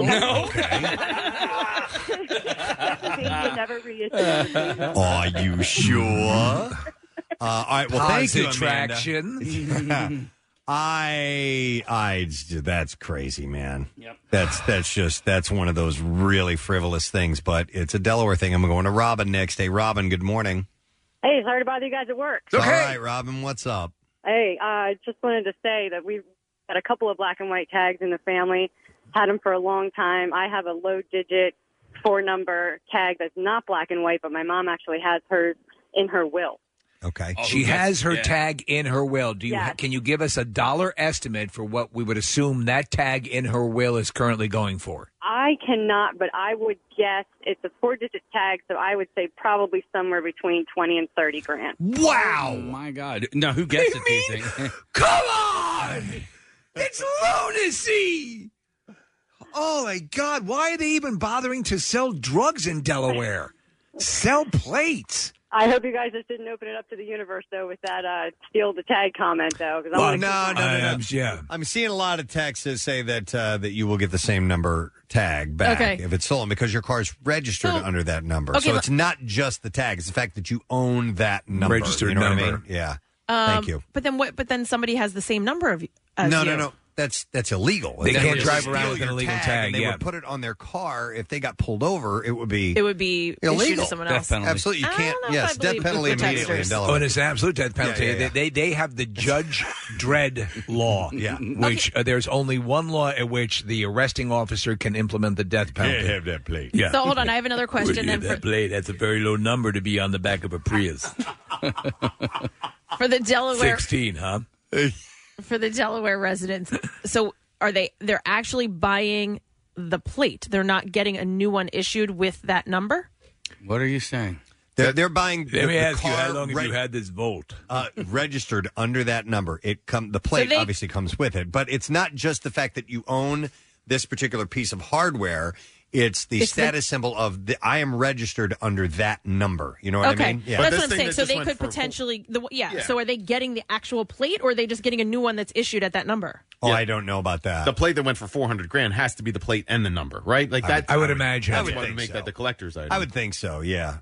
Are you sure? All right. Well, thank you, Positive Amanda. traction. That's crazy, man. Yep. That's one of those really frivolous things, but it's a Delaware thing. I'm going to Robin next. Hey, Robin, good morning. Hey, sorry to bother you guys at work. All right, Robin, what's up? Hey, I just wanted to say that we've got a couple of black and white tags in the family, had them for a long time. I have a low-digit 4-number tag that's not black and white, but my mom actually has hers in her will. Okay. She has her tag in her will. Yes. Can you give us a dollar estimate for what we would assume that tag in her will is currently going for? I cannot, but I would guess it's a 4-digit tag, so I would say probably somewhere between 20 and 30 grand. Wow! Oh my God! No, who gets it? Do you think? Come on! It's lunacy! Oh my God! Why are they even bothering to sell drugs in Delaware? Sell plates. I hope you guys just didn't open it up to the universe, though, with that steal the tag comment, though. No. Yeah. I'm seeing a lot of texts that say that you will get the same number tag back if it's stolen because your car's registered under that number. Okay, so it's not just the tag; it's the fact that you own that number. Registered you know number. What I mean? Yeah. Thank you. But then what? But then somebody has the same number of as you. No. That's illegal. They If can't were to drive around steal with an your illegal tag, and they yeah. would put it on their car. If they got pulled over, it would be issued illegal. to someone else. Death penalty. Absolutely, you I can't. don't know if Yes, I death believe penalty the immediately in texters. Delaware. Oh, and it's an absolute death penalty. Yeah. They have the Judge Dredd law, which there's only one law at which the arresting officer can implement the death penalty. Can't have that plate. Yeah. So hold on, I have another question. Then for, plate, that's a very low number to be on the back of a Prius. for the Delaware 16, huh? for the Delaware residents. So they're actually buying the plate? They're not getting a new one issued with that number? What are you saying? They're buying. Let me ask car you, how long have you had this Volt? Registered under that number. The plate they- obviously comes with it, but it's not just the fact that you own this particular piece of hardware. It's the status symbol of I am registered under that number. You know what I mean? Yeah. That's what I'm saying. So they could potentially, So are they getting the actual plate, or are they just getting a new one that's issued at that number? Oh, I don't know about that. The plate that went for $400,000 has to be the plate and the number, right? Like that. I would imagine. I That's would why we think make so. that the collector's item. I would think so. Yeah.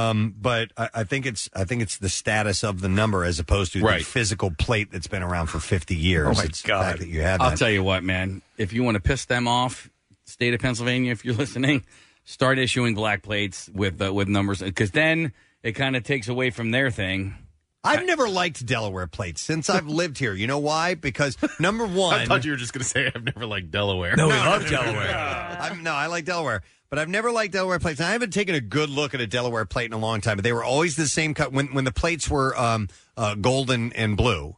But I think it's the status of the number as opposed to the physical plate that's been around for 50 years. Oh my it's God! The fact that you have I'll that. tell you what, man. If you want to piss them off, state of Pennsylvania, if you're listening, start issuing black plates with numbers, because then it kind of takes away from their thing. I've never liked Delaware plates since I've lived here. You know why? Because number one, I thought you were just going to say I've never liked Delaware. No, we love Delaware. I like Delaware, but I've never liked Delaware plates. And I haven't taken a good look at a Delaware plate in a long time. But they were always the same cut when the plates were golden and blue.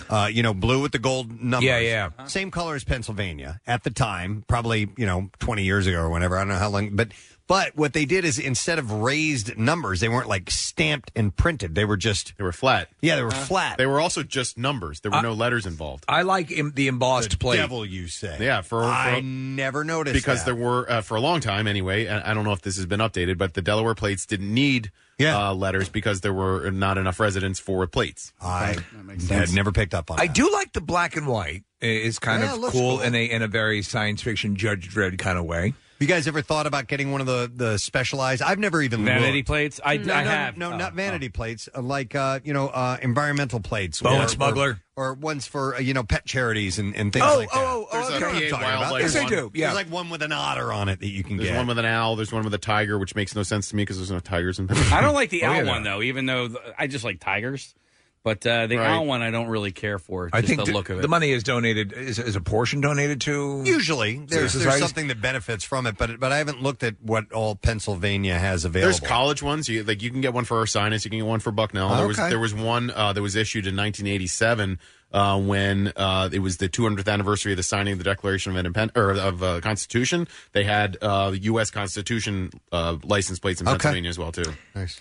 Blue with the gold numbers. Yeah. Same color as Pennsylvania at the time, probably 20 years ago or whenever. I don't know how long, but what they did is instead of raised numbers, they weren't like stamped and printed. They were flat. Yeah, they were flat. They were also just numbers. There were no letters involved. I like the embossed plate. Devil, you say? Yeah, I never noticed because that. there were for a long time anyway. And I don't know if this has been updated, but the Delaware plates didn't need letters because there were not enough residents for plates. I had never picked up on that. I do like the black and white. It's kind Yeah, it of looks cool cool. in a very science fiction Judge Dredd kind of way. You guys ever thought about getting one of the specialized? I've never even Vanity looked. plates? I have. No, not vanity plates. Like environmental plates. Bowman Smuggler. Or ones for pet charities and things like that. There's You know what I'm a talking PA about. Wildlife There's one. do. Yeah. There's like one with an otter on it that you can There's get. one with an owl. There's one with a tiger, which makes no sense to me because there's no tigers in I don't like the Oh, owl yeah. one, though, even though I just like tigers. But the owl one I don't really care for. I Just think the look of it. the money is donated. Is a portion donated to? Usually, there's societies? something that benefits from it, but I haven't looked at what all Pennsylvania has available. There's college ones. You can get one for Ursinus. You can get one for Bucknell. Oh, There was one that was issued in 1987 when it was the 200th anniversary of the signing of the Declaration of Independence of Constitution. They had the U.S. Constitution license plates in Pennsylvania as well too. Nice.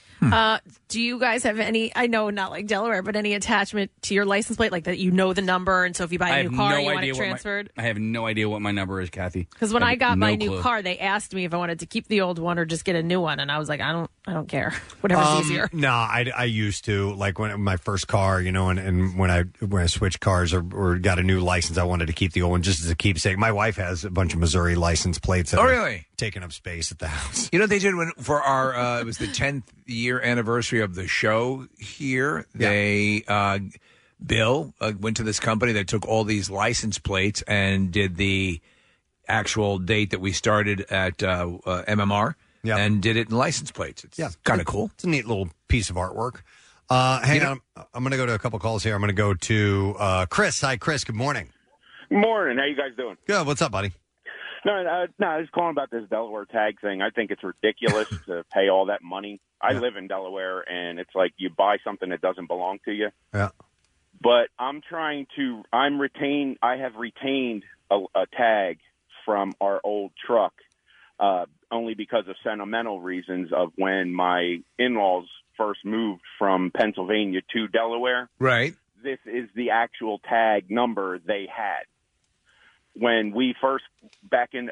Do you guys have any, I know not like Delaware, but any attachment to your license plate, like that the number, and so if you buy I a have new car, no you want idea it what transferred? I have no idea what my number is, Kathy. Because when I have got my no new clue. car, they asked me if I wanted to keep the old one or just get a new one, and I was like, I don't care, whatever's easier. No, I used to like when my first car, and when I switched cars or got a new license, I wanted to keep the old one just as a keepsake. My wife has a bunch of Missouri license plates. That Oh, are really? Taking up space at the house. You know what they did for our it was the 10th year anniversary of the show here. They Bill went to this company that took all these license plates and did the actual date that we started at MMR and did it in license plates. It's kind of cool. It's a neat little piece of artwork. Hang on. I'm going to go to a couple calls here. I'm going to go to Chris. Hi, Chris. Good morning. Morning. How you guys doing? Good. What's up, buddy? No, I was calling about this Delaware tag thing. I think it's ridiculous to pay all that money. I live in Delaware, and it's like you buy something that doesn't belong to you. Yeah. But I have retained a tag from our old truck only because of sentimental reasons of when my in-laws first moved from Pennsylvania to Delaware. Right. This is the actual tag number they had. When we first, back in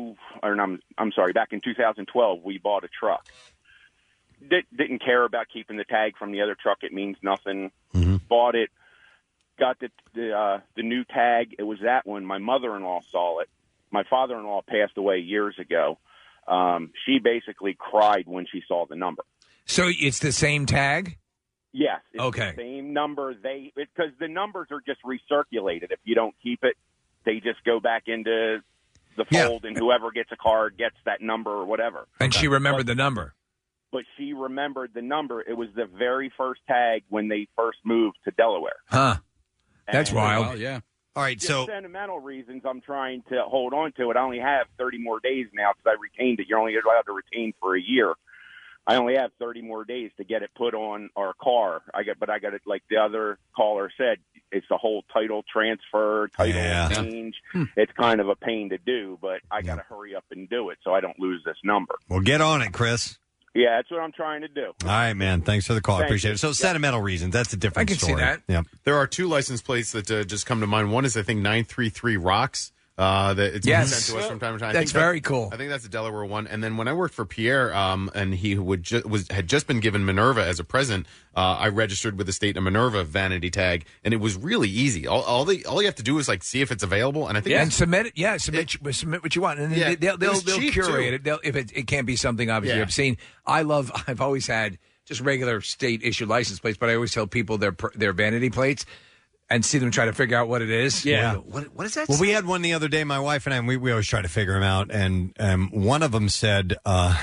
2012, we bought a truck. Didn't care about keeping the tag from the other truck. It means nothing. Mm-hmm. Bought it, got the new tag. It was that one. My mother-in-law saw it. My father-in-law passed away years ago. She basically cried when she saw the number. So it's the same tag? Yes. It's okay. The same number. Because the numbers are just recirculated. If you don't keep it, they just go back into the fold, and whoever gets a card gets that number or whatever. And she remembered the number. But she remembered the number. It was the very first tag when they first moved to Delaware. Huh. That's And- wild. Well, yeah. All right, Just so sentimental reasons, I'm trying to hold on to it. I only have 30 more days now because I retained it. You're only allowed to retain for a year. I only have 30 more days to get it put on our car. But I got it, like the other caller said, it's the whole title transfer, title change. It's kind of a pain to do, but I got to hurry up and do it so I don't lose this number. well, get on it, Chris. Yeah, that's what I'm trying to do. All right, man. Thanks for the call. I Thank appreciate you. it. So sentimental reasons, that's a different story. Yep. There are two license plates that just come to mind. One is, I think, 933 Rocks. That it's Yes. been sent to us from time to time. That's very cool. I think that's a Delaware one. And then when I worked for Pierre, and he had just been given Minerva as a present, I registered with the state a Minerva vanity tag, and it was really easy. All you have to do is like see if it's available, and I think and submit it. Yeah, submit what you want, and then they'll cheap, curate too. it. If it can't be something obviously obscene. I've always had just regular state issued license plates, but I always tell people their vanity plates. And see them try to figure out what it is. Yeah. What is that? Well, we had one the other day, my wife and I, and we always try to figure them out. And one of them said,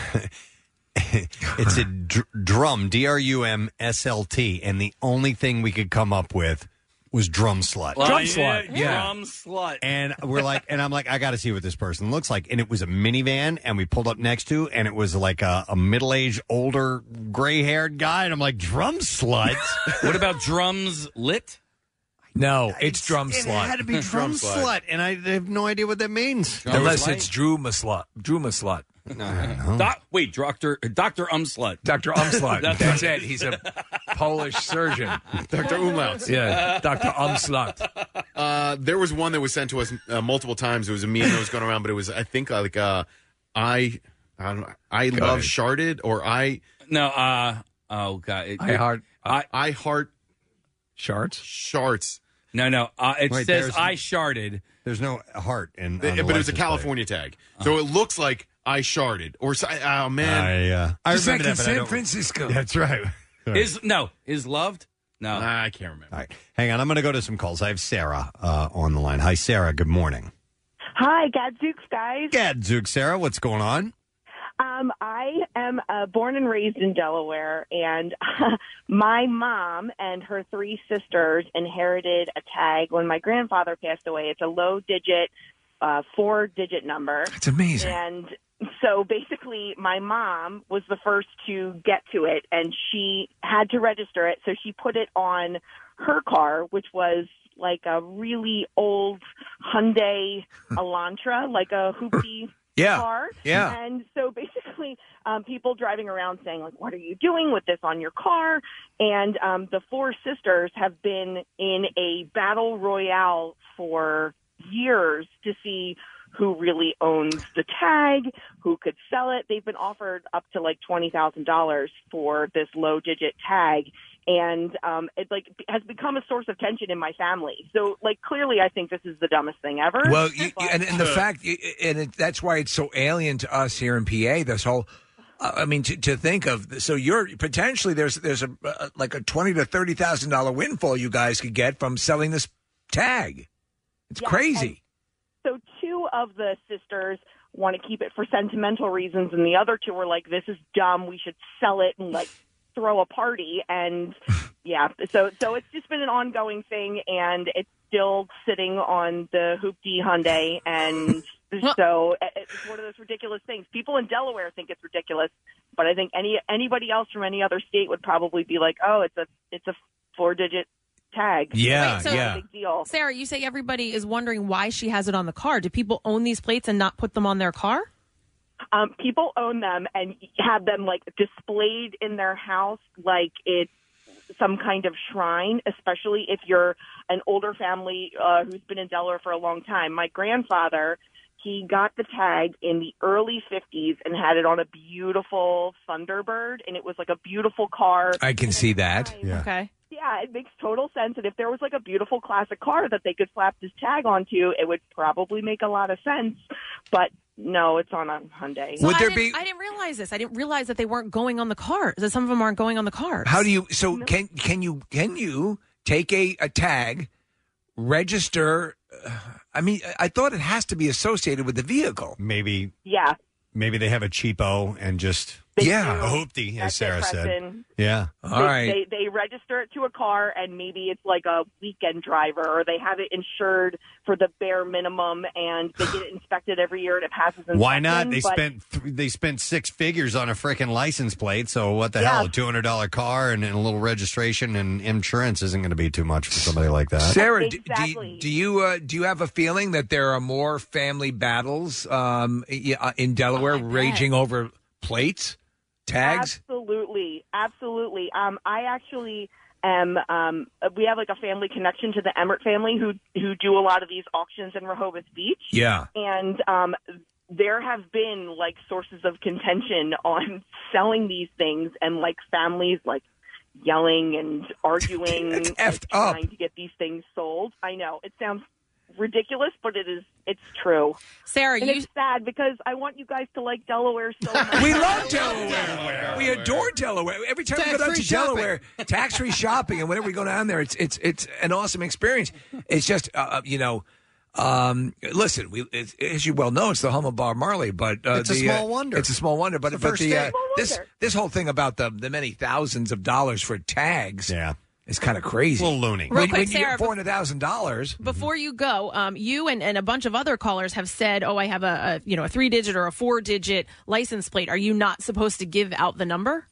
it's a drum, DRUMSLT. And the only thing we could come up with was drum slut. Well, drum slut. And we're like, and I'm like, I got to see what this person looks like. And it was a minivan, and we pulled up next to, and it was like a middle-aged, older, gray-haired guy. And I'm like, drum slut? What about drums lit? No, it's drum It slut. had to be drum slut, and I have no idea what that means. Unless it's Druma slut. Wait, Dr. Umslut. Dr. Umslut. That's it. He's a Polish surgeon. Dr. Umlaut. Yeah, Dr. Umslut. There was one that was sent to us multiple times. It was a meme that was going around, but it was, I think, like I love sharded, or oh God, I heart sharts. No, it Wait, says I sharded. There's no heart in. But it was a California tag, so it looks like I sharded. Or oh man, I It's remember like in that, but I San don't. Francisco. That's right. Is loved? No, I can't remember. All right, hang on. I'm going to go to some calls. I have Sarah on the line. Hi, Sarah. Good morning. Hi, Gadzooks, guys. Gadzooks, Sarah. What's going on? I am born and raised in Delaware, and my mom and her three sisters inherited a tag when my grandfather passed away. It's a low-digit, 4-digit number. That's amazing. And so basically, my mom was the first to get to it, and she had to register it, so she put it on her car, which was like a really old Hyundai Elantra, like a hoopty car. Yeah. And so basically, people driving around saying, like, what are you doing with this on your car? And the four sisters have been in a battle royale for years to see who really owns the tag, who could sell it. They've been offered up to like $20,000 for this low-digit tag. And it has become a source of tension in my family. So clearly I think this is the dumbest thing ever. Well, and the fact, that's why it's so alien to us here in PA, this whole, I mean, to think of, so you're potentially there's a like a $20,000 to $30,000 windfall you guys could get from selling this tag. It's crazy. So 2 of the sisters want to keep it for sentimental reasons, and the other 2 were like, "This is dumb. We should sell it and like throw a party." And so it's just been an ongoing thing, and it's still sitting on the Hoopty Hyundai, and so it's one of those ridiculous things. People in Delaware think it's ridiculous, but I think anybody else from any other state would probably be like, "Oh, it's a 4-digit tag." Yeah, Wait, so big deal. Sarah, you say everybody is wondering why she has it on the car. Do people own these plates and not put them on their car? People own them and have them like displayed in their house like it's some kind of shrine, especially if you're an older family who's been in Delaware for a long time. My grandfather, he got the tag in the early 50s and had it on a beautiful Thunderbird, and it was like a beautiful car. I can see that. Yeah. Okay. Yeah, it makes total sense. And if there was like a beautiful classic car that they could slap this tag onto, it would probably make a lot of sense. But no, it's on a Hyundai. So I didn't realize this. I didn't realize that they weren't going on the car. That some of them aren't going on the cars. How do you? So can you take a tag, register? I mean, I thought it has to be associated with the vehicle. Maybe. Yeah. Maybe they have a cheapo and just They a do. hoopty, as That's Sarah it, said. Preston. Yeah. All right. They register it to a car, and maybe it's like a weekend driver, or they have it insured for the bare minimum, and they get it inspected every year, and it passes inspection. Why not? They but- spent 6 figures on a freaking license plate. So what the hell? A $200 car and a little registration and insurance isn't going to be too much for somebody like that. Sarah, do you have a feeling that there are more family battles in Delaware raging over plates, tags? Absolutely. I actually am. We have like a family connection to the Emmert family who do a lot of these auctions in Rehoboth Beach. Yeah. And there have been like sources of contention on selling these things, and like families like yelling and arguing and trying to get these things sold. I know it sounds ridiculous, but it's true. Sarah, and it's sad because I want you guys to like Delaware so much. We love Delaware. We adore Delaware. Every time we go down to Delaware, tax-free shopping, and whenever we go down there, it's an awesome experience. It's just listen, as you well know, it's the home of Bob Marley, but it's a small wonder. It's a small wonder, but this whole thing about the many thousands of dollars for tags, is kind of crazy. A little loony. Real quick, when you Sarah, get $400,000. Before you go, you and a bunch of other callers have said, "Oh, I have a 3-digit or a 4-digit license plate." Are you not supposed to give out the number?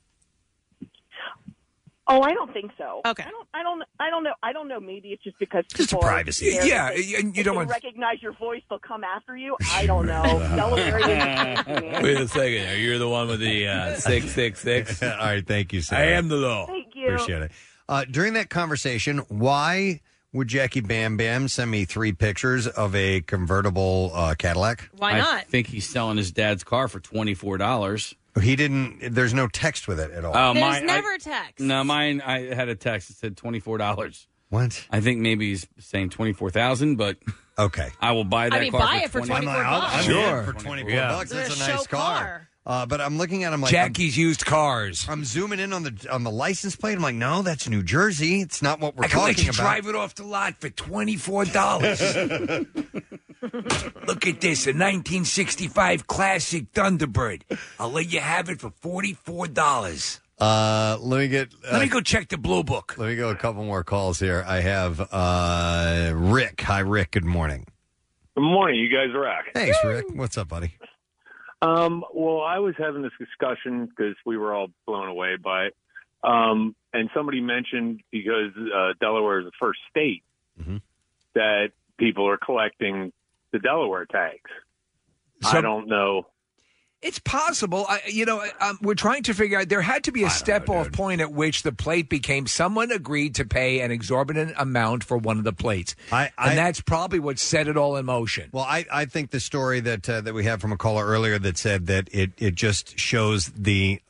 Oh, I don't think so. Okay. I don't know. Maybe it's just because just people privacy. Are Yeah, and you don't want to recognize your voice. They'll come after you. I don't know. Delaware. Wait a second. You're the one with the 666. All right, thank you, Sarah. I am the law. Thank you. Appreciate it. During that conversation, why would Jackie Bam Bam send me 3 pictures of a convertible Cadillac? Why not? I think he's selling his dad's car for $24. He didn't. There's no text with it at all. There's never text. No, mine. I had a text that said $24. What? I think maybe he's saying 24,000, but okay, I will buy that. I mean, car buy for it for 20. $24. Sure, for $24. That's a nice car. But I'm looking at him like Jackie's used cars. I'm zooming in on the license plate. I'm like, no, that's New Jersey. It's not what we're I can talking let you about. drive it off the lot for $24. Look at this, a 1965 classic Thunderbird. I'll let you have it for $44. Let me go check the blue book. Let me go a couple more calls here. I have Rick. Hi, Rick. Good morning. Good morning. You guys rock. Thanks, Rick. What's up, buddy? Well, I was having this discussion because we were all blown away by it. And somebody mentioned, because Delaware is the first state that people are collecting the Delaware tags. I don't know. It's possible. We're trying to figure out. There had to be a step-off point at which the plate became someone agreed to pay an exorbitant amount for one of the plates. And that's probably what set it all in motion. Well, I think the story that we had from a caller earlier that said that it just shows the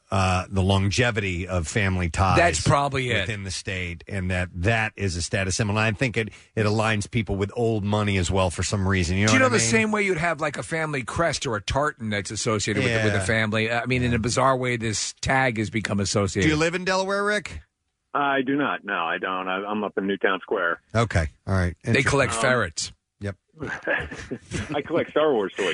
the longevity of family ties. That's probably it. Within the state, and that is a status symbol. And I think it aligns people with old money as well for some reason. You know Do you know what I the mean? same way you'd have like a family crest or a tartan that's associated with the family? I mean, in a bizarre way, this tag has become associated. Do you live in Delaware, Rick? I do not. No, I don't. I'm up in Newtown Square. Okay. All right. They collect ferrets. Yep. I collect Star Wars toys.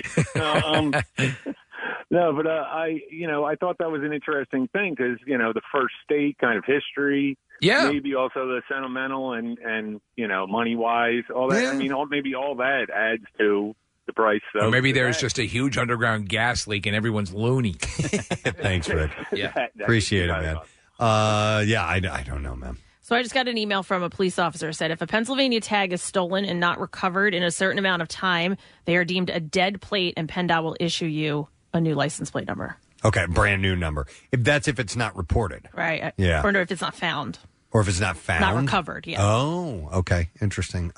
No, but I thought that was an interesting thing because the first state kind of history. Yeah. Maybe also the sentimental and money wise, all that. Yeah. I mean, maybe all that adds to the price. Or maybe there's just a huge underground gas leak and everyone's loony. Thanks, Rick. Yeah. Appreciate it, man. I don't know, man. So I just got an email from a police officer said if a Pennsylvania tag is stolen and not recovered in a certain amount of time, they are deemed a dead plate and PennDOT will issue you a new license plate number. Okay, brand new number. If it's not reported. Right. Yeah. Or if it's not found. Or if it's not found. Not recovered, yeah. Oh, okay. Interesting.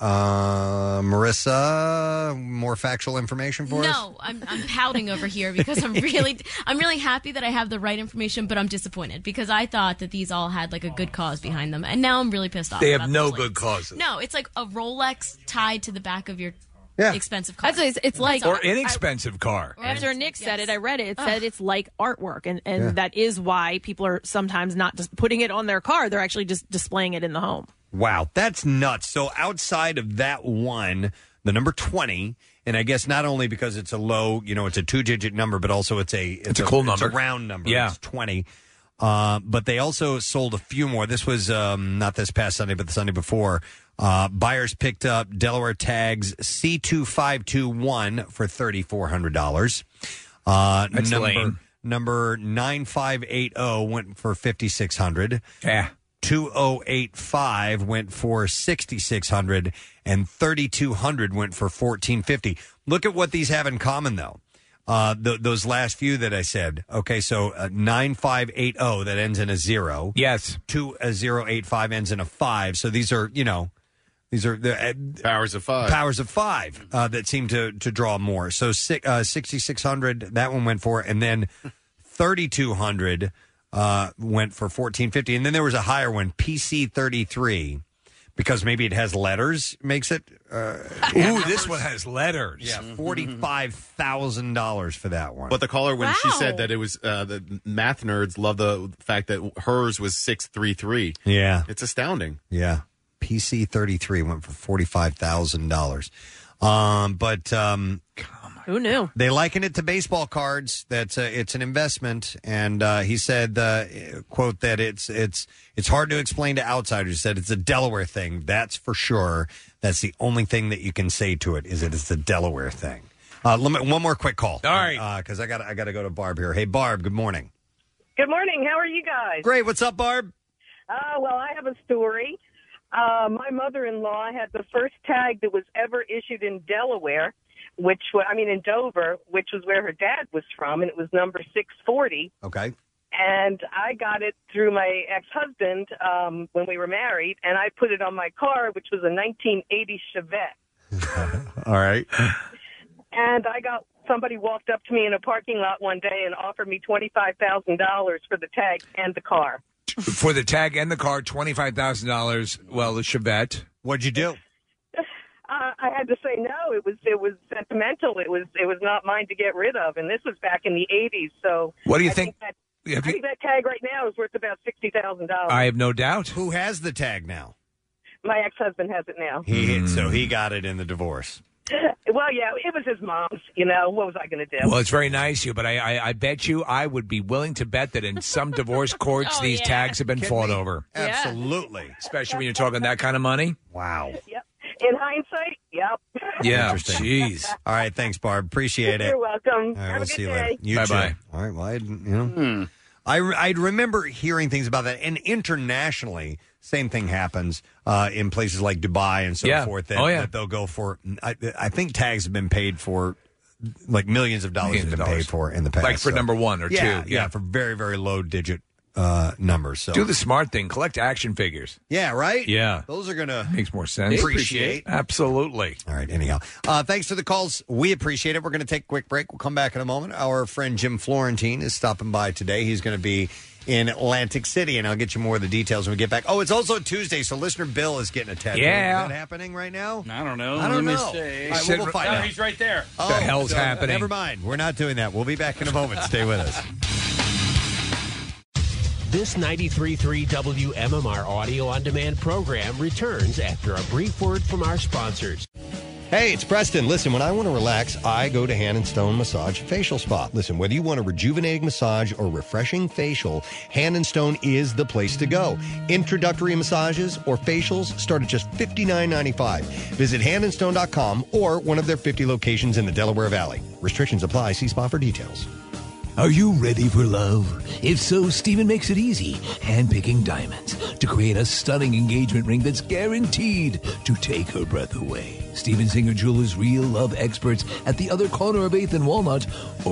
Marissa, more factual information for us? No, I'm pouting over here because I'm really happy that I have the right information, but I'm disappointed because I thought that these all had like a good cause behind them, and now I'm really pissed off. They have about no the good causes. No, it's like a Rolex tied to the back of your expensive car. It's like Or inexpensive car. After Nick said it, I read it. It said it's like artwork, and that is why people are sometimes not just putting it on their car; they're actually just displaying it in the home. Wow, that's nuts. So outside of that one, the number 20, and I guess not only because it's a low, it's a 2-digit number, but also it's a cool number. It's a round number. Yeah. It's 20. But they also sold a few more. This was not this past Sunday, but the Sunday before. Buyers picked up Delaware tags C2521 for $3,400. That's lame. Number 9580 went for $5,600. Yeah. 2085 went for $6,600, and 3200 went for $1,450. Look at what these have in common, though. Those last few that I said. Okay, so 9580 that ends in a 0. Yes. 2085 ends in a 5. So these are, these are the powers of 5. Powers of 5 that seem to draw more. So 6,600 that one went for, and then 3,200 went for $1,450, and then there was a higher one, PC33. Because maybe it has letters, makes it. Ooh, this one has letters. Yeah, $45,000 for that one. But the caller, when she said that it was the math nerds love the fact that hers was 633. Yeah, it's astounding. Yeah, PC33 went for $45,000. Who knew? They liken it to baseball cards. It's an investment, and he said, "quote that it's hard to explain to outsiders." He said it's a Delaware thing. That's for sure. That's the only thing that you can say to it is that it's a Delaware thing. One more quick call. All right, because I got to go to Barb here. Hey, Barb. Good morning. Good morning. How are you guys? Great. What's up, Barb? Well, I have a story. My mother-in-law had the first tag that was ever issued in Delaware. In Dover, which was where her dad was from, and it was number 640. Okay. And I got it through my ex-husband when we were married, and I put it on my car, which was a 1980 Chevette. All right. And somebody walked up to me in a parking lot one day and offered me $25,000 for the tag and the car. For the tag and the car, $25,000. Well, the Chevette. What'd you do? I had to say no. It was sentimental. It was not mine to get rid of, and this was back in the 80s. So what do you think? I think that tag right now is worth about $60,000. I have no doubt. Who has the tag now? My ex-husband has it now. So he got it in the divorce. Well, yeah, it was his mom's. What was I going to do? Well, it's very nice of you, but I bet you I would be willing to bet that in some divorce courts, these tags have been fought over. Absolutely. Especially when you're talking that kind of money. Wow. Yep. In hindsight, yep. Yeah. Interesting. Jeez. All right. Thanks, Barb. Appreciate it. You're welcome. All right, Have we'll a see good you day. later. You Bye-bye. too. All right. Well, I remember hearing things about that, and internationally, same thing happens in places like Dubai and so forth. That they'll go for. I think tags have been paid for, like millions of dollars have been paid for in the past. Like for number 1 or 2. Yeah, for very very low digit numbers. So do the smart thing. Collect action figures. Yeah, right? Yeah. Those are going to... Makes more sense. Appreciate. Absolutely. All right, anyhow. Thanks for the calls. We appreciate it. We're going to take a quick break. We'll come back in a moment. Our friend Jim Florentine is stopping by today. He's going to be in Atlantic City, and I'll get you more of the details when we get back. Oh, it's also Tuesday, so listener Bill is getting a tattoo. Yeah. Is that happening right now? I don't know. I don't Let me know. see. All right, we'll find out. He's right there. Oh, the hell's happening? Never mind. We're not doing that. We'll be back in a moment. Stay with us. This 93.3 WMMR audio-on-demand program returns after a brief word from our sponsors. Hey, it's Preston. Listen, when I want to relax, I go to Hand & Stone Massage Facial Spa. Listen, whether you want a rejuvenating massage or refreshing facial, Hand & Stone is the place to go. Introductory massages or facials start at just $59.95. Visit handandstone.com or one of their 50 locations in the Delaware Valley. Restrictions apply. See spa for details. Are you ready for love? If so, Steven makes it easy, handpicking diamonds to create a stunning engagement ring that's guaranteed to take her breath away. Steven Singer Jewelers' real love experts at the other corner of 8th and Walnut or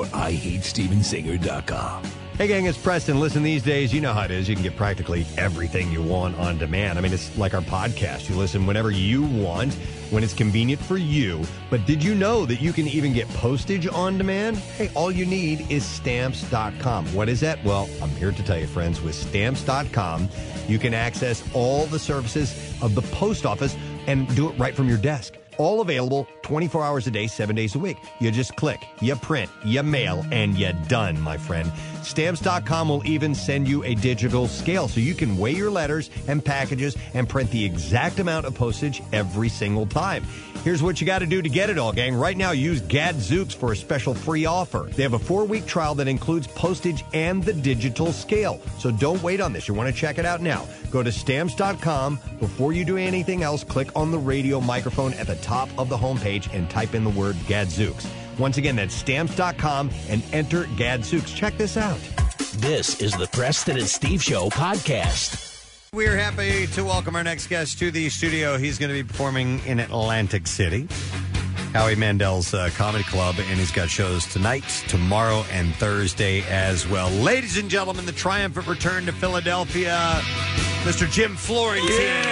IHateStevenSinger.com. Hey, gang, it's Preston. Listen, these days, you know how it is. You can get practically everything you want on demand. I mean, it's like our podcast. You listen whenever you want, when it's convenient for you. But did you know that you can even get postage on demand? Hey, all you need is Stamps.com. What is that? Well, I'm here to tell you, friends. With Stamps.com, you can access all the services of the post office and do it right from your desk. All available 24 hours a day, 7 days a week. You just click, you print, you mail, and you're done, my friend. Stamps.com will even send you a digital scale so you can weigh your letters and packages and print the exact amount of postage every single time. Here's what you got to do to get it all, gang. Right now, use Gadzooks for a special free offer. They have a 4-week trial that includes postage and the digital scale. So don't wait on this. You want to check it out now. Go to Stamps.com. Before you do anything else, click on the radio microphone at the top of the homepage and type in the word Gadzooks. Once again, that's Stamps.com and enter Gadzooks. Check this out. This is the Preston and Steve Show podcast. We're happy to welcome our next guest to the studio. He's going to be performing in Atlantic City, Howie Mandel's Comedy Club, and he's got shows tonight, tomorrow, and Thursday as well. Ladies and gentlemen, the triumphant return to Philadelphia, Mr. Jim Florentine,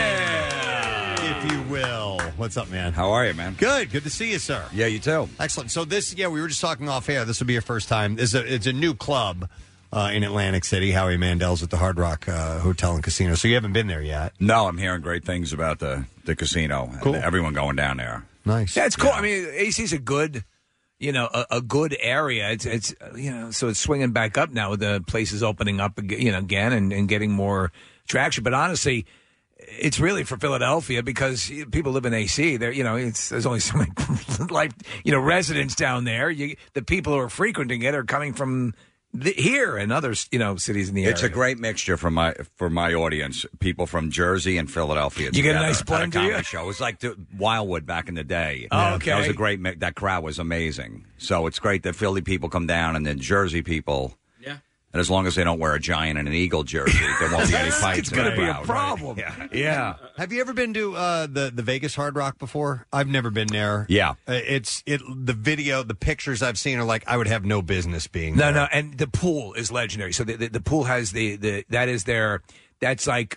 if you will. What's up, man? How are you, man? Good. Good to see you, sir. Yeah, you too. Excellent. So we were just talking off air. This will be your first time. It's a new club. In Atlantic City, Howie Mandel's at the Hard Rock Hotel and Casino. So you haven't been there yet? No, I'm hearing great things about the casino. Cool. And everyone going down there. Nice. Yeah, it's cool. I mean, AC's a good, a good area. It's so it's swinging back up now with the places opening up, again and getting more traction. But honestly, it's really for Philadelphia because people live in AC. There, there's only so many residents down there. The people who are frequenting it are coming from here and other, cities in the area. It's a great mixture for my audience. People from Jersey and Philadelphia. You get a nice blend, do you? Show. It was like the Wildwood back in the day. Oh, okay. That was a great mix. That crowd was amazing. So it's great that Philly people come down and then Jersey people. Yeah. And as long as they don't wear a Giant and an Eagle jersey, there won't be any fights. It's going to be a problem. Right? Yeah. Have you ever been to the Vegas Hard Rock before? I've never been there. Yeah. The video, the pictures I've seen are like I would have no business being No, there. no, and the pool is legendary. So the pool has that's like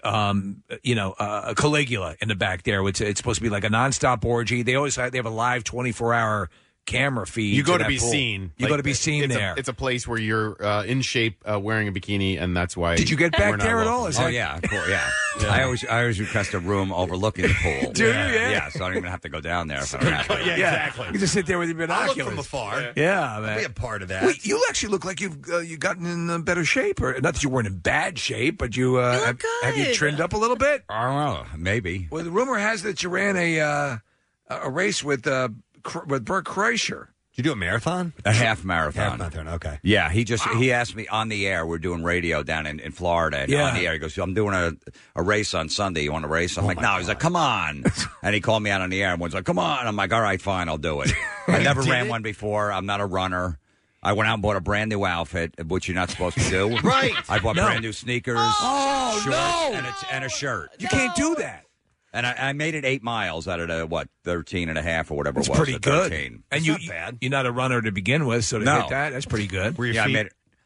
a Caligula in the back there. It's supposed to be like a nonstop orgy. They have a live 24-hour camera feed. You go to that be pool. seen. You go to be seen there. It's a place where you're in shape, wearing a bikini, and that's why. Did you get back there at all? Yeah, cool. Yeah. I always request a room overlooking the pool. Do you? Yeah, so I don't even have to go down there. If I don't have to. Yeah, exactly. You just sit there with your binoculars. I look from afar. Yeah, man. I'll be a part of that. Wait, you actually look like you've gotten in better shape, or not that you weren't in bad shape, but you have you trimmed up a little bit? I don't know, maybe. Well, the rumor has that you ran a race with Bert Kreischer. Did you do a marathon? A half marathon. Half marathon, okay. Yeah, he asked me on the air. We're doing radio down in Florida. And on the air, he goes, I'm doing a race on Sunday. You want to race? I'm like, no. God. He's like, come on. And he called me out on the air and was like, come on. I'm like, all right, fine, I'll do it. I never ran one before. I'm not a runner. I went out and bought a brand new outfit, which you're not supposed to do. Right. I bought brand new sneakers, shorts, and a shirt. You can't do that. And I made it 8 miles out of the 13 and a half or whatever That's it was. Pretty good. 13. And not bad. You're not a runner to begin with, so to hit that, that's pretty good. I made it.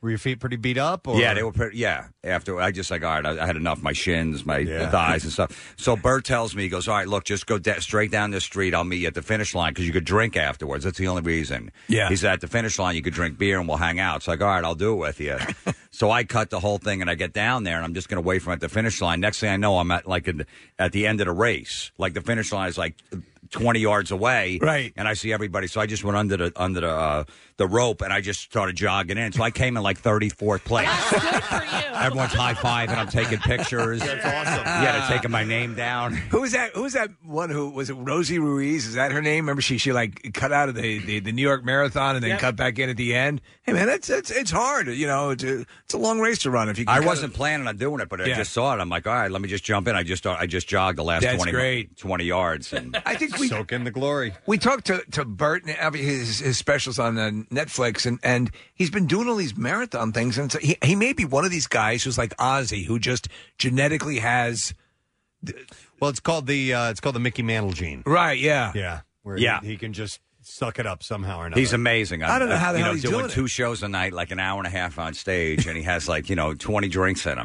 Were your feet pretty beat up? Or? Yeah, they were pretty, After, I just like, all right, I had enough. My shins, my thighs and stuff. So Bert tells me, he goes, all right, look, just go straight down the street. I'll meet you at the finish line because you could drink afterwards. That's the only reason. Yeah. He said, at the finish line, you could drink beer and we'll hang out. It's like, all right, I'll do it with you. So I cut the whole thing and I get down there and I'm just going to wait for him at the finish line. Next thing I know, I'm at the end of the race. Like the finish line is like 20 yards away. Right. And I see everybody. So I just went under the rope and I just started jogging in. So I came in like 34th place. Everyone's high-fiving. I'm taking pictures. That's awesome. Yeah, they're taking my name down. Who was that? Who was that one? Who was it? Rosie Ruiz? Is that her name? Remember, she like cut out of the New York Marathon and then cut back in at the end. Hey man, it's hard. You know, it's a long race to run. If you, I wasn't planning on doing it, but I just saw it. I'm like, all right, let me just jump in. I just jogged the last 20 yards, and I think we soak in the glory. We talked to Bert and his specials on Netflix, and he's been doing all these marathon things, and so he may be one of these guys who's like Ozzy, who just genetically has. Well, it's called the Mickey Mantle gene. Right? Yeah. Yeah. Where he can just suck it up somehow or another. He's amazing. I don't know how the hell he's doing doing it. 2 shows a night, like an hour and a half on stage, and he has 20 drinks in him.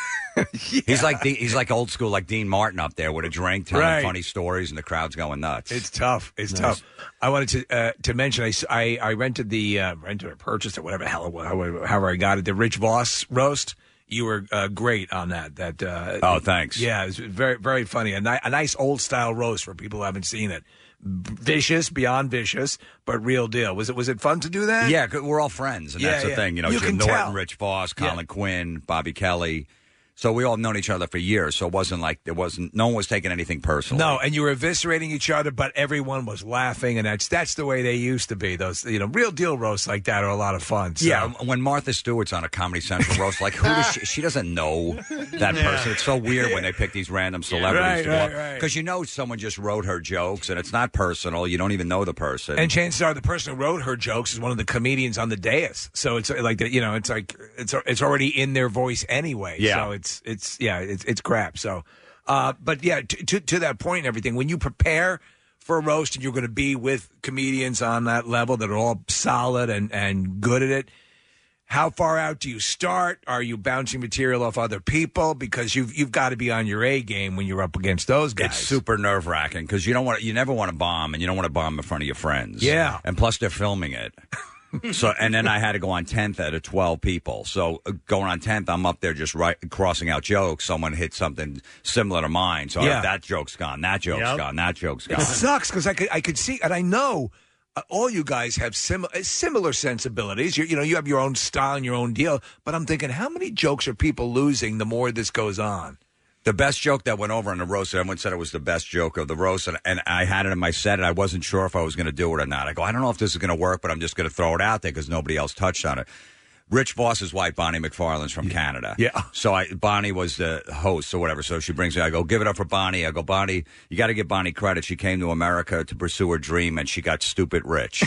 He's like old school, like Dean Martin up there with a drink, telling funny stories, and the crowd's going nuts. It's tough. It's tough. I wanted to mention I rented or purchased or whatever the hell, however I got it, the Rich Voss roast. You were great on that. Oh, thanks. Yeah, it was very, very funny. A nice old style roast for people who haven't seen it. Vicious, beyond vicious, but real deal. Was it fun to do that? Yeah, we're all friends, and that's the thing. Jim can Norton, tell. Rich Voss, Colin Quinn, Bobby Kelly. So we all known each other for years. So it wasn't like no one was taking anything personally. No, and you were eviscerating each other, but everyone was laughing, and that's the way they used to be. Those real deal roasts like that are a lot of fun. So. Yeah, when Martha Stewart's on a Comedy Central roast, like who is she? She doesn't know that person. It's so weird when they pick these random celebrities to go up because someone just wrote her jokes, and it's not personal. You don't even know the person, and chances are the person who wrote her jokes is one of the comedians on the dais. So it's like it's like it's already in their voice anyway. Yeah. So it's crap. So, but yeah, to that point and everything, when you prepare for a roast and you're going to be with comedians on that level that are all solid and good at it, how far out do you start? Are you bouncing material off other people? Because you've got to be on your A game when you're up against those guys. It's super nerve wracking because you never want to bomb, and you don't want to bomb in front of your friends. Yeah, and plus they're filming it. So, and then I had to go on 10th out of 12 people. So going on 10th, I'm up there just crossing out jokes. Someone hit something similar to mine. So that joke's gone. That joke's gone. That joke's gone. It sucks because I could see, and I know all you guys have similar sensibilities. You have your own style and your own deal. But I'm thinking, how many jokes are people losing the more this goes on? The best joke that went over on the roast, everyone said it was the best joke of the roast, and I had it in my set, and I wasn't sure if I was going to do it or not. I go, I don't know if this is going to work, but I'm just going to throw it out there because nobody else touched on it. Rich Voss's wife, Bonnie McFarlane's from Canada. Yeah. So Bonnie was the host or whatever. So she brings me. I go, give it up for Bonnie. I go, Bonnie, you got to give Bonnie credit. She came to America to pursue her dream, and she got stupid rich.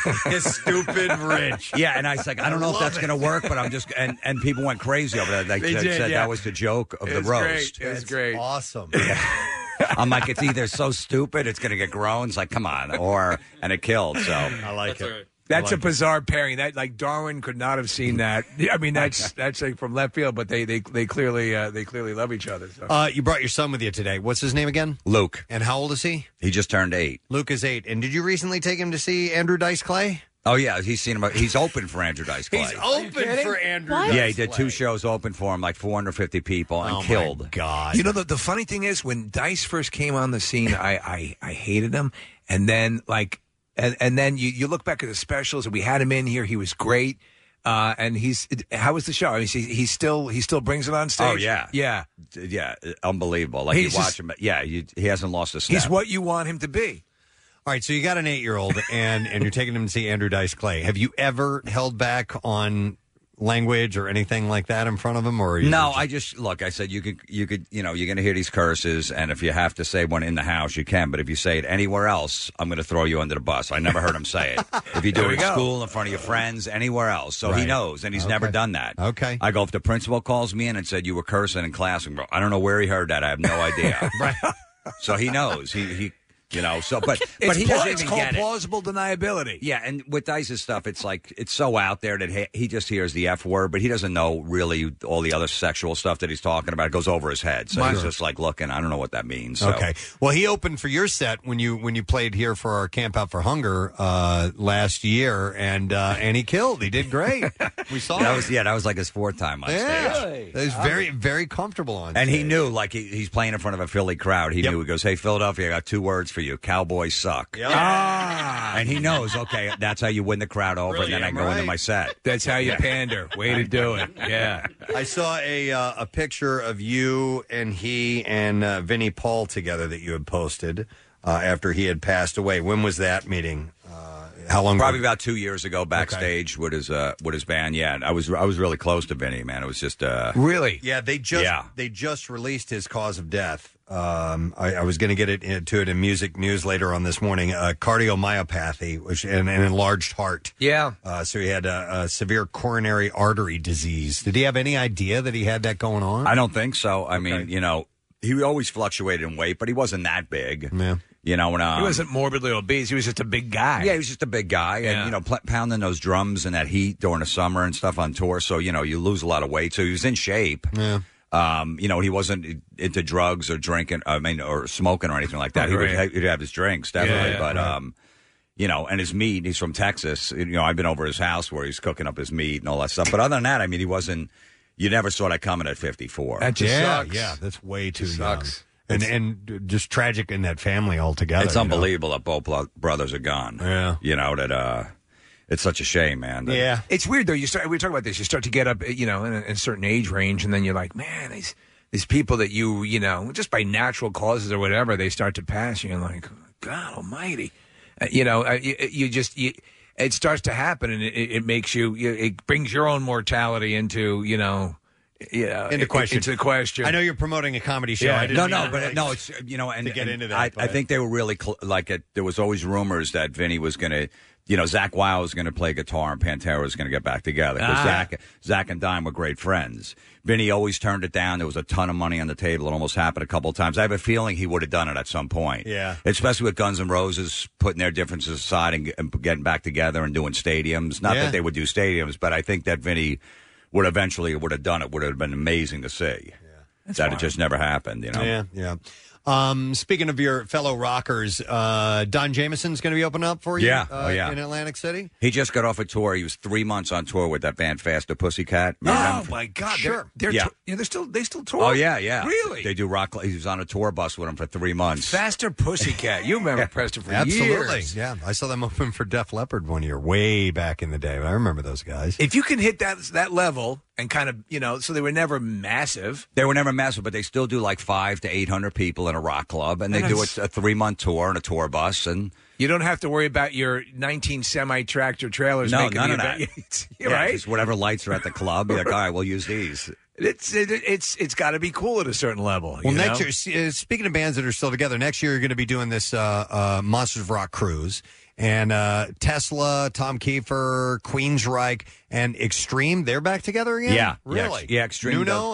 Stupid rich. Yeah, and I was like, I don't know if that's going to work, but I'm just and people went crazy over that. They said that was the joke of the roast. It was great. Awesome. Yeah. I'm like, it's either so stupid it's going to get groans, like come on, and it killed. So I like it. That's a bizarre pairing. That Darwin could not have seen that. I mean, that's like from left field, but they clearly love each other. So. You brought your son with you today. What's his name again? Luke. And how old is he? He just turned 8. Luke is 8. And did you recently take him to see Andrew Dice Clay? Oh yeah, he's seen him. He's open for Andrew Dice Clay. He's open for Andrew. Dice Yeah, he did 2 shows open for him, like 450 people, and killed. My God. You know the funny thing is when Dice first came on the scene, I hated him, and then And then you look back at the specials, and we had him in here. He was great. And how was the show? I mean, he still brings it on stage. Oh yeah, unbelievable. Like you watch him. Yeah, he hasn't lost a step. He's what you want him to be. All right, so you got an 8-year-old, and you're taking him to see Andrew Dice Clay. Have you ever held back on language or anything like that in front of him, or no? I just look. I said you could. You're going to hear these curses, and if you have to say one in the house, you can. But if you say it anywhere else, I'm going to throw you under the bus. I never heard him say it. If you do it in school, in front of your friends, anywhere else, so he knows, and he's never done that. Okay. I go if the principal calls me in and said you were cursing in class, and I don't know where he heard that. I have no idea. Right. So he knows. He You know, so but It's he pla- doesn't it's even called get it. plausible deniability. Yeah, and with Dice's stuff, it's like it's so out there that he just hears the F word, but he doesn't know really all the other sexual stuff that he's talking about. It goes over his head, so he's just like looking. I don't know what that means. So. Okay. Well, he opened for your set when you played here for our Camp Out for Hunger last year, and he killed. He did great. We saw that was like his fourth time on stage. He was very, very comfortable on And stage. he knew, like, he's playing in front of a Philly crowd. He knew. He goes, "Hey, Philadelphia, I got 2 words for you. Cowboys suck." And he knows, okay, that's how you win the crowd over, and then I go into my set. That's how you pander. Way to do it. Yeah. I saw a picture of you and he and Vinnie Paul together that you had posted after he had passed away. When was that meeting? How long? Probably about 2 years ago, backstage with his band. Yeah, I was really close to Vinny, man. It was just really. Yeah, they just released his cause of death. I was going to get into it in music news later on this morning. Cardiomyopathy, which an enlarged heart. Yeah. So he had a severe coronary artery disease. Did he have any idea that he had that going on? I don't think so. I mean, you know, he always fluctuated in weight, but he wasn't that big. Yeah. You know, when he wasn't morbidly obese. He was just a big guy. Yeah, he was just a big guy, and you know, pounding those drums in that heat during the summer and stuff on tour. So you know, you lose a lot of weight. So he was in shape. Yeah. You know, he wasn't into drugs or drinking. I mean, or smoking or anything like that. He'd have his drinks definitely, but you know, and his meat. He's from Texas. You know, I've been over his house where he's cooking up his meat and all that stuff. But other than that, I mean, he wasn't. You never saw that coming at 54. That just sucks. Yeah, that's way too young. And just tragic in that family altogether. It's unbelievable that both brothers are gone. Yeah. You know, that it's such a shame, man. Yeah. It's weird, though. We were talking about this. You start to get up, you know, in a certain age range, and then you're like, man, these people that you know, just by natural causes or whatever, they start to pass you, and like, God almighty. You know, it starts to happen, and it makes you, it brings your own mortality into, you know, into question. I know you're promoting a comedy show. Yeah. I didn't mean It's you know, and to get into that. I think they were really there was always rumors that Vinny was going to, you know, Zach Wilde was going to play guitar and Pantera was going to get back together because Zach and Dime were great friends. Vinny always turned it down. There was a ton of money on the table. It almost happened a couple of times. I have a feeling he would have done it at some point. Yeah, especially with Guns N' Roses putting their differences aside and getting back together and doing stadiums. Not that they would do stadiums, but I think that Vinny would have done it. Would have been amazing to see. It just never happened, you know. Yeah. Speaking of your fellow rockers, Don Jameson's going to be opening up for you. In Atlantic City. He just got off a tour. He was 3 months on tour with that band Faster Pussycat. Oh my God! Sure. They still tour. Oh yeah. Really? They do rock. He was on a tour bus with them for 3 months. Faster Pussycat. You remember Preston for Absolutely. years? Yeah, I saw them open for Def Leppard one year, way back in the day. I remember those guys. If you can hit that level and kind of, you know, so they were never massive. They were never massive, but they still do like 500 to 800 people in a rock club, and they do a 3-month tour on a tour bus, and you don't have to worry about your 19 semi-tractor trailers. No, making none the of that. event. Right? Just whatever lights are at the club, you're like, all right, we'll use these. It's got to be cool at a certain level. Well, next year, speaking of bands that are still together, next year you're going to be doing this Monsters of Rock cruise. And Tesla, Tom Kiefer, Queensryche, and Extreme, they're back together again? Yeah. Really? Yeah, Extreme.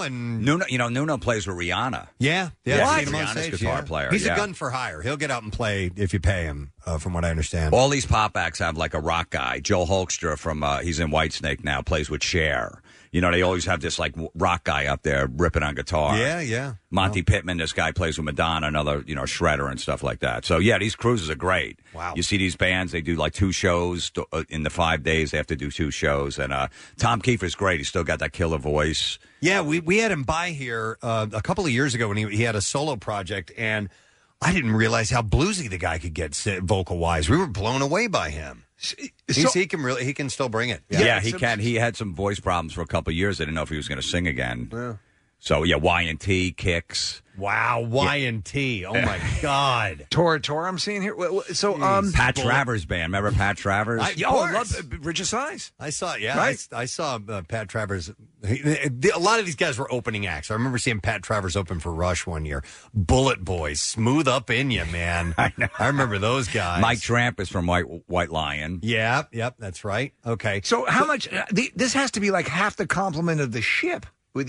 Nuno plays with Rihanna. Yeah. I've seen him on Rihanna's stage, guitar player. He's a gun for hire. He'll get out and play if you pay him, from what I understand. All these pop acts have like a rock guy. Joe Hoekstra from, he's in Whitesnake now, plays with Cher. You know, they always have this like rock guy up there ripping on guitar. Yeah. Monty Pittman, this guy plays with Madonna, another, you know, shredder and stuff like that. So, yeah, these cruises are great. Wow. You see these bands, they do like 2 shows in the 5 days. They have to do 2 shows. And Tom Kiefer's great. He's still got that killer voice. Yeah, we had him by here a couple of years ago when he had a solo project, and I didn't realize how bluesy the guy could get vocal-wise. We were blown away by him. He can still bring it. Yeah, he can. He had some voice problems for a couple of years. I didn't know if he was going to sing again. Yeah. So yeah, Y&T, Kicks. Wow, Y&T. Oh my God. Tour I'm seeing here. So Pat Travers band. Remember Pat Travers? I love Bridge of Sighs. I saw it. Yeah, right? I saw Pat Travers. A lot of these guys were opening acts. I remember seeing Pat Travers open for Rush one year. Bullet Boys, smooth up in you, man. I remember those guys. Mike Tramp is from White Lion. Yeah, yep, that's right. Okay. So how much? This has to be like half the complement of the ship. With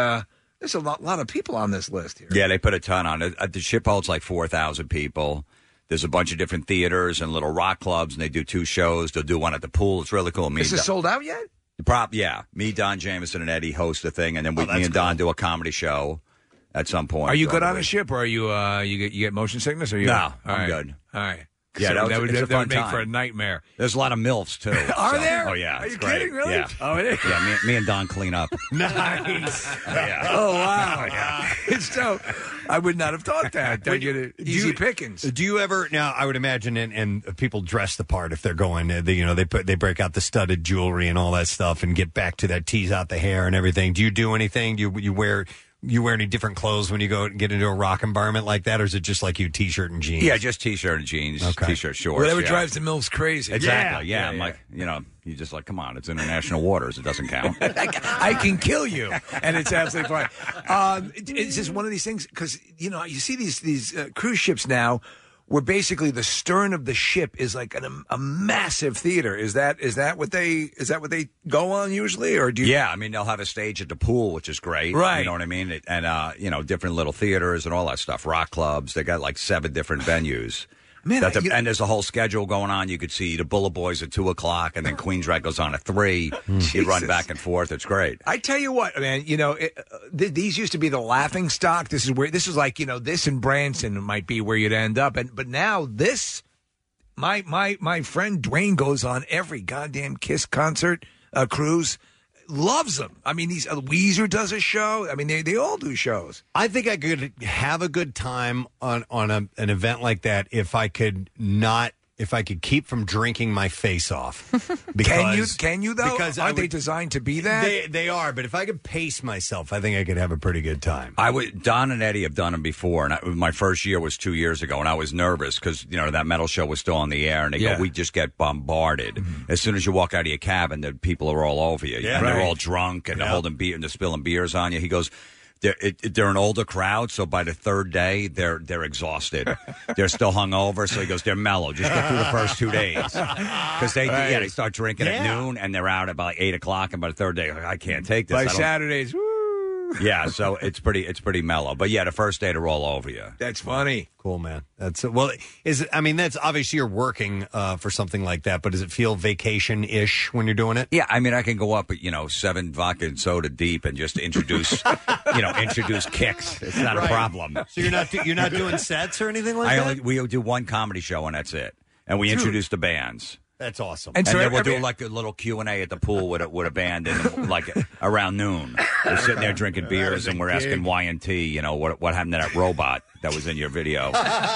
there's a lot of people on this list here. Yeah, they put a ton on it. The ship holds like 4,000 people. There's a bunch of different theaters and little rock clubs, and they do 2 shows. They'll do one at the pool. It's really cool. Is it sold out yet? Yeah. Me, Don Jameson, and Eddie host the thing, and then me and Don do a comedy show at some point. Are you good on a ship, or are you you get motion sickness? Or you? No, I'm good. All right. Yeah, So that would make time for a nightmare. There's a lot of MILFs, too. Are there? Oh, yeah. Are you great. kidding, really? Yeah. Oh, it is? Yeah, me and Don clean up. Nice. Yeah. Oh, wow. So I would not have thought that. Easy pickings. Do you ever now? I would imagine, and people dress the part if they're going. They break out the studded jewelry and all that stuff, and get back to that, tease out the hair and everything. Do you do anything? Do you wear any different clothes when you go get into a rock environment like that, or is it just like you T-shirt and jeans? Yeah, just T-shirt and jeans, T-shirt, shorts. Whatever drives the MILFs crazy. Exactly. Yeah. I'm like, you just like, come on, it's international waters. It doesn't count. I can kill you, and it's absolutely fine. It's just one of these things because you see these cruise ships now, where basically the stern of the ship is like a massive theater. Is that what they go on usually, or do you? Yeah, I mean they'll have a stage at the pool, which is great. Right. You know what I mean? And different little theaters and all that stuff. Rock clubs. They got like 7 different venues. Man, and there's a whole schedule going on. You could see the Bullet Boys at 2:00, and then Queensrÿche goes on at 3. You run back and forth. It's great. I tell you what, man. These used to be the laughing stock. This is like this in Branson might be where you'd end up. But now this, my friend Dwayne goes on every goddamn Kiss concert, cruise. Loves them. I mean, Weezer does a show. I mean, they all do shows. I think I could have a good time on an event like that if I could keep from drinking my face off. Because, can you though? Because aren't they designed to be that? They are, but if I could pace myself, I think I could have a pretty good time. Don and Eddie have done them before, and my first year was 2 years ago, and I was nervous because that metal show was still on the air, and they go, we just get bombarded. Mm-hmm. As soon as you walk out of your cabin, the people are all over you, and they're all drunk, and they're holding beer, and they're spilling beers on you. He goes, they're an older crowd, so by the 3rd day, they're exhausted. They're still hungover, so he goes, they're mellow. Just get through the first 2 days. Because they start drinking at noon, and they're out about 8 o'clock, and by the 3rd day, I can't take this. By Saturdays, woo! Yeah, so it's pretty mellow. But yeah, the first day they're all over you. That's funny. Cool, man. That's that's obviously you're working for something like that, but does it feel vacation-ish when you're doing it? Yeah, I mean, I can go up, 7 vodka and soda deep and just introduce, introduce kicks. It's not a problem. So you're not doing sets or anything like that? We do one comedy show and that's it, and we introduce the bands. That's awesome. And then we'll do like a little Q&A at the pool with a band in like around noon. We're sitting there drinking beers and we're asking Y&T, what happened to that robot that was in your video.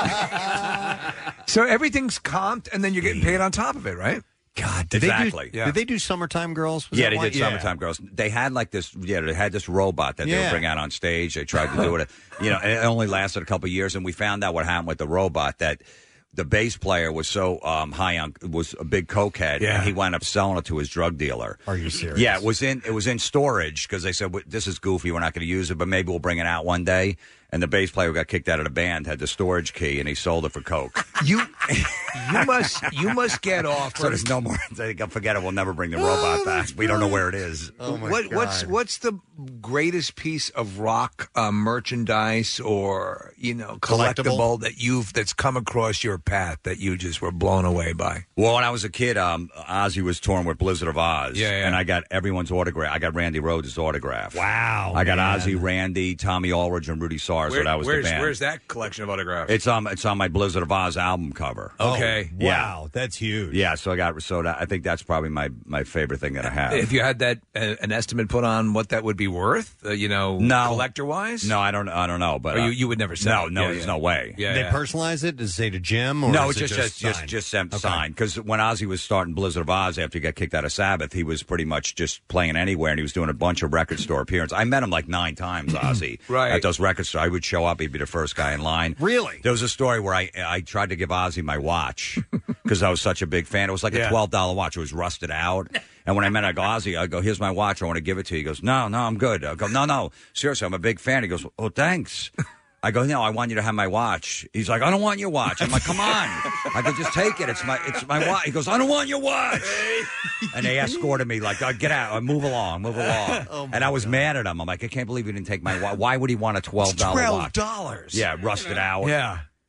So everything's comped and then you're getting paid on top of it, right? God, did they do Summertime Girls? They did Summertime Girls. They had like this, they had this robot that they would bring out on stage. They tried to do it, and it only lasted a couple of years, and we found out what happened with the robot, that the bass player was so was a big cokehead, and he wound up selling it to his drug dealer. Are you serious? Yeah, it was in storage because they said, this is goofy, we're not going to use it, but maybe we'll bring it out one day. And the bass player who got kicked out of the band had the storage key, and he sold it for coke. You must get off. So there's no more. Forget it. We'll never bring the robot back. We don't know where it is. Oh my God. What's the greatest piece of rock merchandise or collectible that's come across your path that you just were blown away by? Well, when I was a kid, Ozzy was touring with Blizzard of Oz, and I got everyone's autograph. I got Randy Rhoads' autograph. Wow! I got Ozzy, Randy, Tommy Aldridge, and Rudy Sarr. So that was the band. Where's that collection of autographs? It's on my Blizzard of Oz album cover. Okay. Oh, wow, that's huge. Yeah, so I think that's probably my favorite thing that I have. If you had that an estimate put on what that would be worth, collector wise? No, I don't know, but you would never say. No, there's no way. They personalize it? Does it say to Jim? Or no, it's just signed. Because when Ozzy was starting Blizzard of Oz after he got kicked out of Sabbath, he was pretty much just playing anywhere, and he was doing a bunch of record store appearances. I met him like 9 times, Ozzy, at those record stores. I would show up, he'd be the first guy in line. Really? There was a story where I tried to give Ozzy my watch because I was such a big fan. It was like a $12 watch. It was rusted out. And when I met Ozzy, I go, here's my watch. I want to give it to you. He goes, no, I'm good. I go, no, seriously, I'm a big fan. He goes, oh, thanks. I go, no, I want you to have my watch. He's like, I don't want your watch. I'm like, come on. I go, just take it. It's my watch. He goes, I don't want your watch. And they escorted me like, get out, move along. Oh, and I was mad at him. I'm like, I can't believe he didn't take my watch. Why would he want a $12 watch? $12. Yeah, rusted out. Yeah.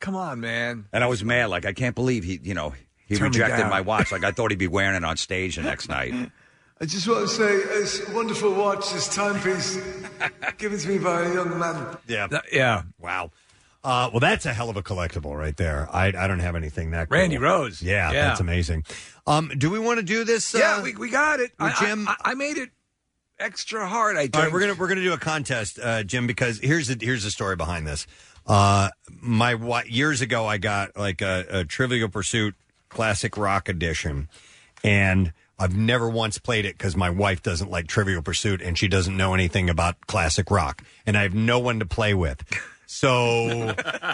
Come on, man. And I was mad. Like, I can't believe he Turn me rejected down. my watch. Like, I thought he'd be wearing it on stage the next night. I just want to say, it's a wonderful watch, this timepiece, given to me by a young man. Yeah. Yeah. Wow. Well, that's a hell of a collectible right there. I don't have anything that cool. Randy Rose. Yeah, Yeah. that's amazing. Do we want to do this? Yeah, we got it. Jim? I made it extra hard. I All right, think. we're gonna do a contest, Jim, because here's the story behind this. Years ago, I got like a Trivial Pursuit Classic Rock edition, and I've never once played it because my wife doesn't like Trivial Pursuit and she doesn't know anything about classic rock, and I have no one to play with. So,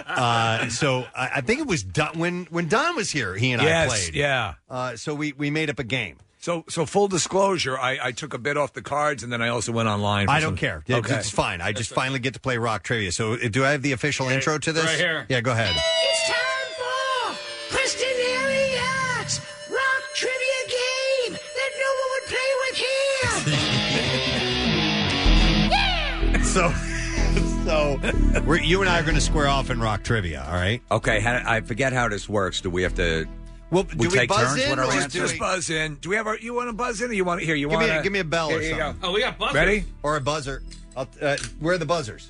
I think it was Don, when Don was here, he and I played. Yeah. So we made up a game. So full disclosure, I took a bit off the cards, and then I also went online. I don't care. It's fine. I just finally get to play rock trivia. So do I have the official intro to this? right here. Yeah, go ahead. It's time for Preston Elliott's rock trivia game that no one would play with him. So you and I are going to square off in rock trivia, all right? Okay, I forget how this works. Do we have to... Well, we do we take buzz turns in, with our or answers? Just buzz in. Do we have you want to buzz in, or you want to? Here, you Give want me a bell Here or you something. go. Oh, we got buzzers. Ready? Or a buzzer. Where are the buzzers?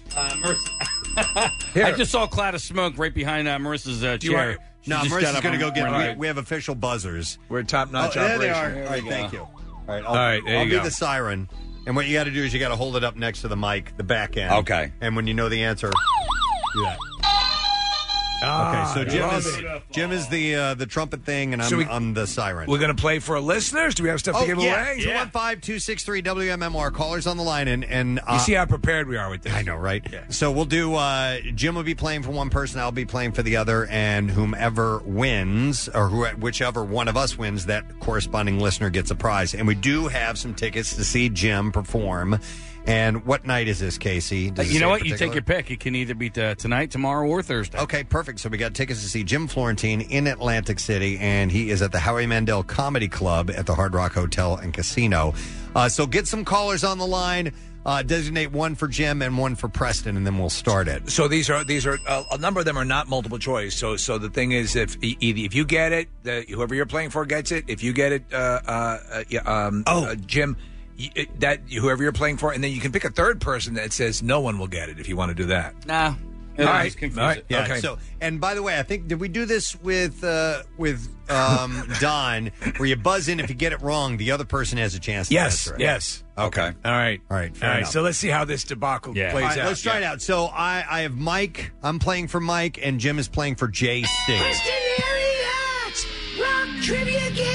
I just saw a cloud of smoke right behind Marissa's chair. No, Marissa's going to go get them. We have official buzzers. We're top-notch there they operation. are. All right, thank you. All right, All right, there I'll you be go. the siren. And what you got to do is you got to hold it up next to the mic, the back end. Okay. And when you know the answer, do that. Okay, so Jim is the trumpet thing, and I'm the siren. We're going to play for our listeners. Do we have stuff to give away? 215-263 WMMR. Callers on the line, and You see how prepared we are with this. I know, right? So we'll do. Jim will be playing for one person. I'll be playing for the other, and whomever wins, or whichever one of us wins, that corresponding listener gets a prize. And we do have some tickets to see Jim perform. And what night is this, Casey? Does it You say know in what? You take particular? your pick. It can either be tonight, tomorrow, or Thursday. Okay, perfect. So we got tickets to see Jim Florentine in Atlantic City, and he is at the Howie Mandel Comedy Club at the Hard Rock Hotel and Casino. So get some callers on the line. Designate one for Jim and one for Preston, and then we'll start it. So these are a number of them are not multiple choice. So the thing is, if you get it, whoever you're playing for gets it. If you get it, Jim. That whoever you're playing for, and then you can pick a third person that says no one will get it if you want to do that. Nah. All right. Yeah. Okay. So, and by the way, I think did we do this with Don, where you buzz in if you get it wrong, the other person has a chance to answer it. Yes. Okay. All right. All right. Fair All right. enough. So let's see how this debacle plays All right, out. let's try it out. So I have Mike. I'm playing for Mike, and Jim is playing for JC. Preston Elliott's rock trivia game.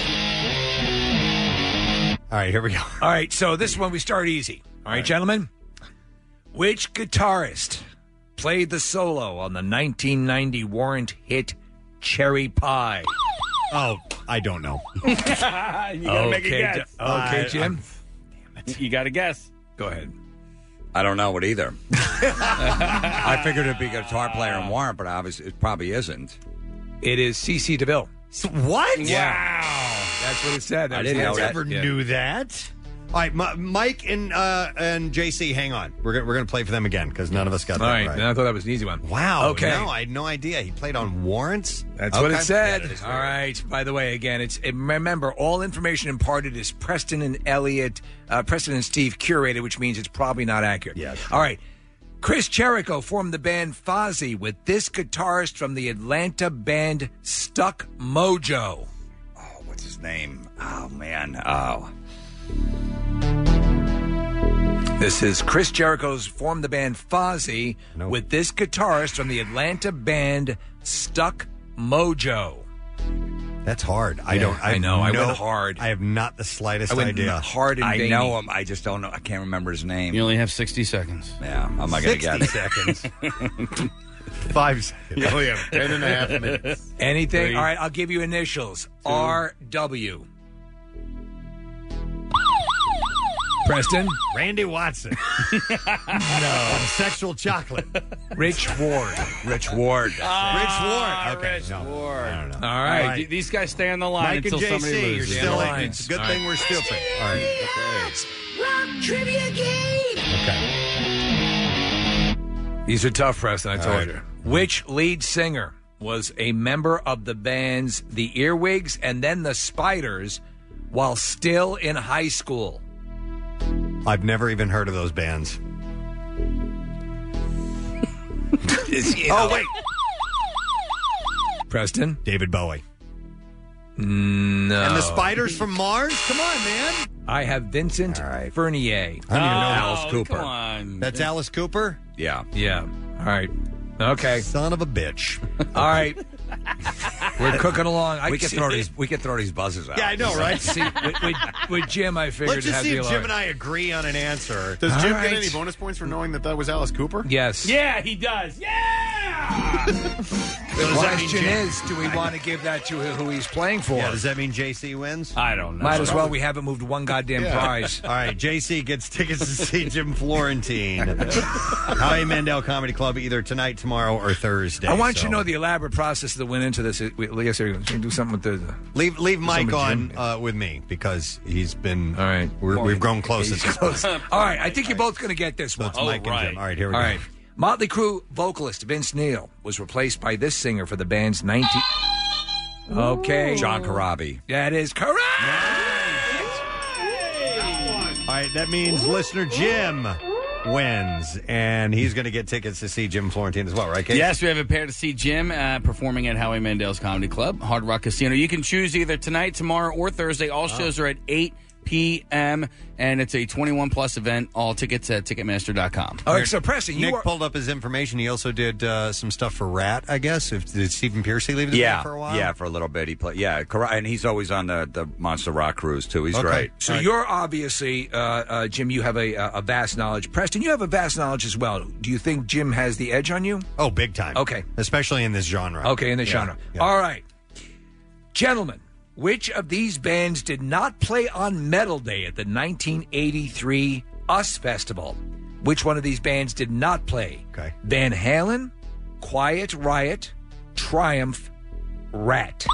All right, here we go. All right, so this one we start easy. All right, gentlemen. Which guitarist played the solo on the 1990 Warrant hit Cherry Pie? Oh, I don't know. You gotta make a guess. Okay, Jim. You got to guess. Go ahead. I don't know it either. I figured it'd be a guitar player in Warrant, but obviously it probably isn't. It is C.C. DeVille. What? Yeah. That's what it said. I didn't know that. Never knew that. All right, Mike and JC, hang on. We're gonna play for them again because none of us got that All right. right. I thought that was an easy one. Wow. Okay. No, I had no idea. He played on Warrants. That's what it Okay. said. Yeah, that is All weird. right. By the way, again, remember all information imparted is Preston and Steve curated, which means it's probably not accurate. Yes. All right. Chris Jericho formed the band Fozzy with this guitarist from the Atlanta band Stuck Mojo. Oh, what's his name? Oh, man. Oh. This is Chris Jericho's formed the band Fozzy with this guitarist from the Atlanta band Stuck Mojo. That's hard. I Yeah, don't. I know. I went hard. I have not the slightest I went idea. hard and I veiny. know him. I just don't know. I can't remember his name. You only have 60 seconds. Yeah, I'm not going to get 60 it. seconds. 5 seconds. You only have 10.5 minutes. Anything? 3. All right, I'll give you initials. R.W. Preston? Randy Watson. No. Sexual chocolate. Rich Ward. Rich Ward. Rich Ward. Okay. Rich no, Ward. I don't know. All right. These guys stay on the line Mike and until somebody JC, you're loses. still the in. lines. It's a good All thing we're still free. All right. Elliott's rock trivia game. Okay. These are tough, Preston, I told you. Which lead singer was a member of the bands The Earwigs and then the Spiders while still in high school? I've never even heard of those bands. Oh, wait. Preston? David Bowie. No. And the Spiders from Mars? Come on, man. I have Vincent Fernier. I don't even know Alice Cooper. Come on. That's Alice Cooper? Yeah. Yeah. All right. Okay. Son of a bitch. All right. We're cooking along. We could throw these buzzes out. Yeah, I know, right? See, with Jim, I figured Let's just it'd see be if a Jim lot. and I agree on an answer. Does Jim All get right. any bonus points for knowing that was Alice Cooper? Yes. Yeah, he does. Yeah. The question is, do we want to give that to who he's playing for? Yeah, does that mean JC wins? I don't know. Might as well. We haven't moved one goddamn prize. All right, JC gets tickets to see Jim Florentine. Howie Mandel Comedy Club either tonight, tomorrow, or Thursday. I want you to know the elaborate process that went into this. Yes, we're going to do something with the... Leave Mike Jim. on with me because he's been... All right. We've grown close at this point. All right, I think you're both going to get this one. It's Mike and Jim. All right, here we All go. right. Motley Crue vocalist Vince Neil was replaced by this singer for the band's 19... Okay. John Corabi. That is correct! All right, that means listener Jim wins, and he's going to get tickets to see Jim Florentine as well, right, Casey? Yes, we have a pair to see Jim performing at Howie Mandel's Comedy Club, Hard Rock Casino. You can choose either tonight, tomorrow, or Thursday. All shows are at 8 p.m., and it's a 21-plus event. All tickets at Ticketmaster.com. All right, so Preston, Nick pulled up his information. He also did some stuff for Rat, I guess. Did Stephen Piercy leave his name for a while? Yeah, for a little bit. He played. Yeah, and he's always on the Monster Rock cruise too. He's Okay. great. So you're obviously, Jim, you have a vast knowledge. Preston, you have a vast knowledge as well. Do you think Jim has the edge on you? Oh, big time. Okay. Especially in this genre. Okay, in this genre. Yeah. All right. Gentlemen, which of these bands did not play on Metal Day at the 1983 US Festival? Which one of these bands did not play? Okay. Van Halen, Quiet Riot, Triumph, Rat.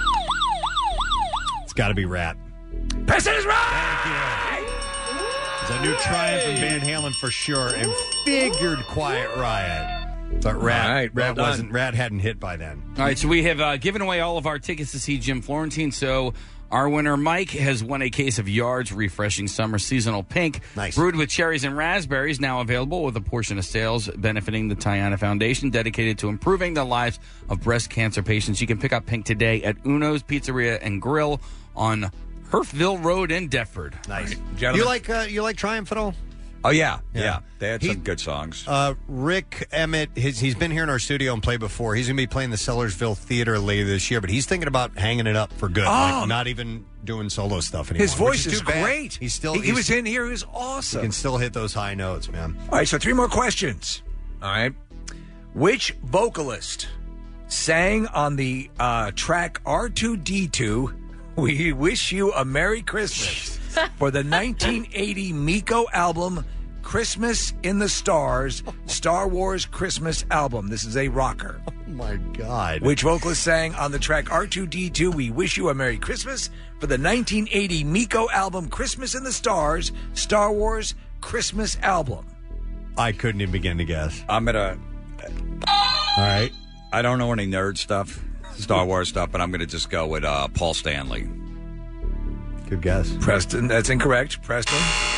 It's got to be Rat. Preston is right! I knew Triumph and Van Halen for sure, and figured Quiet Riot. But Rat, All right, well done. Rat hadn't hit by then. All right, so we have given away all of our tickets to see Jim Florentine. So our winner, Mike, has won a case of Yard's Refreshing Summer Seasonal Pink. Nice. Brewed with cherries and raspberries, now available with a portion of sales benefiting the Tiana Foundation, dedicated to improving the lives of breast cancer patients. You can pick up Pink today at Uno's Pizzeria and Grill on Herfville Road in Deptford. Nice. Gentlemen. You like Triumph at all? Oh yeah. They had some good songs. Rick Emmett, he's been here in our studio and played before. He's going to be playing the Sellersville Theater later this year, but he's thinking about hanging it up for good, like not even doing solo stuff anymore. His voice which is too bad. great. He's still He was in here. He was awesome. He can still hit those high notes, man. All right, so 3 more questions. All right. Which vocalist sang on the track R2D2, We Wish You a Merry Christmas, for the 1980 Miko album, Christmas in the Stars, Star Wars Christmas album? This is a rocker. Oh, my God. Which vocalist sang on the track R2D2, We Wish You a Merry Christmas, for the 1980 Miko album, Christmas in the Stars, Star Wars Christmas album? I couldn't even begin to guess. I'm gonna. All right. I don't know any nerd stuff, Star Wars stuff, but I'm gonna just go with Paul Stanley. Good guess. Preston, that's incorrect. Preston?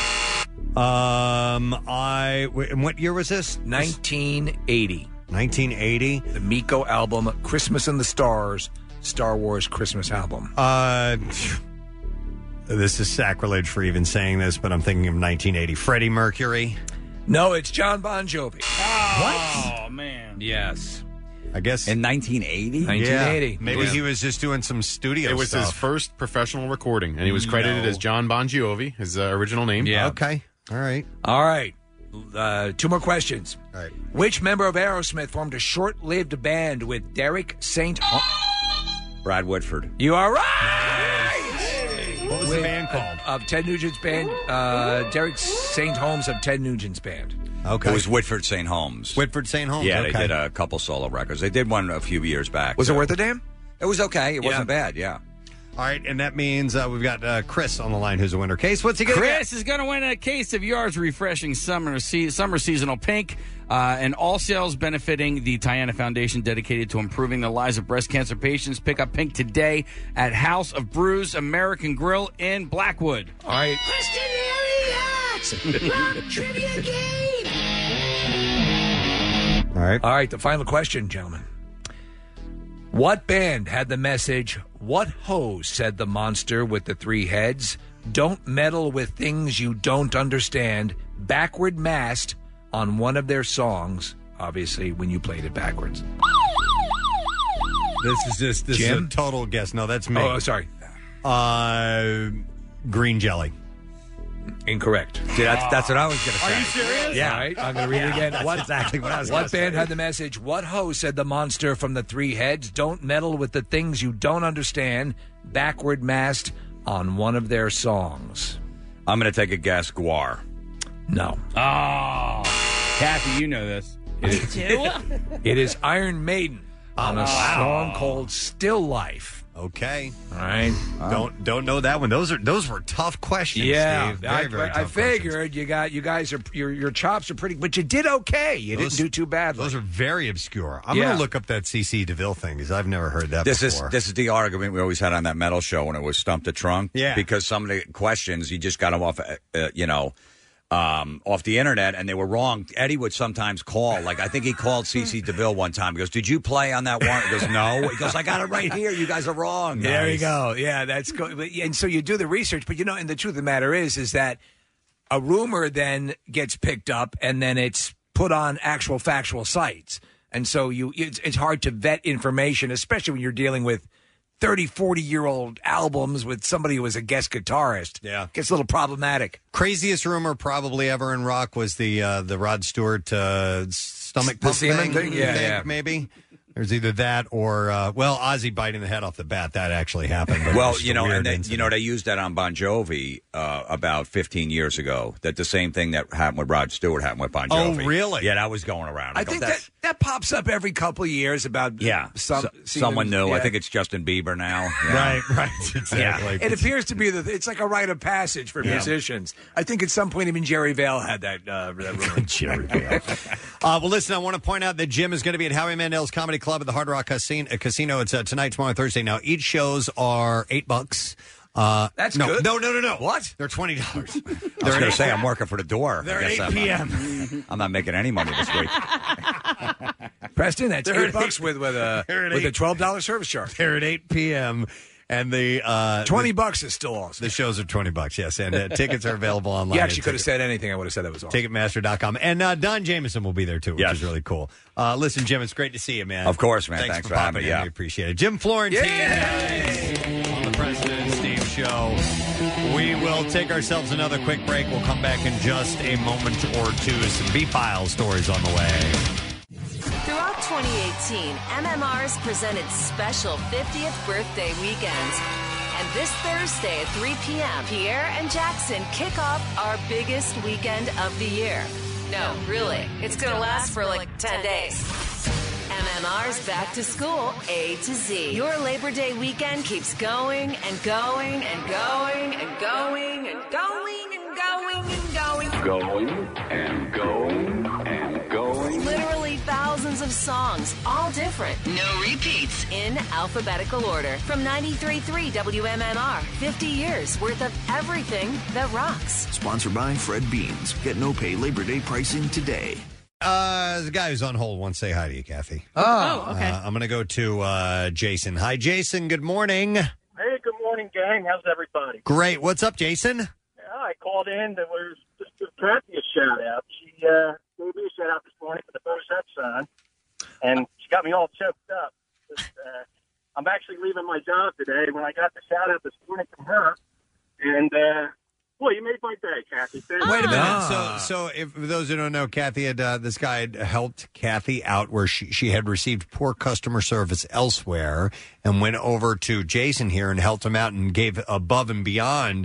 What year was this? 1980. 1980. The Miko album, Christmas in the Stars, Star Wars Christmas album. This is sacrilege for even saying this, but I'm thinking of 1980. Freddie Mercury. No, it's John Bon Jovi. Oh, man. Yes. I guess in 1980. 1980. Yeah, maybe he was just doing some studio It was stuff. his first professional recording, and he was credited as John Bon Jovi, his original name. Yeah. Okay. All right. All right. 2 more questions. All right. Which member of Aerosmith formed a short-lived band with Derek St. Brad Whitford. You are right! What was the band called? Of Ted Nugent's band, Derek St. Holmes of Ted Nugent's band. Okay. It was Whitford St. Holmes. Whitford St. Holmes. Yeah, okay. they did a couple solo records. They did one a few years back. Was it worth a damn? It was okay. It wasn't bad, yeah. All right, and that means we've got Chris on the line who's a winner. Case, what's he going to get? Chris is going to win a case of Yard's Refreshing Summer Seasonal Pink, and all sales benefiting the Tiana Foundation dedicated to improving the lives of breast cancer patients. Pick up Pink today at House of Brews American Grill in Blackwood. All right. Kristen Elliott! Rock Trivia Game! All right. All right, the final question, gentlemen. What band had the message, "What ho," said the monster with the 3 heads, "Don't meddle with things you don't understand," backward masked on one of their songs, obviously, when you played it backwards? This is Jim? a total guess. No, that's me. Oh, sorry. Green Jelly. Incorrect. See, that's what I was going to say. Are you serious? Yeah. All right, I'm going to read it again. That's exactly what I was going to What say. band had the message, "What ho," said the monster from the 3 heads, "Don't meddle with the things you don't understand," backward masked on one of their songs? I'm going to take a guess. Guar. No. Oh, Kathy, you know this. It is Iron Maiden on a song called "Still Life." Okay. All right. Don't know that one. Those were tough questions. Yeah, Steve. Very, very I tough questions. figured you guys are your chops are pretty, but you did okay. You didn't do too badly. Those are very obscure. I'm going to look up that CC DeVille thing because I've never heard that before. This is the argument we always had on that metal show when it was Stump the Trunk. Yeah. Because some of the questions you just got them off, off the internet, and they were wrong. Eddie would sometimes call. Like, I think he called CC DeVille one time. He goes, "Did you play on that one?" He goes, "No." He goes, "I got it right here. You guys are wrong." There you go. Yeah, that's good. And so you do the research, but and the truth of the matter is that a rumor then gets picked up and then it's put on actual factual sites. And so it's hard to vet information, especially when you're dealing with 30, 40-year-old albums with somebody who was a guest guitarist. Yeah. Gets a little problematic. Craziest rumor probably ever in rock was the Rod Stewart stomach pump semen thing? you Yeah, think, yeah. maybe. There's either that or Ozzy biting the head off the bat. That actually happened. But it Well, was just a weird incident. they used that on Bon Jovi about 15 years ago. That the same thing that happened with Rod Stewart happened with Bon Oh, Jovi. really? Yeah, that was going around. I think that pops up every couple of years about someone new. Yeah. I think it's Justin Bieber now. Right, exactly. It appears to be it's like a rite of passage for musicians. I think at some point even Jerry Vale had that rumor. Jerry Vale. Well, listen, I want to point out that Jim is going to be at Howie Mandel's Comedy Club at the Hard Rock Casino. It's tonight, tomorrow, Thursday. Now, each shows are $8. That's no, good. No. What? They're $20. I was going to say I'm working for the door. They're I guess at 8 p.m. I'm not making any money this week. Preston, that's They're at $8 with a $12 service charge. They're at 8 p.m. And the $20 is still awesome. The shows are $20, yes, and tickets are available online. You actually could have said anything. I would have said that was awesome. Ticketmaster.com. And Don Jameson will be there, too, which is really cool. Listen, Jim, it's great to see you, man. Of course, man. Thanks for having popping me. in. Yeah. We appreciate it. Jim Florentine on the President and Steve Show. We will take ourselves another quick break. We'll come back in just a moment or two. Some B-File stories on the way. Throughout 2018, MMR's presented special 50th birthday weekends. And this Thursday at 3 p.m., Pierre and Jackson kick off our biggest weekend of the year. No, really, it's going to last for like 10 days. MMR's Back to School A to Z. Your Labor Day weekend keeps going and going and going and going and going and going and going. Going and going and going. Literally thousands of songs, all different. No repeats. In alphabetical order. From 93.3 WMMR. 50 years worth of everything that rocks. Sponsored by Fred Beans. Get no pay Labor Day pricing today. The guy who's on hold wants to say hi to you, Kathy. Oh, okay. I'm going to go to Jason. Hi, Jason. Good morning. Hey, good morning, gang. How's everybody? Great. What's up, Jason? Yeah, I called in. There was just to Kathy a shout out. She gave me a shout out this morning for the Bo Set sign, and she got me all choked up. I'm actually leaving my job today when I got the shout out this morning from her, and boy, you made my day, Kathy. Wait a minute. So if for those who don't know, Kathy had this guy had helped Kathy out where she had received poor customer service elsewhere and went over to Jason here and helped him out and gave above and beyond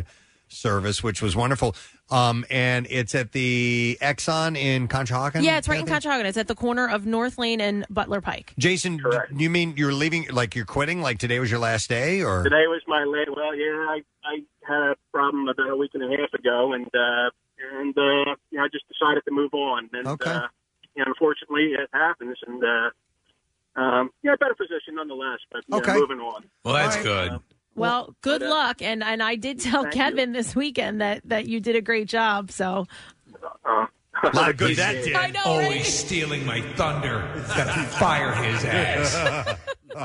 service, which was wonderful. And it's at the Exxon in Conshohocken? Yeah, it's right in Conshohocken. It's at the corner of North Lane and Butler Pike. Jason, you mean you're leaving, like you're quitting, like today was your last day? Or Today was my last. Well, yeah, I had a problem about a week and a half ago, and I just decided to move on. And unfortunately, it happens, and better position nonetheless, but moving on. Well, that's good. Well, good luck, and I did tell Kevin this weekend that you did a great job. So, a lot of good that did. I know, Oh, right? he's stealing my thunder. Gotta fire his ass.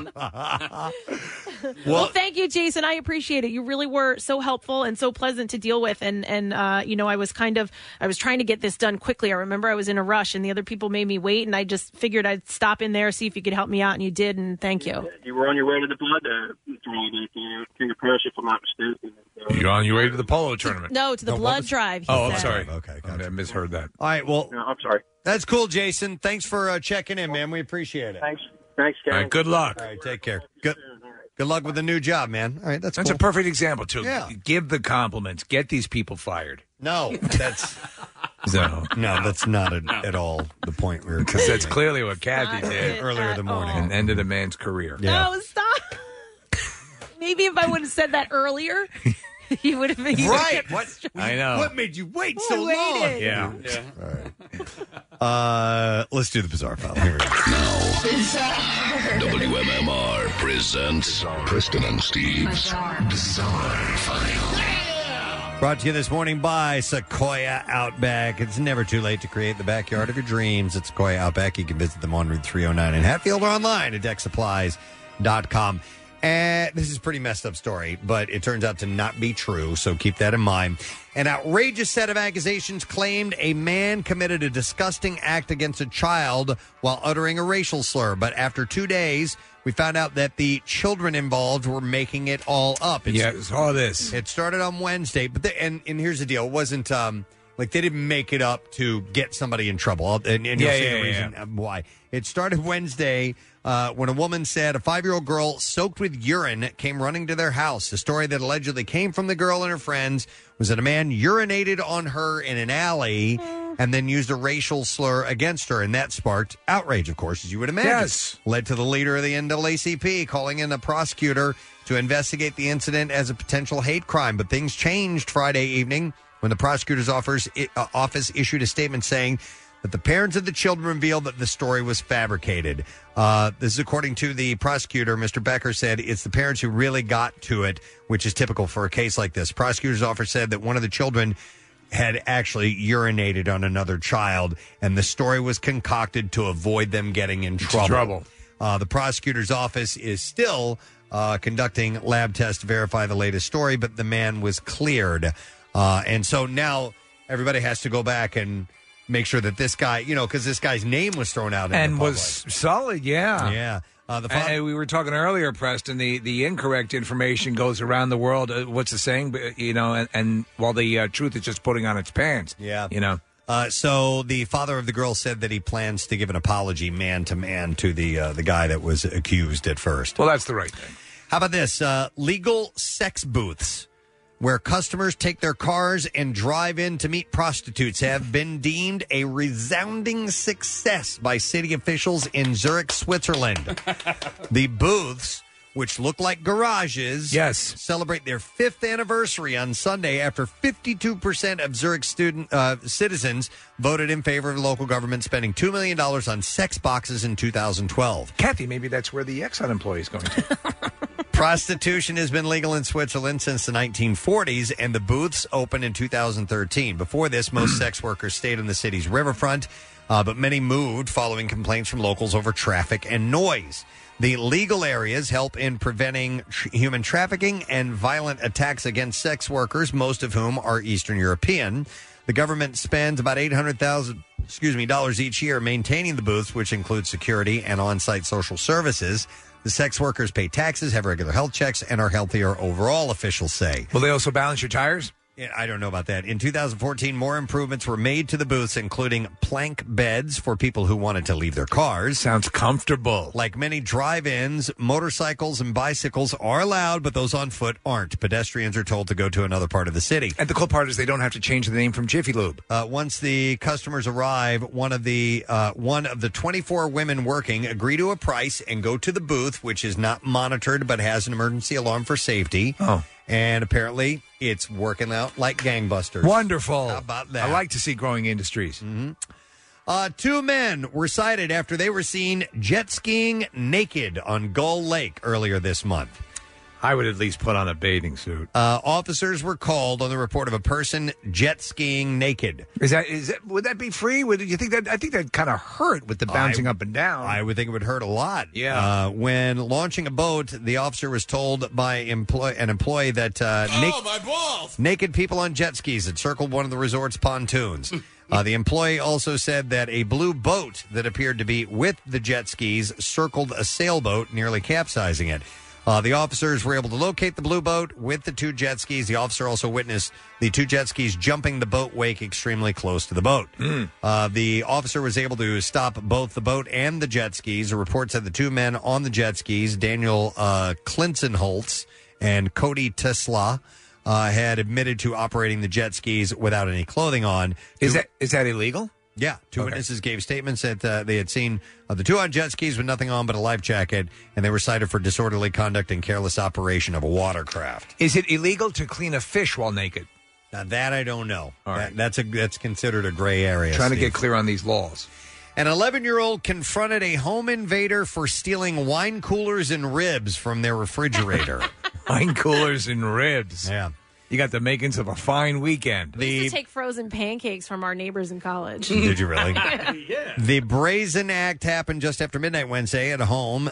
Well, thank you, Jason. I appreciate it. You really were so helpful and so pleasant to deal with. And I was trying to get this done quickly. I remember I was in a rush, and the other people made me wait, and I just figured I'd stop in there, see if you could help me out, and you did, and thank you. You were on your way to the blood King of Prussia, if I'm not mistaken. You're on your way to the polo tournament. No, to the blood drive. I'm sorry. Okay, I misheard that. All right, well, no, I'm sorry. That's cool, Jason. Thanks for checking in, man. We appreciate it. Thanks, All right, good luck. All right, take care. Good luck with the new job, man. All right, that's a cool. perfect example, too. Yeah. Give the compliments. Get these people fired. No, that's that's not at all the point we were. Because that's clearly what Kathy did earlier in the morning and ended a man's career. No, stop. Maybe if I would have said that earlier, you would have been right. I know. What made you wait so long? Yeah. All right. Let's do the bizarre file. Here we go. WMMR presents Preston and Steve's Bizarre File. Brought to you this morning by Sequoia Outback. It's never too late to create the backyard of your dreams at Sequoia Outback. You can visit them on Route 309 in Hatfield or online at decksupplies.com. And this is a pretty messed up story, but it turns out to not be true, so keep that in mind. An outrageous set of accusations claimed a man committed a disgusting act against a child while uttering a racial slur. But after 2 days, we found out that the children involved were making it all up. Saw this. It started on Wednesday, but and here's the deal. It wasn't like they didn't make it up to get somebody in trouble. And you'll see the reason why. It started Wednesday when a woman said a 5-year-old girl soaked with urine came running to their house. The story that allegedly came from the girl and her friends was that a man urinated on her in an alley and then used a racial slur against her, and that sparked outrage, of course, as you would imagine. Yes. Led to the leader of the NAACP calling in a prosecutor to investigate the incident as a potential hate crime. But things changed Friday evening when the prosecutor's office issued a statement saying that the parents of the children revealed that the story was fabricated. This is according to the prosecutor. Mr. Becker said it's the parents who really got to it, which is typical for a case like this. Prosecutor's office said that one of the children had actually urinated on another child, and the story was concocted to avoid them getting in trouble. The prosecutor's office is still conducting lab tests to verify the latest story, but the man was cleared. And so now everybody has to go back and make sure that this guy, because this guy's name was thrown out and was solid, Yeah. And we were talking earlier, Preston, the incorrect information goes around the world. What's the saying? And while the truth is just putting on its pants. Yeah. So the father of the girl said that he plans to give an apology man to man to the guy that was accused at first. Well, that's the right thing. How about this? Legal sex booths where customers take their cars and drive in to meet prostitutes have been deemed a resounding success by city officials in Zurich, Switzerland. The booths, which look like garages, celebrate their 5th anniversary on Sunday after 52% of Zurich citizens voted in favor of local government spending $2 million on sex boxes in 2012. Kathy, maybe that's where the Exxon employee is going to. Prostitution has been legal in Switzerland since the 1940s, and the booths opened in 2013. Before this, most sex workers stayed on the city's riverfront, but many moved following complaints from locals over traffic and noise. The legal areas help in preventing human trafficking and violent attacks against sex workers, most of whom are Eastern European. The government spends about $800,000 each year maintaining the booths, which include security and on-site social services. The sex workers pay taxes, have regular health checks, and are healthier overall, officials say. Will they also balance your tires? I don't know about that. In 2014, more improvements were made to the booths, including plank beds for people who wanted to leave their cars. Sounds comfortable. Like many drive-ins, motorcycles and bicycles are allowed, but those on foot aren't. Pedestrians are told to go to another part of the city. And the cool part is they don't have to change the name from Jiffy Lube. Once the customers arrive, one of the 24 women working agree to a price and go to the booth, which is not monitored but has an emergency alarm for safety. Oh. And apparently, it's working out like gangbusters. Wonderful. How about that? I like to see growing industries. Mm-hmm. 2 men were cited after they were seen jet skiing naked on Gull Lake earlier this month. I would at least put on a bathing suit. Officers were called on the report of a person jet skiing naked. Would that be free? Would you think that? I think that kind of hurt with the bouncing up and down. I would think it would hurt a lot. Yeah. When launching a boat, the officer was told by an employee that my balls! Naked people on jet skis had circled one of the resort's pontoons. The employee also said that a blue boat that appeared to be with the jet skis circled a sailboat, nearly capsizing it. The officers were able to locate the blue boat with the 2 jet skis. The officer also witnessed the 2 jet skis jumping the boat wake extremely close to the boat. The officer was able to stop both the boat and the jet skis. A report said the 2 men on the jet skis, Daniel Klinsenholtz and Cody Tesla, had admitted to operating the jet skis without any clothing on. Is that illegal? Yeah. 2 witnesses gave statements that they had seen the 2 on jet skis with nothing on but a life jacket, and they were cited for disorderly conduct and careless operation of a watercraft. Is it illegal to clean a fish while naked? Now, that I don't know. All right. That's considered a gray area. Trying to get clear on these laws. An 11-year-old confronted a home invader for stealing wine coolers and ribs from their refrigerator. Wine coolers and ribs. Yeah. You got the makings of a fine weekend. We used to take frozen pancakes from our neighbors in college. Did you really? Yeah. The brazen act happened just after midnight Wednesday at the home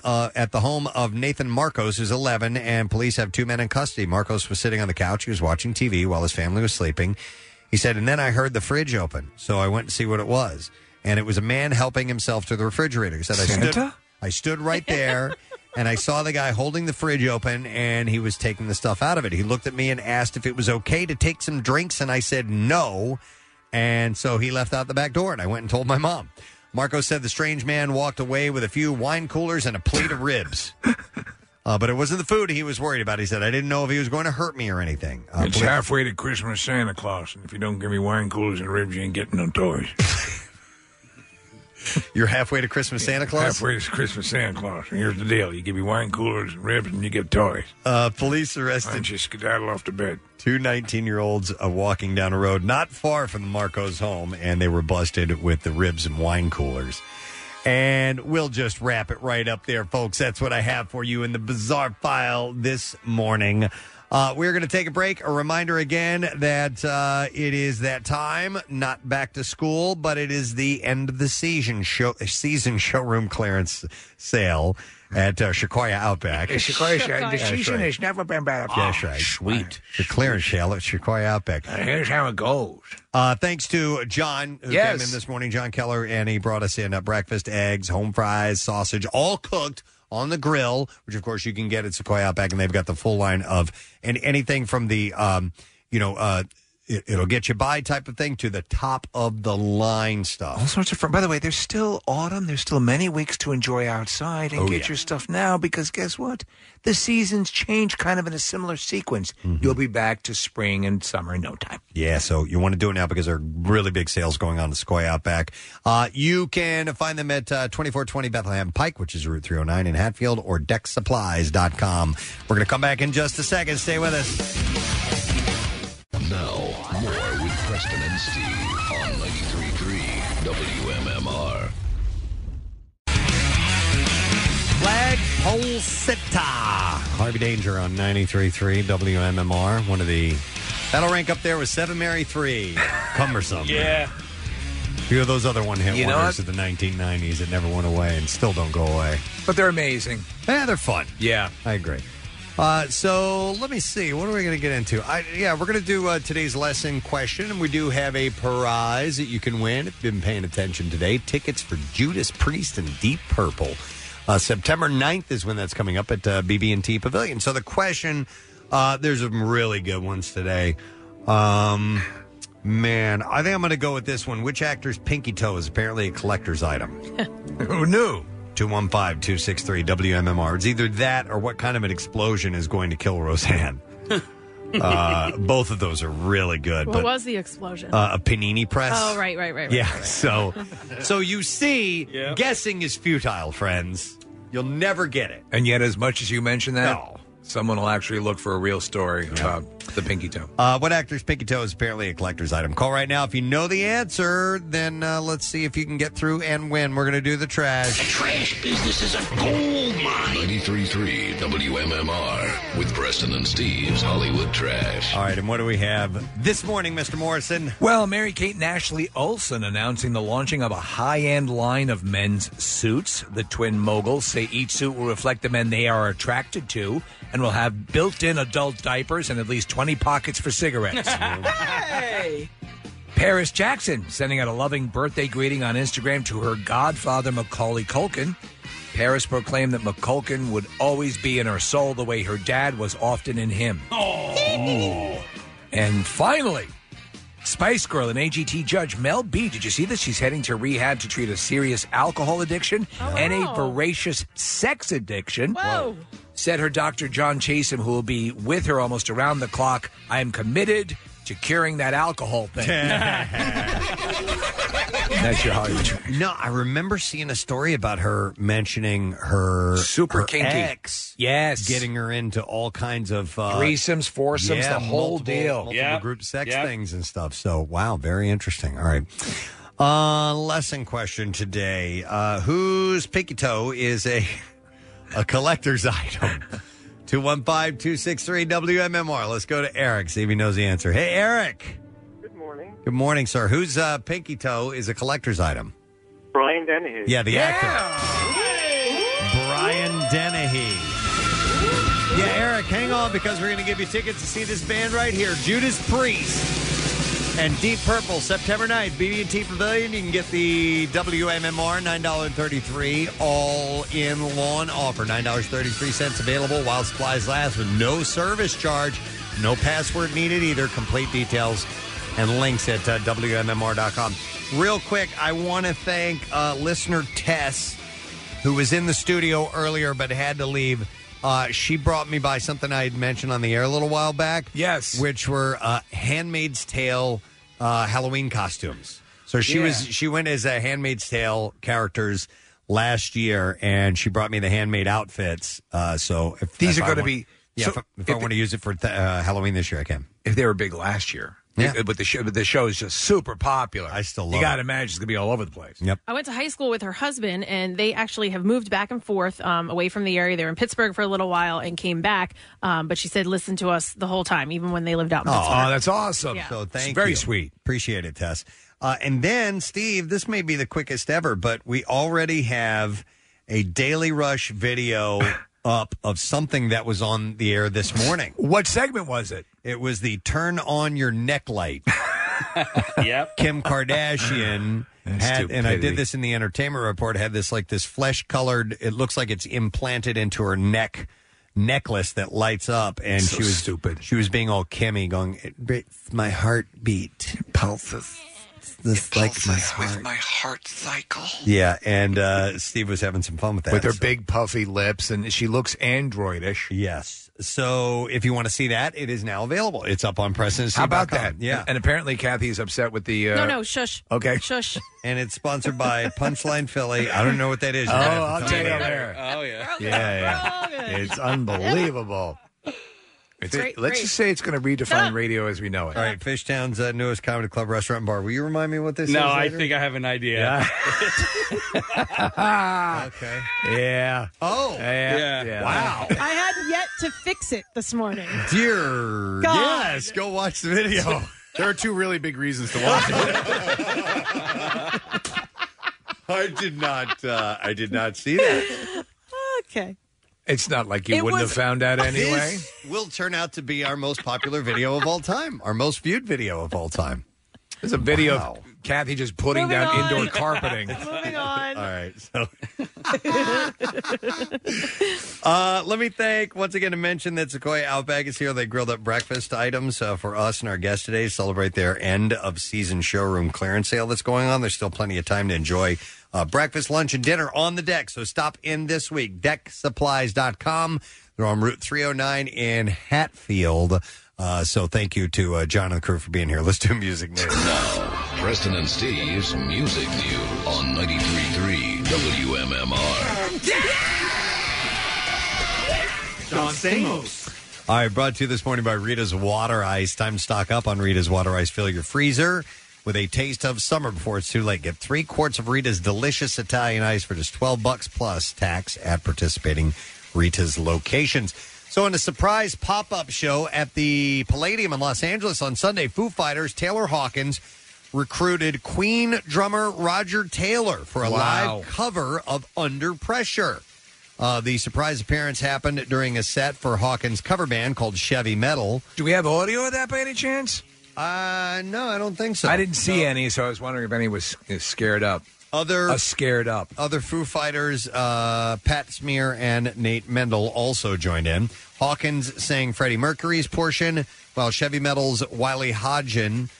of Nathan Marcos, who's 11, and police have 2 men in custody. Marcos was sitting on the couch. He was watching TV while his family was sleeping. He said, and then I heard the fridge open, so I went to see what it was. And it was a man helping himself to the refrigerator. He said, I stood right there. And I saw the guy holding the fridge open, and he was taking the stuff out of it. He looked at me and asked if it was okay to take some drinks, and I said no. And so he left out the back door, and I went and told my mom. Marco said the strange man walked away with a few wine coolers and a plate of ribs. But it wasn't the food he was worried about. He said, I didn't know if he was going to hurt me or anything. It's halfway to Christmas Santa Claus, and if you don't give me wine coolers and ribs, you ain't getting no toys. You're halfway to Christmas Santa Claus? Halfway to Christmas Santa Claus. And here's the deal. You give me wine coolers and ribs, and you get toys. Police arrested... Why don't you skedaddle off to bed? 2 19-year-olds walking down a road not far from the Marcos home, and they were busted with the ribs and wine coolers. And we'll just wrap it right up there, folks. That's what I have for you in the Bizarre File this morning. We're going to take a break. A reminder again that it is that time, not back to school, but it is the end of the season showroom clearance sale at Sequoia Outback. The season has never been better. That's right. Sweet. The clearance sale at Sequoia Outback. Here's how it goes. Thanks to John, who came in this morning, John Keller, and he brought us in breakfast, eggs, home fries, sausage, all cooked on the grill, which, of course, you can get at Sequoia Outback, and they've got the full line of anything from the, it'll get you by type of thing to the top of the line stuff. All sorts of fun. By the way, there's still autumn. There's still many weeks to enjoy outside and get your stuff now because guess what? The seasons change kind of in a similar sequence. Mm-hmm. You'll be back to spring and summer in no time. Yeah, so you want to do it now because there are really big sales going on at Sequoia Outback. You can find them at 2420 Bethlehem Pike, which is Route 309 in Hatfield, or decksupplies.com. We're going to come back in just a second. Stay with us. Now, more with Preston and Steve on 93.3 WMMR. Flagpole Sitta. Harvey Danger on 93.3 WMMR. That'll rank up there with 7 Mary 3. Cumbersome. Yeah. A few of those other one-hit wonders of the 1990s that never went away and still don't go away. But they're amazing. Yeah, they're fun. Yeah. I agree. So let me see. What are we going to get into? We're going to do today's lesson question, and we do have a prize that you can win if you've been paying attention today. Tickets for Judas Priest and Deep Purple. September 9th is when that's coming up at BB&T Pavilion. So the question, there's some really good ones today. Man, I think I'm going to go with this one. Which actor's pinky toe is apparently a collector's item? Who knew? 215-263-WMMR. It's either that or what kind of an explosion is going to kill Roseanne. Both of those are really good. What was the explosion? A panini press. Oh, right. Yeah, right. So you see, guessing is futile, friends. You'll never get it. And yet, as much as you mention that, No. someone will actually look for a real story about the pinky toe. What actor's pinky toe is apparently a collector's item? Call right now. If you know the answer, then let's see if you can get through and win. We're going to do the trash. Trash business is a gold mine. 93.3 WMMR with Preston and Steve's Hollywood Trash. All right, and what do we have this morning, Mr. Morrison? Well, Mary-Kate and Ashley Olsen announcing the launching of a high-end line of men's suits. The twin moguls say each suit will reflect the men they are attracted to and will have built-in adult diapers and at least 20 pockets for cigarettes. Hey! Paris Jackson sending out a loving birthday greeting on Instagram to her godfather, Macaulay Culkin. Paris proclaimed that McCulkin would always be in her soul the way her dad was often in him. Ooh. And finally, Spice Girl and AGT judge Mel B. Did you see this? She's heading to rehab to treat a serious alcohol addiction and a voracious sex addiction. Whoa. Said her doctor, John Chatham, who will be with her almost around the clock, I am committed to curing that alcohol thing. That's your Hollywood trash. No, I remember seeing a story about her mentioning her Super her kinky. ex. Yes. Getting her into all kinds of threesomes, foursomes, the whole deal. Multiple group sex things and stuff. So, wow, very interesting. All right. Lesson question today. Whose pinky toe is a collector's item? 215-263-WMMR. Let's go to Eric, see if he knows the answer. Hey, Eric. Good morning. Good morning, sir. Whose pinky toe is a collector's item? Brian Dennehy. Yeah, the actor. Brian Dennehy. Yeah, Eric, hang on because we're going to give you tickets to see this band right here, Judas Priest and Deep Purple, September 9th, BB&T Pavilion. You can get the WMMR $9.33 all-in lawn offer. $9.33 available while supplies last with no service charge. No password needed either. Complete details and links at WMMR.com. Real quick, I want to thank listener Tess, who was in the studio earlier but had to leave. She brought me by something I had mentioned on the air a little while back. Yes. Which were Handmaid's Tale Halloween costumes. So she went as a Handmaid's Tale characters last year, and she brought me the handmade outfits. So if These if are I going to want- be... Yeah, so if I want to use it for Halloween this year, I can. If they were big last year. Yeah. But the show is just super popular. I still love You got to it. imagine it's going to be all over the place. Yep. I went to high school with her husband, and they actually have moved back and forth away from the area. They were in Pittsburgh for a little while and came back. But she said, listen to us the whole time, even when they lived out in Pittsburgh. Oh, that's awesome. Yeah. So thank you. Very sweet. Appreciate it, Tess. And then, Steve, this may be the quickest ever, but we already have a Daily Rush video up of something that was on the air this morning. What segment was it? It was the Turn On Your Neck Light. Yep. Kim Kardashian had, and I did this in the entertainment report, had this flesh-colored, it looks like it's implanted into her necklace that lights up, and So she was stupid. She was being all Kimmy, going, "It's my heartbeat pulses. This like my heart." with my heart cycle. Yeah, and Steve was having some fun with that. With her So- big puffy lips, and she looks androidish. Yes. So if you want to see that, it is now available. It's up on PresidentSteve.com. How about that? Yeah. And apparently Kathy's upset with the... No, shush. Okay. Shush. And it's sponsored by Punchline Philly. I don't know what that is. Oh, You're gonna have to I'll tell tell me you later. later. Oh, yeah. Yeah. It's unbelievable. Great, let's great. just say it's going to redefine radio as we know it. All right, Fishtown's newest comedy club, restaurant, and bar. Will you remind me what this is? No, I later? think I have an idea. Okay. Yeah. Oh. Yeah. Wow. I had yet to fix it this morning. Dear. God. Yes. Go watch the video. There are two really big reasons to watch it. I did not see that. Okay. It's not like you It wouldn't was- have found out anyway. This will turn out to be our most popular video of all time, our most viewed video of all time. There's a video of Kathy just putting Moving down on. indoor carpeting. Moving on. All right. So, let me thank once again to mention that Sequoia Outback is here. They grilled up breakfast items for us and our guests today to celebrate their end of season showroom clearance sale that's going on. There's still plenty of time to enjoy breakfast, lunch, and dinner on the deck. So stop in this week. Decksupplies.com. They're on Route 309 in Hatfield. So thank you to John and the crew for being here. Let's do music news. Now, Preston and Steve's Music News on 93.3 WMMR. John Stamos. All right, brought to you this morning by Rita's Water Ice. Time to stock up on Rita's Water Ice. Fill your freezer with a taste of summer before it's too late. Get 3 quarts of Rita's delicious Italian ice for just $12 plus tax at participating Rita's locations. So in a surprise pop-up show at the Palladium in Los Angeles on Sunday, Foo Fighters' Taylor Hawkins recruited Queen drummer Roger Taylor for a live cover of Under Pressure. The surprise appearance happened during a set for Hawkins' cover band called Chevy Metal. Do we have audio of that by any chance? No, I don't think so. I didn't see any, so I was wondering if any was scared up. Scared up. Other Foo Fighters, Pat Smear and Nate Mendel also joined in. Hawkins sang Freddie Mercury's portion, while Chevy Metal's Wiley Hodgson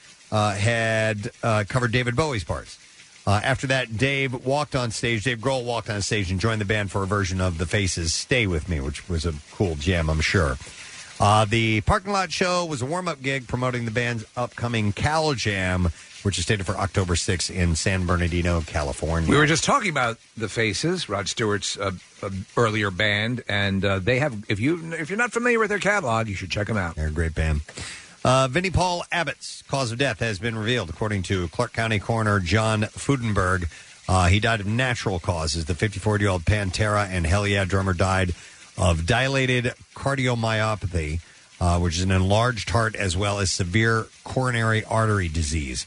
had covered David Bowie's parts. After that, Dave Grohl walked on stage and joined the band for a version of The Faces' Stay With Me, which was a cool jam, I'm sure. The parking lot show was a warm-up gig promoting the band's upcoming Cal Jam, which is slated for October 6th in San Bernardino, California. We were just talking about The Faces, Rod Stewart's earlier band, and they have. If you're not familiar with their catalog, you should check them out. They're a great band. Vinnie Paul Abbott's cause of death has been revealed, according to Clark County Coroner John Fudenberg. He died of natural causes. The 54-year-old Pantera and Hell Yeah drummer died of dilated cardiomyopathy, which is an enlarged heart as well as severe coronary artery disease.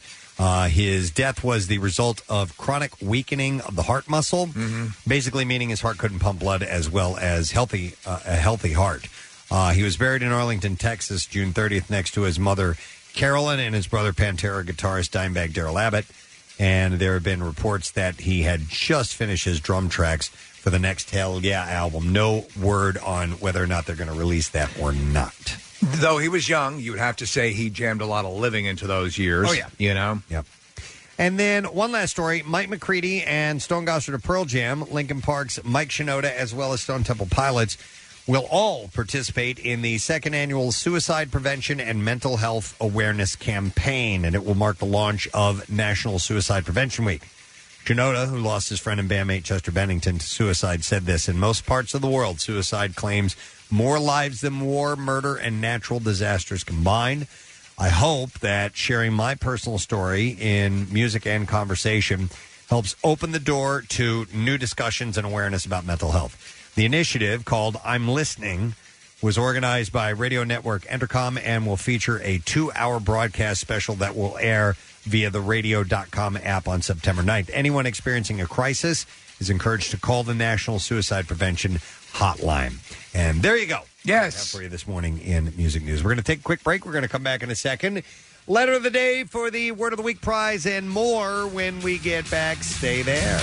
His death was the result of chronic weakening of the heart muscle, basically meaning his heart couldn't pump blood as well as a healthy heart. He was buried in Arlington, Texas, June 30th, next to his mother, Carolyn, and his brother, Pantera guitarist Dimebag Darrell Abbott. And there have been reports that he had just finished his drum tracks for the next Hell Yeah album. No word on whether or not they're going to release that or not. Though he was young, you would have to say he jammed a lot of living into those years. Oh, yeah. You know? Yep. And then one last story. Mike McCready and Stone Gossard of Pearl Jam, Linkin Park's Mike Shinoda, as well as Stone Temple Pilots, will all participate in the second annual Suicide Prevention and Mental Health Awareness Campaign, and it will mark the launch of National Suicide Prevention Week. Shinoda, who lost his friend and bandmate Chester Bennington to suicide, said this: in most parts of the world, suicide claims more lives than war, murder, and natural disasters combined. I hope that sharing my personal story in music and conversation helps open the door to new discussions and awareness about mental health. The initiative, called I'm Listening, was organized by radio network Entercom and will feature a 2-hour broadcast special that will air via the radio.com app on September 9th. Anyone experiencing a crisis is encouraged to call the National Suicide Prevention Hotline. And there you go. Yes. For you this morning in Music News. We're going to take a quick break. We're going to come back in a second. Letter of the day for the Word of the Week prize and more when we get back. Stay there.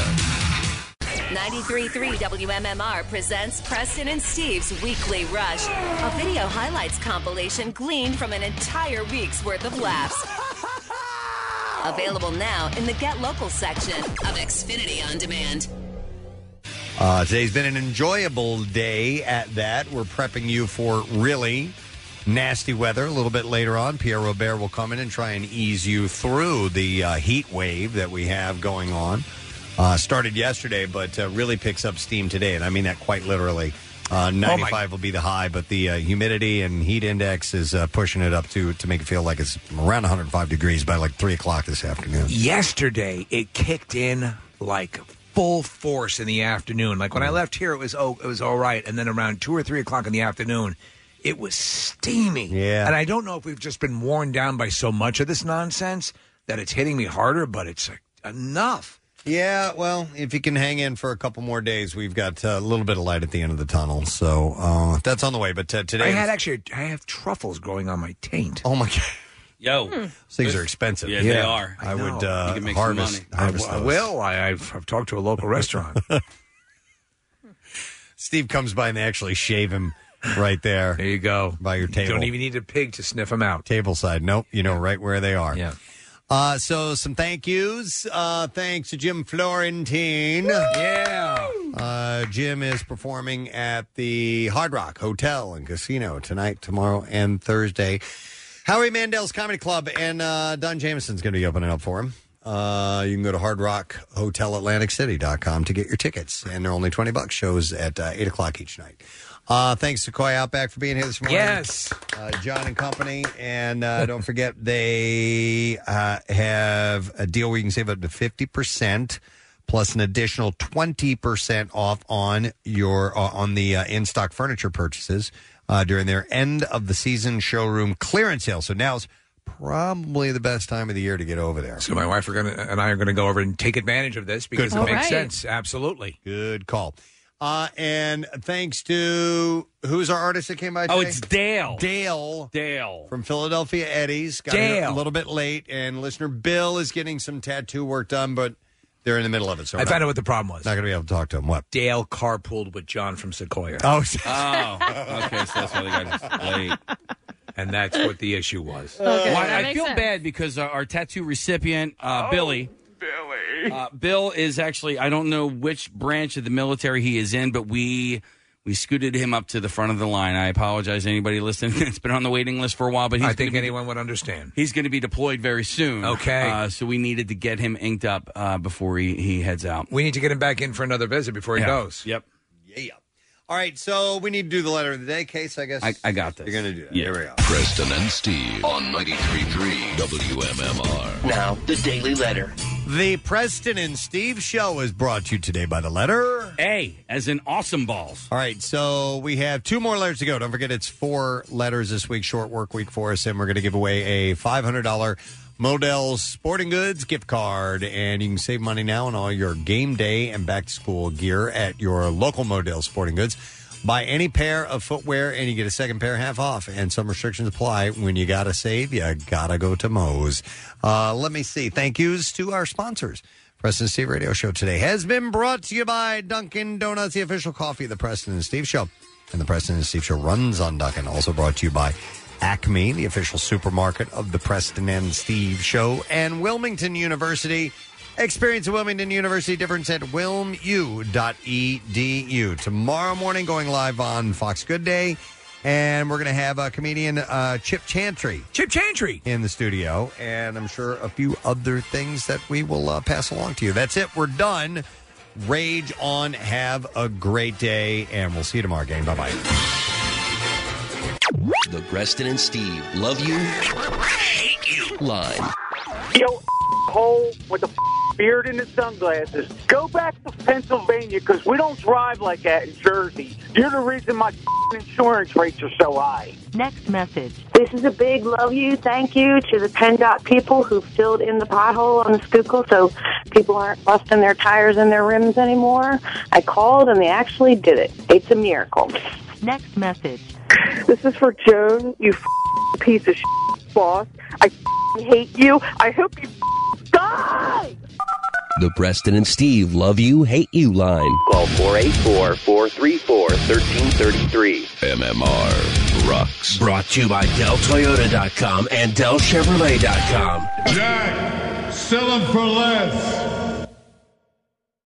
93.3 WMMR presents Preston and Steve's Weekly Rush, a video highlights compilation gleaned from an entire week's worth of laughs. Available now in the Get Local section of Xfinity On Demand. Today's been an enjoyable day at that. We're prepping you for really nasty weather a little bit later on. Pierre Robert will come in and try and ease you through the heat wave that we have going on. Started yesterday, but really picks up steam today, and I mean that quite literally. 95 will be the high, but the humidity and heat index is pushing it up to make it feel like it's around 105 degrees by like 3 o'clock this afternoon. Yesterday, it kicked in like full force in the afternoon. Like when I left here, it was all right, and then around 2 or 3 o'clock in the afternoon, it was steamy. Yeah. And I don't know if we've just been worn down by so much of this nonsense that it's hitting me harder, but it's enough. Yeah, well, if you can hang in for a couple more days, we've got a little bit of light at the end of the tunnel. So that's on the way. But today, I have truffles growing on my taint. Oh my God! Yo. Those things are expensive. Yeah, they are. I would You can make some harvest money. those. I will. I've talked to a local restaurant. Steve comes by and they actually shave him right there. There you go. By your table. Don't even need a pig to sniff them out. Table side. Nope. You know right where they are. Yeah. So some thank yous. Thanks to Jim Florentine. Yeah. Jim is performing at the Hard Rock Hotel and Casino tonight, tomorrow, and Thursday. Howie Mandel's Comedy Club and Don Jameson's going to be opening up for him. You can go to hardrockhotelatlanticcity.com to get your tickets, and they're only $20. Shows at 8 o'clock each night. Thanks to Koi Outback for being here this morning. Yes. John and company. And don't forget, they have a deal where you can save up to 50% plus an additional 20% off on your on the in-stock furniture purchases during their end-of-the-season showroom clearance sale. So now's probably the best time of the year to get over there. So my wife and I are going to go over and take advantage of this because it makes sense. Absolutely. Good call. And thanks to, who's our artist that came by today? Oh, it's Dale. Dale from Philadelphia Eddie's. Got here a little bit late, and listener Bill is getting some tattoo work done, but they're in the middle of it. So I found out what the problem was. Not going to be able to talk to him. What? Dale carpooled with John from Sequoia. Oh, okay. So that's why they got late. And that's what the issue was. Well, I feel bad because our tattoo recipient, Billy. Bill is actually, I don't know which branch of the military he is in, but we scooted him up to the front of the line. I apologize to anybody listening. It's been on the waiting list for a while, but I think anyone would understand. He's going to be deployed very soon. Okay. So we needed to get him inked up before he heads out. We need to get him back in for another visit before he goes. Yep. Yeah. All right, so we need to do the letter of the day, Case, I guess. I got this. You're going to do that. Yeah. Here we go. Preston and Steve on 93.3 WMMR. Now, the Daily Letter. The Preston and Steve Show is brought to you today by the letter A, as in awesome balls. All right, so we have 2 more letters to go. Don't forget, it's 4 letters this week, short work week for us, and we're going to give away a $500 Modell's Sporting Goods gift card, and you can save money now on all your game day and back-to-school gear at your local Modell's Sporting Goods. Buy any pair of footwear, and you get a second pair half off, and some restrictions apply. When you got to save, you got to go to Moe's. Let me see. Thank yous to our sponsors. Preston and Steve Radio Show today has been brought to you by Dunkin' Donuts, the official coffee of the Preston and Steve Show. And the Preston and Steve Show runs on Dunkin'. Also brought to you by Acme, the official supermarket of the Preston and Steve Show, and Wilmington University. Experience at Wilmington University. Difference at wilmu.edu. Tomorrow morning, going live on Fox Good Day, and we're going to have a comedian, Chip Chantry. Chip Chantry! In the studio, and I'm sure a few other things that we will pass along to you. That's it. We're done. Rage on. Have a great day, and we'll see you tomorrow, gang. Bye-bye. The Preston and Steve Love You, Hate You line. Yo, Cole with the beard and the sunglasses. Go back to Pennsylvania because we don't drive like that in Jersey. You're the reason my insurance rates are so high. Next message. This is a big love you, thank you to the PennDOT people who filled in the pothole on the Schuylkill so people aren't busting their tires and their rims anymore. I called and they actually did it. It's a miracle. Next message. This is for Joan, you piece of boss. I hate you. I hope you die. The Preston and Steve Love You, Hate You line. Call 484-434-1333. MMR rocks. Brought to you by DellToyota.com and DellChevrolet.com. Jack, sell them for less.